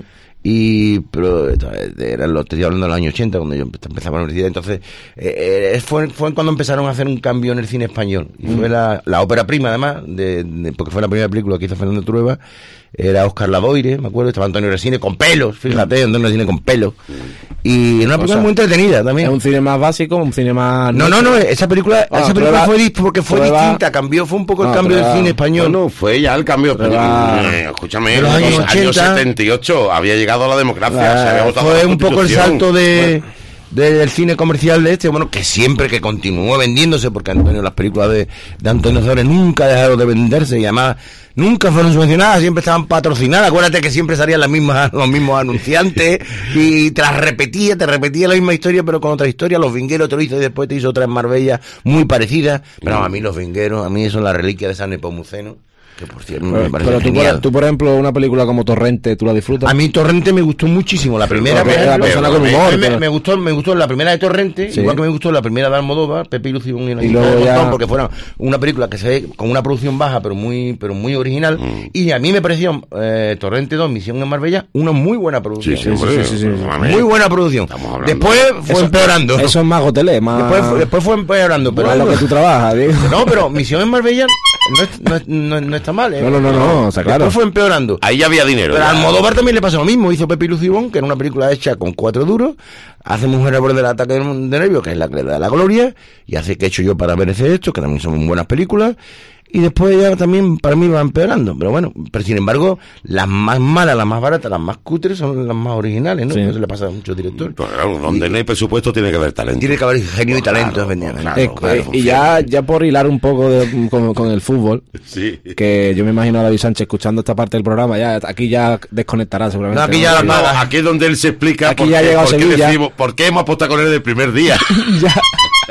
E: Y, pero, era lo estoy hablando de los años ochenta, cuando yo empezaba la universidad. Entonces, eh, fue, fue cuando empezaron a hacer un cambio en el cine español. Y mm. fue la, la ópera prima, además, de, de, porque fue la primera película que hizo Fernando Trueba. Era Óscar Lavoire, me acuerdo, estaba Antonio Resine con pelos, fíjate, Antonio Resine con pelos. Y una película muy entretenida también.
F: Es un cine más básico, un cine más...
E: No, no, no, esa película, ah, esa película fue porque fue prueba, distinta, cambió, fue un poco el no, cambio prueba, del cine español.
D: No, no, fue ya el cambio.
E: Prueba,
D: eh, escúchame, en los años, ochenta, años setenta y ocho había llegado a la democracia,
E: ah,
D: se había votado
E: fue
D: la
E: un poco el salto de...
D: Bueno.
E: del cine comercial de este, bueno, que siempre que continuó vendiéndose, porque Antonio, las películas de, de Antonio Zores nunca dejaron de venderse y además nunca fueron subvencionadas, siempre estaban patrocinadas. Acuérdate que siempre salían las mismas, los mismos anunciantes y te las repetía, te repetía la misma historia, pero con otra historia. Los Vingueros te lo hizo y después te hizo otra en Marbella muy parecida. Pero no, a mí los Vingueros, a mí eso es la reliquia de San Nepomuceno. Que por cierto,
F: pero,
E: me parece
F: pero tú, por, tú, por ejemplo, una película como Torrente, ¿tú la disfrutas?
E: A mí Torrente me gustó muchísimo. La primera,
F: pero, la persona con humor.
E: Me, me, me, gustó, me gustó la primera de Torrente, sí. Igual que me gustó la primera de Almodóvar, Pepe y Lucio, y, y luego ya... porque fueron una película que se ve con una producción baja, pero muy pero muy original. Mm. Y a mí me pareció eh, Torrente dos, Misión en Marbella, una muy buena producción.
D: Sí, sí, sí, sí, sí, sí, sí.
E: Muy buena producción. Después fue
F: eso,
E: empeorando.
F: Eso es más hotelé, más...
E: Después, después fue empeorando. Pero
F: es lo que tú trabajas, digo.
E: No, pero Misión en Marbella no, es- no, es- no, no está mal, ¿eh?
F: No, no, no, no, o sea, claro.
E: Después fue empeorando.
D: Ahí ya había dinero.
E: Pero
D: ya.
E: a Almodóvar también le pasó lo mismo. Hizo Pepe y Lucibón, que era una película hecha con cuatro duros. Hace Mujer a borde del ataque de nervios, que es la que le da la gloria. Y hace Que he hecho yo para merecer esto, que también son buenas películas. Y después ya también para mí va empeorando. Pero bueno, pero sin embargo, las más malas, las más baratas, las más cutres son las más originales, ¿no?
F: Sí.
E: Eso le pasa a muchos directores.
D: Pues, claro, donde no hay presupuesto tiene que haber talento.
E: Tiene que haber genio y talento,
D: Claro,
E: efectivamente.
D: claro,
F: Eh,
D: claro,
F: eh, y ya, ya por hilar un poco de- con, con el fútbol,
D: Sí.
F: que yo me imagino a David Sánchez escuchando esta parte del programa, ya aquí ya desconectará seguramente.
E: No, aquí ya la
D: No,
E: paga.
D: aquí es donde él se explica
F: Aquí
D: por,
F: ya ha
D: qué,
F: llegado
D: por qué
F: Sevilla.
D: decimos, por qué hemos apostado con él del primer día.
F: ya,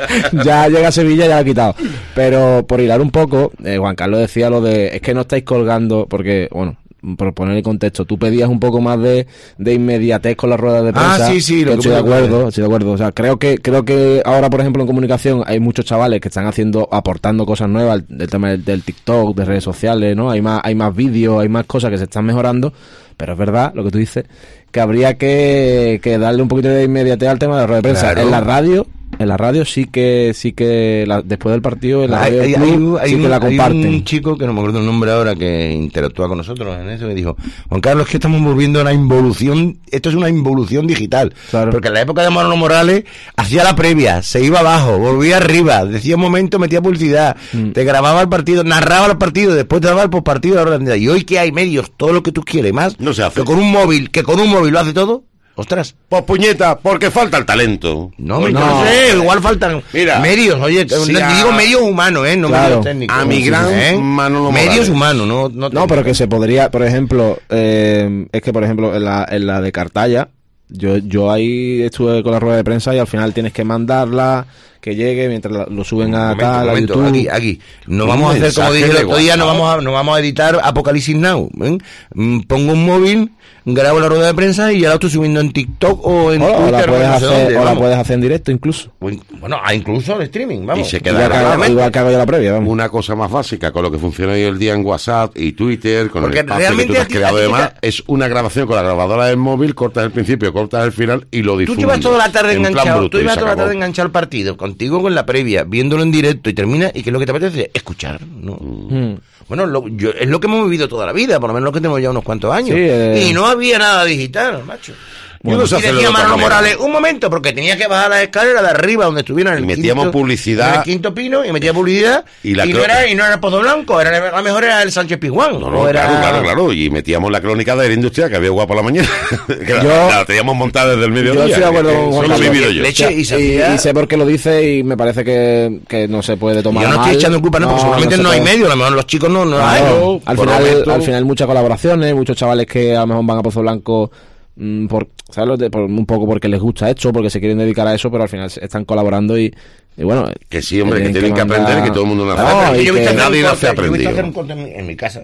F: ya llega a Sevilla, ya lo ha quitado. Pero por hilar un poco, eh, Juan Carlos decía lo de, es que no estáis colgando, porque, bueno, por poner el contexto, tú pedías un poco más de, de inmediatez con las ruedas de prensa.
E: Ah, sí, sí, lo
F: que
E: que
F: estoy de
E: puedo
F: acuerdo,
E: creer.
F: estoy de acuerdo. O sea, creo que, creo que ahora, por ejemplo, en comunicación hay muchos chavales que están haciendo, aportando cosas nuevas, del tema del, del TikTok, de redes sociales, ¿no? Hay más, hay más vídeos, hay más cosas que se están mejorando, pero es verdad lo que tú dices, que habría que, que darle un poquito de inmediatez al tema de la rueda de prensa.
E: Claro.
F: En la radio, en la radio sí que, sí que la- después del partido, en la
E: Hay,
F: radio del
E: hay-
F: club,
E: hay- hay
F: sí
E: un,
F: que la
E: hay
F: comparten.
E: un chico que no me acuerdo el nombre ahora que interactúa con nosotros en eso, que dijo: Juan Carlos, es que estamos volviendo a una involución, esto es una involución digital,
F: Claro.
E: porque en la época de Manolo Morales hacía la previa, se iba abajo, volvía arriba, decía un momento, metía publicidad,
F: Mm.
E: te grababa el partido, narraba el partido, después te daba el postpartido, la hora de- y hoy que hay medios, todo lo que tú quieres más,
D: No se hace.
E: que con un móvil, que con un móvil lo hace todo, ostras.
D: Pues puñeta, porque falta el talento.
E: No, me
F: No.
E: no sé, igual faltan
D: Mira,
E: medios, oye,
D: si
E: no,
D: a-
E: digo medios humanos, ¿eh? No
F: Claro.
E: medios técnicos.
D: A mi gran
E: ¿eh?
D: Manolo
E: Medios
D: Morales.
E: humanos, no, no,
F: No,
E: técnicos.
F: pero que se podría, por ejemplo, eh, es que por ejemplo en la, en la de Cartaya, yo, yo ahí estuve con la rueda de prensa y al final tienes que mandarla, que llegue mientras la- lo suben a
E: Momento,
F: tal, a
E: momento,
F: YouTube.
E: aquí, aquí. No
D: Un
E: vamos a hacer como
D: mensaje
E: dije el
D: de
E: otro día, no
D: WhatsApp.
E: vamos a, no vamos a editar Apocalipsis Now. ¿eh? Mm, Pongo un móvil, grabo la rueda de prensa y ya la estoy subiendo en TikTok o en
F: O, o
E: Twitter.
F: la puedes
E: no sé
F: hacer,
E: dónde,
F: o la
E: vamos.
F: pueis hacer en directo incluso.
E: O in- Bueno, ah, incluso el streaming, vamos.
D: Y se
F: Igual
D: queda
F: que, hago,
D: grabado.
F: igual que hago yo la previa, vamos.
D: Una cosa más básica, con lo que funciona hoy el día en WhatsApp y Twitter, con
E: Porque
D: el espacio que
E: realmente
D: tú te has
E: a ti-
D: creado
E: a ti
D: y
E: te
D: demás,
E: ca-
D: es una grabación con la grabadora del móvil, cortas el principio, cortas el final y lo
E: Tú
D: difundes.
E: llevas toda la tarde
D: en plan
E: enganchado,
D: bruto
E: tú
D: y
E: llevas
D: se
E: toda la
D: acabó.
E: tarde enganchado al partido, contigo con la previa, viéndolo en directo y termina, y que lo que te apetece escuchar, ¿no?
F: Mm.
E: Bueno, lo- yo- es lo que hemos vivido toda la vida, por lo menos lo que tenemos ya unos cuantos años.
F: Sí, eh.
E: Y no había nada digital, macho.
D: Yo no sé
E: y
D: hacerlo de
E: decía
D: otra
E: Manolo
D: manera.
E: Morales, un momento, porque tenía que bajar las escaleras de arriba donde estuvieran el
D: Y metíamos
E: quinto,
D: publicidad.
E: en el quinto pino, y metía publicidad,
D: Y
E: y,
D: la
E: no
D: cro-
E: era, y no era el Pozo Blanco, era, a lo mejor era el Sánchez Pizjuán.
D: No,
E: o
D: no,
E: era...
D: claro, claro, claro. Y metíamos la crónica de la industria que había guapa la mañana. que la,
F: Yo-
D: la teníamos montada desde el mediodía.
F: Yo estoy de acuerdo
D: que- que
F: con Juan
D: eso lo he
F: Carlos.
D: vivido yo.
E: Leche y se
F: y,
E: hacía-
F: y sé por qué lo dice y me parece que, que no se puede tomar
E: Yo no
F: mal.
E: estoy echando culpa, no, porque seguramente no,
F: se
E: hay
F: puede.
E: medio, a lo mejor los chicos no, no
F: Claro,
E: hay.
F: al,
E: Por
F: final,
E: momento-
F: al final muchas colaboraciones, muchos chavales que a lo mejor van a Pozo Blanco mm, por, ¿sabes? lo de- por, un poco porque les gusta esto, porque se quieren dedicar a eso, pero al final se- están colaborando y, y bueno...
D: Que sí, hombre, que tienen que aprender y que todo el mundo nace.
E: No, pero
D: y
E: yo he
D: que
E: visto hacer
D: nadie
E: un
D: nace
E: corte, yo he visto
D: aprendido.
E: hacer un corte en mi, en mi casa,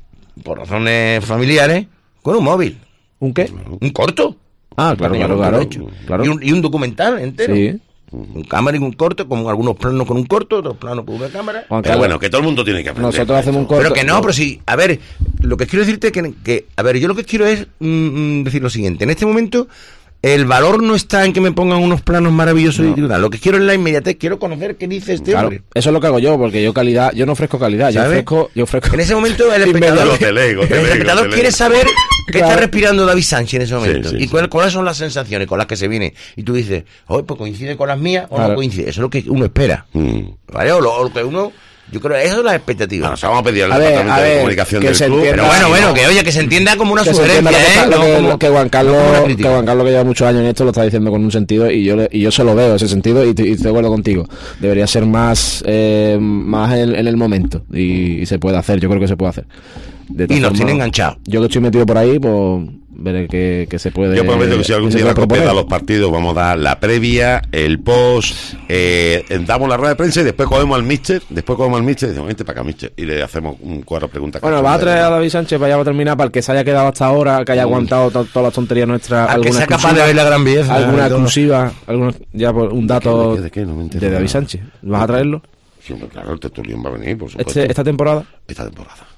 E: por razones familiares, con un móvil.
F: ¿Un qué?
E: Un corto.
F: Ah, claro,
E: Yo
F: claro,
E: nunca lo
F: claro.
E: he hecho.
F: claro.
E: Y, un, y un documental entero.
F: Sí.
E: Un cámara y un corto, con algunos planos con un corto, otros planos con una cámara.
F: Juan
D: Pero
F: Carlos,
D: bueno, que todo el mundo tiene que aprender.
F: nosotros hacemos un corto...
E: Pero que no, pero sí, a ver, lo que quiero decirte es que, que a ver, yo lo que quiero es mm, mm, decir lo siguiente, en este momento el valor no está en que me pongan unos planos maravillosos
F: No.
E: y tal, lo que quiero es la inmediatez, quiero conocer qué dice este
F: Claro,
E: hombre.
F: eso es lo que hago yo, porque yo calidad, yo no ofrezco calidad, yo
E: ¿Sabes?
F: ofrezco, yo ofrezco...
E: En ese momento el espectador,
D: Gotelé, gotelé,
E: el espectador
D: gotelé.
E: quiere saber qué
F: Claro.
E: está respirando David Sánchez en ese momento
D: Sí, sí,
E: y cuál- cuáles son las sensaciones con las que se viene. Y tú dices, oye, pues coincide con las mías o
F: Claro.
E: no coincide. Eso es lo que uno espera.
D: Mm.
E: ¿Vale? O lo, o lo que uno... Yo creo que eso es la expectativa.
D: Bueno, o sea, vamos a pedir al
F: A ver,
D: departamento
F: a
D: de
F: ver,
D: comunicación
F: que
D: del
F: se
D: club.
F: entienda-
E: Pero bueno,
D: Sí,
E: bueno,
D: no.
E: que oye, que se entienda como una
F: que se
E: sugerencia,
F: entienda lo que,
E: ¿eh?
F: está- lo
E: No
F: que-
E: como-
F: que Juan
E: no
F: Carlos
E: como una
F: que
E: crítica.
F: Juan Carlos que lleva muchos años en esto lo está diciendo con un sentido y yo le- y yo se lo veo ese sentido y, te- y estoy de acuerdo contigo, debería ser más eh, más en, en el momento y, y se puede hacer, yo creo que se puede hacer. De todas
E: Y nos
F: formas,
E: tiene enganchados.
F: yo que estoy metido por ahí, pues veré que, que se puede.
D: Yo prometo que si algún
F: se
D: día
F: puede
D: la COPE da
F: proponer.
D: los partidos, vamos a dar la previa, el post, eh, damos la rueda de prensa y después cogemos al míster, después cogemos al míster y decimos, vente para acá, míster, y le hacemos un cuatro preguntas.
F: Bueno, va a traer a David Sánchez para ya terminar, para el que se haya quedado hasta ahora, que haya aguantado to- todas las tonterías nuestras.
E: Al que
F: alguna
E: sea capaz
F: exclusiva,
E: de ver la gran belleza
F: alguna
E: de todo.
F: exclusiva, alguna, ya por un dato
D: ¿De qué? ¿De qué? No me entero
F: de David
D: nada.
F: Sánchez. ¿Vas a traerlo?
D: Sí, hombre, claro, el tertulión va a venir, por supuesto.
F: Este, ¿Esta temporada?
D: Esta temporada.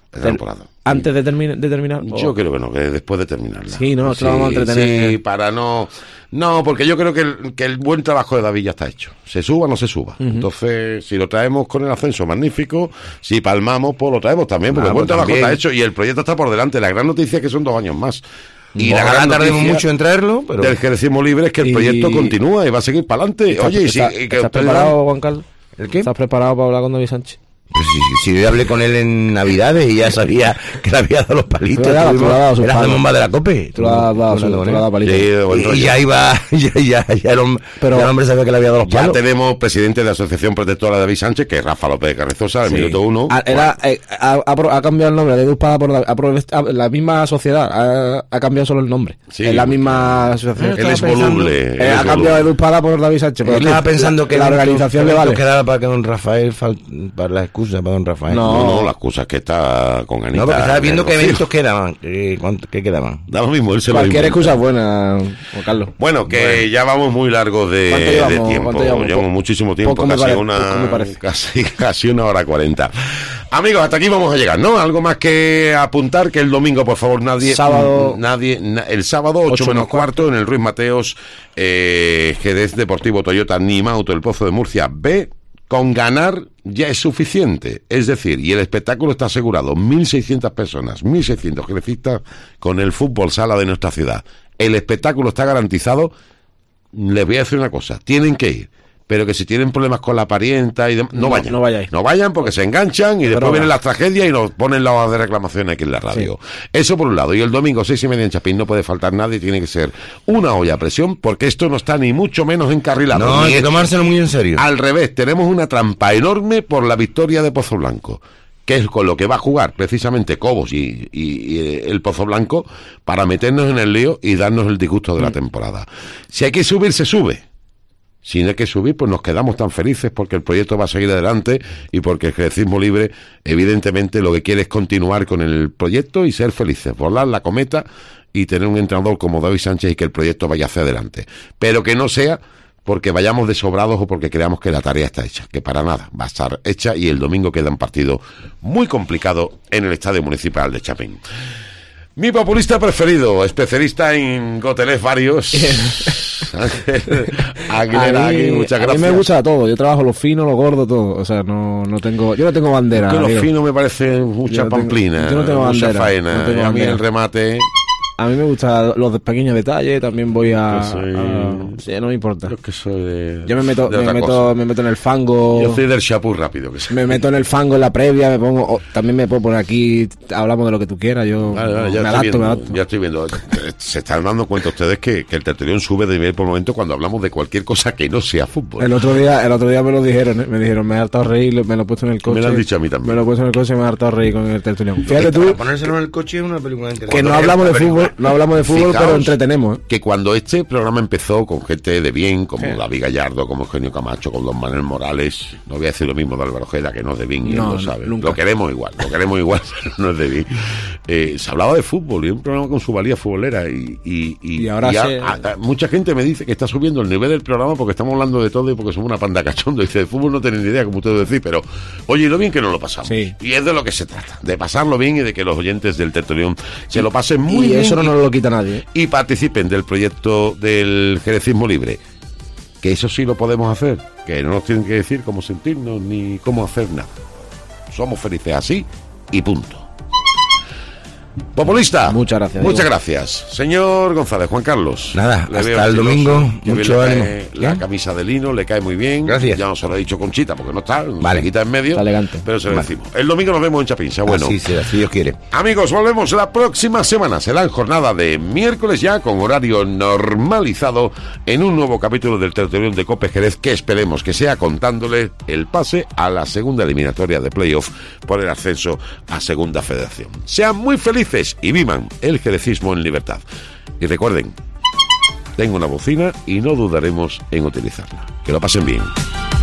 D: esta temporada.
F: ¿Antes de, termi- de terminar?
D: Yo oh. creo que no, que después de terminarla.
F: Sí, no,
D: sí,
F: lo vamos a entretener.
D: Sí, para no... No, porque yo creo que el, que el buen trabajo de David ya está hecho. Se suba o no se suba. Uh-huh. Entonces, si lo traemos con el ascenso, magnífico. Si palmamos, pues lo traemos también, porque ah, el buen pues trabajo también. Está hecho y el proyecto está por delante. La gran noticia es que son dos años más. Y
E: Ojalá
D: la gran
E: tardemos mucho en traerlo, pero...
D: del Jerezismo Libre es que el y... proyecto continúa y va a seguir para adelante. Oye,
F: está,
D: y si...
F: ¿estás, y que ¿estás preparado, Juan Carlos?
E: ¿El qué?
F: ¿Estás preparado para hablar con David Sánchez?
E: Pues si, si yo hablé con él en Navidades y ya sabía que le había dado los palitos. Era la bomba de la COPE.
F: Tú le has dado palitos.
E: Sí, y, y ya iba, ya, ya, ya, el hombre, Pero, ya el hombre sabía que le había dado los palos.
D: Ya tenemos presidente de la Asociación Protectora de David Sánchez, que es Rafa López Carrizosa, del sí. minuto uno.
F: Era, eh, ha, ha, ha cambiado el nombre de Espada por la, ha, la misma sociedad, ha, ha cambiado solo el nombre. Sí, es la misma asociación.
D: Él es voluble.
F: Eh, ha cambiado de Espada por David Sánchez.
E: Él estaba pensando que
F: la organización le vale.
E: Quedaba para que don Rafael, para la excusa para don Rafael.
D: No, no, la excusa es que está con Anita.
E: No, porque estaba viendo qué eventos quedaban. ¿Qué, qué quedaban?
D: Da lo mismo, él se
F: Cualquier
D: lo
F: excusa buena, Juan Carlos.
D: Bueno, que bueno. ya vamos muy largos de,
F: llevamos,
D: de tiempo. Llevamos,
F: llevamos
D: muchísimo tiempo,
F: poco
D: casi,
F: pare,
D: una,
F: casi,
D: casi una hora cuarenta. Amigos, hasta aquí vamos a llegar, ¿no? Algo más que apuntar, que el domingo, por favor, nadie...
F: Sábado...
D: nadie na, el sábado, ocho menos cuarto, en el Ruiz Mateos, eh, Jerez Deportivo Toyota Nimauto, el Pozo de Murcia B... Con ganar ya es suficiente, es decir, y el espectáculo está asegurado, mil seiscientas personas, mil seiscientos jerecistas con el fútbol sala de nuestra ciudad. El espectáculo está garantizado. Les voy a decir una cosa, tienen que ir, pero que si tienen problemas con la parienta y demás, no, no vayan.
F: No vayáis.
D: No vayan porque se enganchan y después Pero vienen las tragedias y nos ponen la hoja de reclamaciones aquí en la radio. Sí. Eso por un lado. Y el domingo, seis y media en Chapín, no puede faltar nadie, tiene que ser una olla a presión, porque esto no está ni mucho menos encarrilado.
E: No, hay que tomárselo muy en serio.
D: Al revés, tenemos una trampa enorme por la victoria de Pozo Blanco, que es con lo que va a jugar precisamente Cobos y, y, y el Pozo Blanco para meternos en el lío y darnos el disgusto de mm. la temporada. Si hay que subir, se sube. Si no hay que subir, pues nos quedamos tan felices porque el proyecto va a seguir adelante y porque el Jerecismo Libre, evidentemente, lo que quiere es continuar con el proyecto y ser felices, volar la cometa y tener un entrenador como David Sánchez y que el proyecto vaya hacia adelante. Pero que no sea porque vayamos desobrados o porque creamos que la tarea está hecha, que para nada va a estar hecha y el domingo queda un partido muy complicado en el Estadio Municipal de Chapín. Mi populista preferido, especialista en gotelés varios. Aguilera,
F: a mí,
D: aquí, muchas gracias.
F: A mí me gusta todo, yo trabajo lo fino, lo gordo, todo. O sea, no, no tengo, yo no tengo bandera.
D: Que lo fino me parece mucha
F: yo
D: pamplina,
F: tengo, yo no tengo
D: mucha
F: bandera,
D: faena.
F: No tengo
D: a mí
F: bandera.
D: el remate...
F: A mí me gustan los pequeños detalles, también voy a...
D: Soy...
F: a sí, no me importa.
D: Yo que soy de...
F: Yo me meto, me meto, me meto en el fango...
D: Yo soy del chapú rápido. Que
F: me meto en el fango en la previa, me pongo... Oh, también me puedo poner aquí, hablamos de lo que tú quieras, yo
D: vale, vale, ya
F: me,
D: estoy
F: adapto,
D: viendo,
F: me adapto.
D: Ya estoy viendo. Se están dando cuenta ustedes que, que el tertulión sube de nivel por momento cuando hablamos de cualquier cosa que no sea fútbol.
F: El otro día el otro día me lo dijeron, ¿eh? Me dijeron, me he hartado reír, me lo he puesto en el coche.
D: Me lo han dicho a mí también.
F: Me lo he puesto en el coche y me he hartado reír con el tertulión. Fíjate tú...
E: Ponérselo en el coche es una película interesante.
F: Que no hablamos de fútbol, no hablamos de fútbol, pero entretenemos. ¿eh?
D: Que cuando este programa empezó con gente de bien, como sí. David Gallardo, como Eugenio Camacho, con don Manuel Morales, no voy a decir lo mismo de Álvaro Ojeda, que no es de bien y
F: no,
D: él lo sabe.
F: Nunca.
D: Lo queremos igual, lo queremos igual, pero no es de bien. Eh, se hablaba de fútbol y un programa con su valía futbolera y, y, y,
F: y ahora
D: y
F: se...
D: a, a, a, mucha gente me dice que está subiendo el nivel del programa porque estamos hablando de todo y porque somos una panda cachondo. Dice, de fútbol no tienen ni idea, como ustedes decís, pero oye, lo bien que nos lo pasamos.
F: Sí.
D: Y es de lo que se trata, de pasarlo bien y de que los oyentes del tertulión se lo pasen muy
F: y
D: bien.
F: Y eso no nos lo quita nadie.
D: Y participen del proyecto del Jerecismo Libre. Que eso sí lo podemos hacer, que no nos tienen que decir cómo sentirnos ni cómo hacer nada. Somos felices así y punto. Populista,
F: muchas gracias.
D: Muchas Diego. gracias. Señor González, Juan Carlos.
E: Nada, hasta el domingo. Mucho ánimo.
D: La camisa de lino le cae muy bien.
E: Gracias.
D: Ya no se lo he dicho Conchita porque no está,
E: vale.
D: se quita en medio.
F: Está elegante.
D: Pero se lo
E: vale.
D: decimos. El domingo nos vemos en Chapín, sea bueno.
E: Así será, si Dios quiere.
D: Amigos, volvemos la próxima semana. Será en jornada de miércoles ya, con horario normalizado, en un nuevo capítulo del tertulión de Cope Jerez, que esperemos que sea contándole el pase a la segunda eliminatoria de playoff por el ascenso a Segunda Federación. Sean muy felices y vivan el jerecismo en libertad. Y recuerden, tengo una bocina y no dudaremos en utilizarla. Que lo pasen bien.